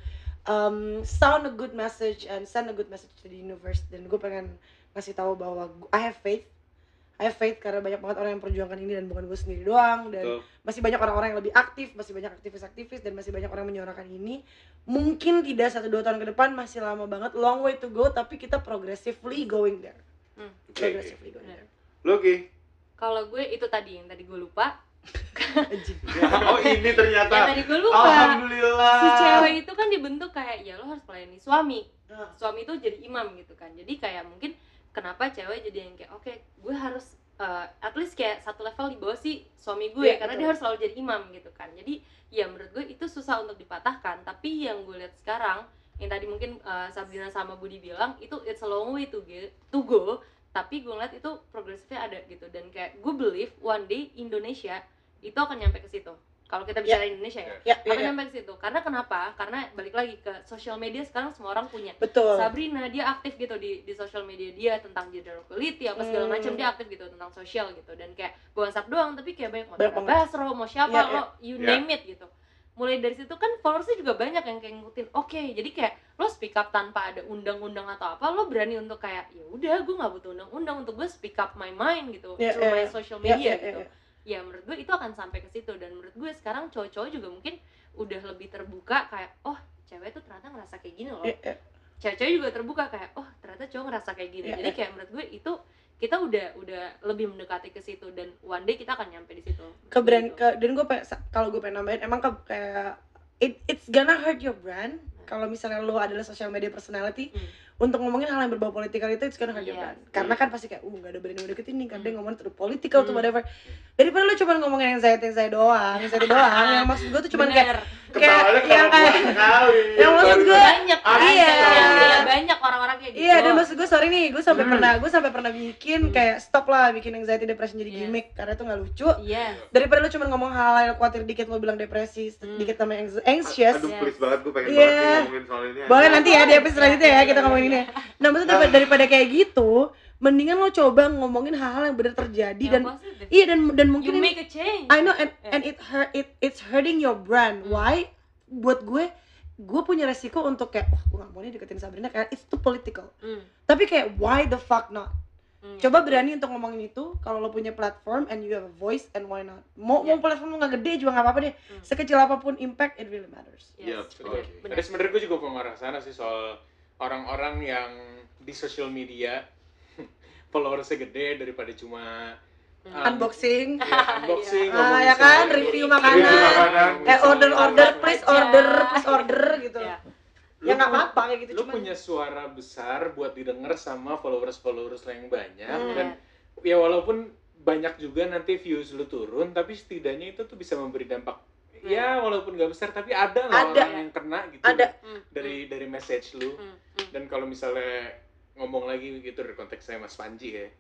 um, sound a good message and send a good message to the universe, dan gue pengen ngasih tahu bahwa I have faith I have faith karena banyak banget orang yang memperjuangkan ini dan bukan gue sendiri doang, dan Betul. masih banyak orang-orang yang lebih aktif, masih banyak aktivis-aktivis, dan masih banyak orang yang menyuarakan ini. Mungkin tidak satu dua tahun ke depan, masih lama banget, long way to go, tapi kita progressively going there. Hmm. Oke, Progressively going Bener. there. Lo Ki? Kalau gue itu tadi yang tadi gue lupa. Anjing. Oh ini Yang ternyata. tadi gue lupa. Alhamdulillah. Si cewek itu kan dibentuk kayak ya lo harus melayani suami. Nah, Suami itu jadi imam gitu kan. Jadi kayak mungkin kenapa cewek jadi yang kayak oke, gue harus uh, at least kayak satu level di bawah si suami gue, Iya, karena betul. dia harus selalu jadi imam gitu kan. Jadi ya menurut gue itu susah untuk dipatahkan, tapi yang gue lihat sekarang yang tadi mungkin uh, Sabrina sama Budi bilang itu it's a long way to get, to go, tapi gue ngeliat itu progresifnya ada gitu, dan kayak gue believe one day Indonesia itu akan nyampe ke situ. Kalau kita bicara Indonesia ya, ya, ya, akan ya. nyampe ke situ. Karena kenapa? Karena balik lagi ke sosial media sekarang semua orang punya. Betul. Sabrina dia aktif gitu di di sosial media dia tentang gender equality apa segala Hmm. macam, dia aktif gitu tentang sosial gitu, dan kayak bukan Sab doang tapi kayak banyak mau Banyak Tara banget. Basro, mau siapa Iya, lo you Iya. name it gitu. Mulai dari situ kan followersnya juga banyak yang kayak ngikutin. Oke, jadi kayak lo speak up tanpa ada undang-undang atau apa, lo berani untuk kayak ya udah gue nggak butuh undang-undang untuk gue speak up my mind gitu Iya, through iya. my social Iya, media iya, gitu. iya. Ya menurut gue itu akan sampai ke situ, dan menurut gue sekarang cowok-cowok juga mungkin udah lebih terbuka kayak oh cewek tuh ternyata ngerasa kayak gini loh. Ya, ya. Cewek-cewek juga terbuka kayak oh ternyata cowok ngerasa kayak gini. Ya, Jadi ya. kayak menurut gue itu kita udah udah lebih mendekati ke situ, dan one day kita akan nyampe di situ. Ke brand Gitu. ke dan gue pengen kalau gue pengen nambahin emang ke, kayak it, it's gonna hurt your brand kalau misalnya lo adalah social media personality. Hmm. Untuk ngomongin hal yang berbau politikal itu it's gonna hurt your Iya. brand. Karena kan pasti kayak uh nggak ada brand yang mau deketin nih karena dia Hmm. ngomongin terus political tuh Hmm. whatever. Daripada lo cuma ngomongin yang saya yang saya doang, yang saya doang, yang maksud gue tuh cuma kayak Bener. kayak Ketawanya yang ketawa kayak sekali. yang maksud gue banyak kan, Iya. iya banyak orang-orang kayak gitu. iya, dan maksud gue sorry nih, gue sampai Hmm. pernah gue sampai pernah bikin Hmm. kayak stop lah bikin anxiety depression jadi Yes. gimmick karena itu nggak lucu. Iya. Daripada lo cuma ngomong hal yang khawatir dikit lo bilang depresi, Hmm. dikit namanya anx- anxious. Aduh Yes. please banget gue pengen Iya. banget nih ngomongin soal ini. Boleh aja. nanti ya di episode selanjutnya ya kita ngomongin ini. ya. Nah, maksudnya daripada, daripada kayak gitu, mendingan lo coba ngomongin hal-hal yang benar terjadi Yang dan positif. iya dan dan You mungkin ini- make a change. I know and Yeah. and it hurt it it's hurting your brand. Hmm. Why? Buat gue gue punya resiko untuk kayak wah gue gak mau nih deketin Sabrina karena it's too political. Hmm. Tapi kayak why the fuck not? Hmm. Coba berani untuk ngomongin itu kalau lo punya platform and you have a voice, and why not? Mau Yeah. mau platform lo gak gede juga gak apa-apa deh. Hmm. Sekecil apapun impact it really matters. Yes, Yep, bener, oke. bener. Ada sebenarnya gue juga mau ngarah sana sih soal orang-orang yang di social media followersnya gede daripada cuma Hmm. um, Unboxing. ya, unboxing, Ah, ngomongin ya kan, soal- review review makanan. makanan. Eh order order Makan please aja. order please order gitu. Ya. Ya Lu nggak pu- apa-apa kayak gitu Lu cuman. punya suara besar buat didengar sama followers-followers lo yang banyak, Hmm. dan ya walaupun banyak juga nanti views lu turun, tapi setidaknya itu tuh bisa memberi dampak. Ya walaupun nggak besar tapi ada lah Ada. orang yang kena gitu Ada. Hmm. dari dari message lu. Hmm. Hmm. Dan kalau misalnya ngomong lagi gitu dari konteks saya Mas Panji ya,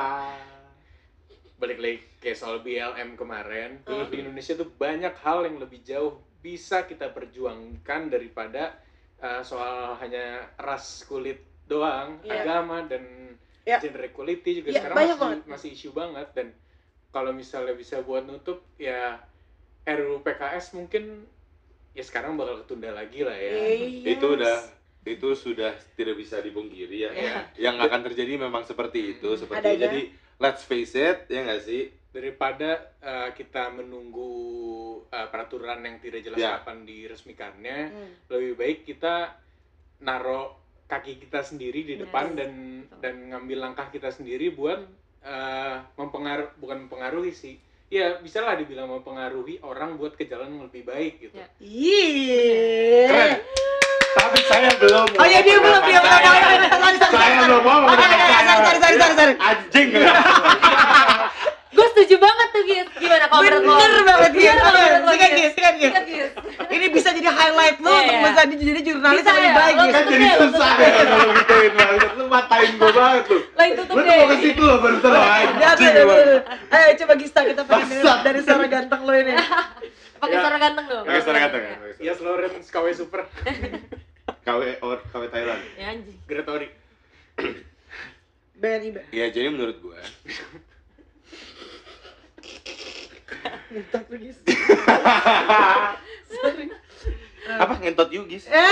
balik lagi kayak soal B L M kemarin, Hmm. di Indonesia tuh banyak hal yang lebih jauh bisa kita perjuangkan daripada uh, soal hanya ras kulit doang, Iya. agama dan Iya. gender equality juga Iya, sekarang banyak masih banget. masih isu banget. Dan kalau misalnya bisa buat nutup ya R U U P K S mungkin ya sekarang bakal ketunda lagi lah ya. Yes. Itu udah itu sudah tidak bisa dipungkiri ya. Iya. Yang akan terjadi memang seperti itu, seperti Adanya. jadi let's face it, ya nggak sih? Daripada uh, kita menunggu uh, peraturan yang tidak jelas Ya. kapan diresmikannya, Hmm. lebih baik kita naro kaki kita sendiri di Yes. depan dan Betul. dan ngambil langkah kita sendiri buat Hmm. uh, mempengaruh bukan mempengaruhi sih, ya bisa lah dibilang mempengaruhi orang buat ke jalan yang lebih baik gitu. Ya. Iya. Keren. Tapi saya belum. Oh ya dia belum dia belum. Saya belum mau. Sorry sorry sorry sorry. Anjing. Gue setuju banget tuh Gis. Gimana kalau menurut lo? Bener banget Gis. Gimana kalau menurut lo, Sikat Gis? Gis, sikat Gis. Sikat, Gis. Ini bisa jadi highlight lo Iya, untuk iya. menjadi jadi jurnalis Bisa yang lebih ya? baik Lo Gis. Kan jadi Tutup deh, susah tutup ya kalau gituin banget. Lu matain gue banget lu. Lo yang tutup Gue tuh deh. mau ke situ loh barusan loh. Udah, Anjing udah, emang. udah. Ayo coba Gista kita pengen denger Bangsat. dari suara ganteng lo ini. Pakai Ya. suara ganteng dong. Pakai suara kata kan. Ya slow rate K W Super, K W or K W Thailand. Ya anjing. Gretori. B N I B. Ya jadi menurut gue Ngentot lu Gis. Sorry. apa ngentot you Gis? Eh.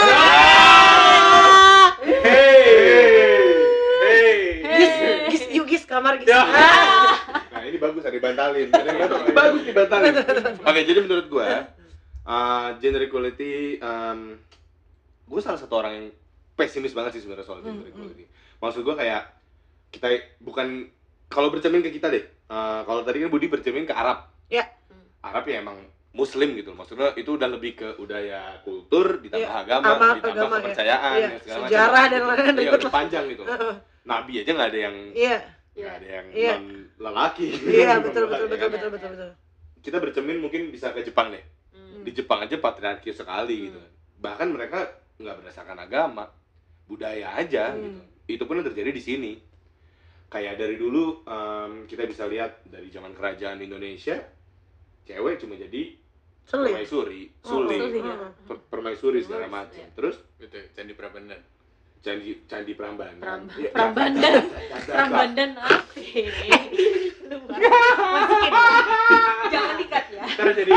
Hey, hey. Gis, Gis, yuk Gis kamar Gis. Ya. Ah. Nah ini bagus ada dibantalin. Ini bagus dibantalin. Oke jadi menurut gue uh, gender equality, um, gue salah satu orang yang pesimis banget sih sebenarnya soal gender Hmm, equality. Maksud gue kayak kita bukan kalau bercermin ke kita deh. Uh, kalau tadi kan Budi bercermin ke Arab. Ya. Arab ya emang Muslim gitu, maksudnya itu udah lebih ke udah ya kultur ditambah Iya, agama, sama ditambah agama, ya. kepercayaan, Iya, ya, segala sejarah macam. dan lain-lain Iya, ribet udah lah. panjang gitu. Nabi aja nggak ada yang Iya, nggak ada yang Iya. non lelaki. iya betul betul Ya betul kan? betul betul betul. Kita bercermin mungkin bisa ke Jepang deh. Hmm. Di Jepang aja patriarki sekali gitu. Bahkan mereka nggak berdasarkan agama, budaya aja Hmm. gitu. Itu pun yang terjadi di sini. Kayak dari dulu um, kita bisa lihat dari zaman kerajaan Indonesia, cewek cuma jadi Sulit. permaisuri, Oh, suling, sulit, ya. per- permaisuri segala Terus, macam. ya. Terus Gitu, Candi Prambanan. candi candi Prambanan. Pram- Iya, Prambanan. dak- dak- dak- dak- dak- Prambanan apa? Lu masukin ya. Jangan dikat ya. Ntar jadi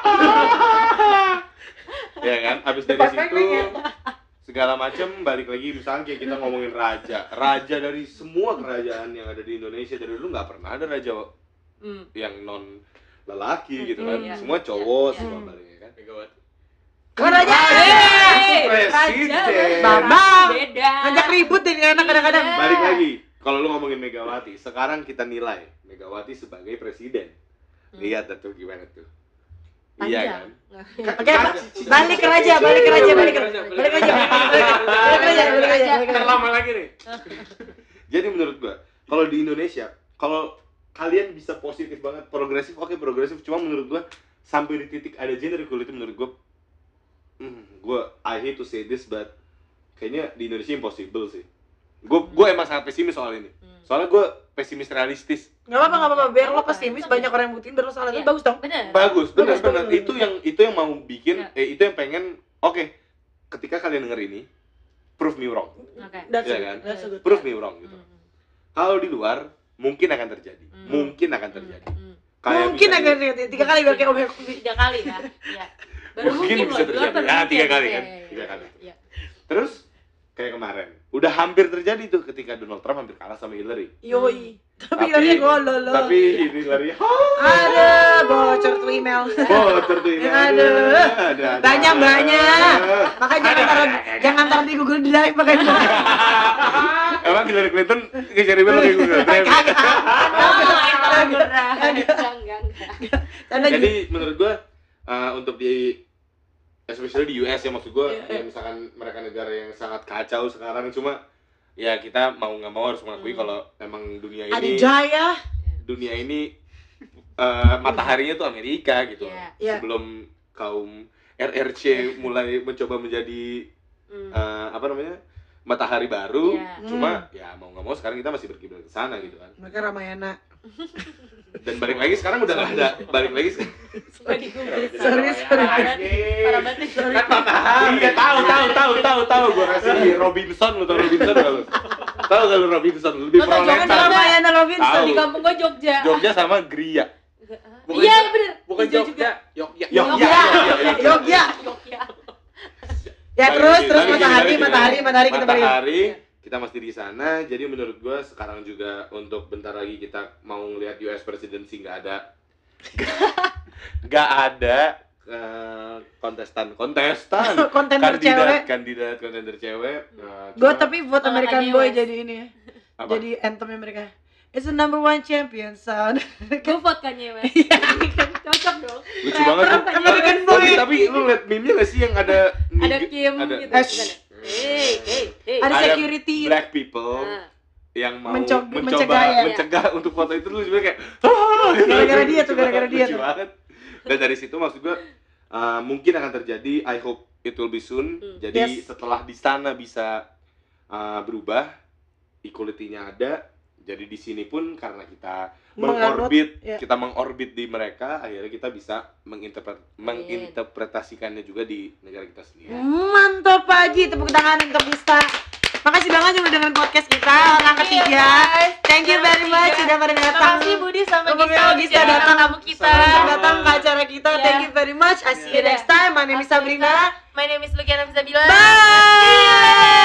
Ya kan, habis dari situ segala macam balik lagi misalnya kayak kita ngomongin raja, raja dari semua kerajaan yang ada di Indonesia dari dulu nggak pernah ada raja Hmm. yang non lelaki gitu kan, Iya. semua cowok Iya. semua baliknya kan. Megawati. Kan aja. Hey, Presiden. Raja Bambang. beda. Ngajak ribut ini anak kadang-kadang. Iya. Balik lagi, kalau lu ngomongin Megawati, sekarang kita nilai Megawati sebagai presiden. Hmm. Lihat dah tuh gimana tuh. Iya kan? Panjang. Oke, ba- balik ke raja, balik ke raja, balik ke raja. Balik ke raja. Balik ke raja, balik ke raja. Ntar lama lagi nih. Jadi menurut gua, kalau di Indonesia, kalau kalian bisa positif banget, progresif, oke progresif, cuma menurut gua sampai di titik ada gender equality menurut gua, hmm, gua I hate to say this but kayaknya di Indonesia impossible sih. Gua gua emang sangat pesimis soal ini. Soalnya gua pesimis realistis. Gak apa-apa, gak apa-apa. Biar lo pesimis, banyak orang yang buktiin biar lo salah. Itu Iya. bagus dong. Bener. Bagus, benar Bagus, benar. bagus. Itu yang itu yang mau bikin, Ya. eh itu yang pengen. Oke, ketika kalian denger ini, prove me wrong. Oke. That's Iya a- kan? that's a good. Prove me wrong gitu. Hmm. Kalau di luar mungkin akan terjadi, Hmm. mungkin akan terjadi. Hmm. Kayak Mungkin misalnya- agak lihat tiga kali biar kayak Om Hercules. Tiga kali ya. Iya. Baru Mungkin mungkin bisa loh, di luar terjadi. baru Ah, tiga mungkin. kali Iya, kan? iya, iya, Tiga kali. iya. Terus kayak kemarin, udah hampir terjadi tuh ketika Donald Trump hampir kalah sama Hillary. Yoi. Tapi Tapi- Hillary golol loh. Tapi Hillary, Ada bocor tuh email. bocor tuh ini. Aduh. ada, ada. Banyak banyak. Makanya jangan taruh jangan taruh di Google Drive makanya. Emang Hillary Clinton ngejar email pakai Google Drive? Oh, enggak, enggak, enggak, enggak. Karena Jadi menurut gua uh, untuk di especially di U S ya, maksud gua Iya. ya misalkan mereka negara yang sangat kacau sekarang, cuma ya kita mau nggak mau harus mengakui Hmm. kalau emang dunia Adi ini Jaya. dunia ini uh, mataharinya tuh Amerika gitu. Iya. Iya. Sebelum kaum R R C mulai mencoba menjadi Hmm. uh, apa namanya matahari baru, Iya. cuma ya mau nggak mau sekarang kita masih berkiblat ke sana gitu kan. Mereka Ramayana. Dan balik lagi sekarang udah nggak ada, balik lagi sekarang. Suka di Google. Sorry, sorry. Parah banget. Parah banget. Sorry. Iya tahu tahu tahu tahu tahu gua kasih Robinson, lu tau Robinson nggak lu? Tahu gak lu Robinson lebih Lo tau jangan proletar. Ramayana Robinson. Tahu. Di kampung gua Jogja. Jogja sama Gria. Bukan Iya, Jo- bener. Bukan Hijau Jogja, Yogya. Yogya. Yogya. Yogya. Jogja. Ya Balik terus lagi, terus balik lagi, matahari balik lagi. matahari matahari kita balik. Matahari kita masih di sana. Jadi menurut gua sekarang juga untuk bentar lagi kita mau ngelihat U S presidency nggak ada nggak ada eh, kontestan kontestan Konten kandidat tercewek. kandidat kontender cewek. Nah, Gue cuma- tapi buat Kalau American Kanye Boy West. jadi ini ya. apa? Jadi anthemnya mereka. It's the number one champion sound. Gue vote Kanye West. Cocok dong. Lucu banget tuh. American Tapi, Boy. tapi lu liat meme-nya gak sih yang ada Ada nig- Kim ada- gitu. Eh, Bukan shh. ya? Hey, hey, hey. Ada ada security. black people Nah. yang mau Menco- mencoba mencegah ya. mencegah untuk foto itu, lu juga kayak "Ah!" Gara-gara dia tuh, Lucu gara-gara banget, dia lucu tuh. banget. Dan dari situ maksud gua uh, mungkin akan terjadi, I hope it will be soon. Hmm. Jadi Yes. setelah di sana bisa uh, berubah, equality-nya ada. Jadi di sini pun karena kita Menganut, mengorbit, ya. kita mengorbit di mereka, akhirnya kita bisa menginterpret menginterpretasikannya juga di negara kita sendiri. Mantap Pak Haji, tepuk tangan untuk Mista. Makasih banget udah dengerin podcast kita orang ketiga. Thank you very much sudah pada Terima datang. kasih Budi sama Terima Gisa kasih udah Gisa jadi datang. tamu kita. Selamat datang ke acara kita. Iya. Thank you very much. I see you Iya. next time. My name is Sabrina. My name is Lukiana Fisabila. Bye.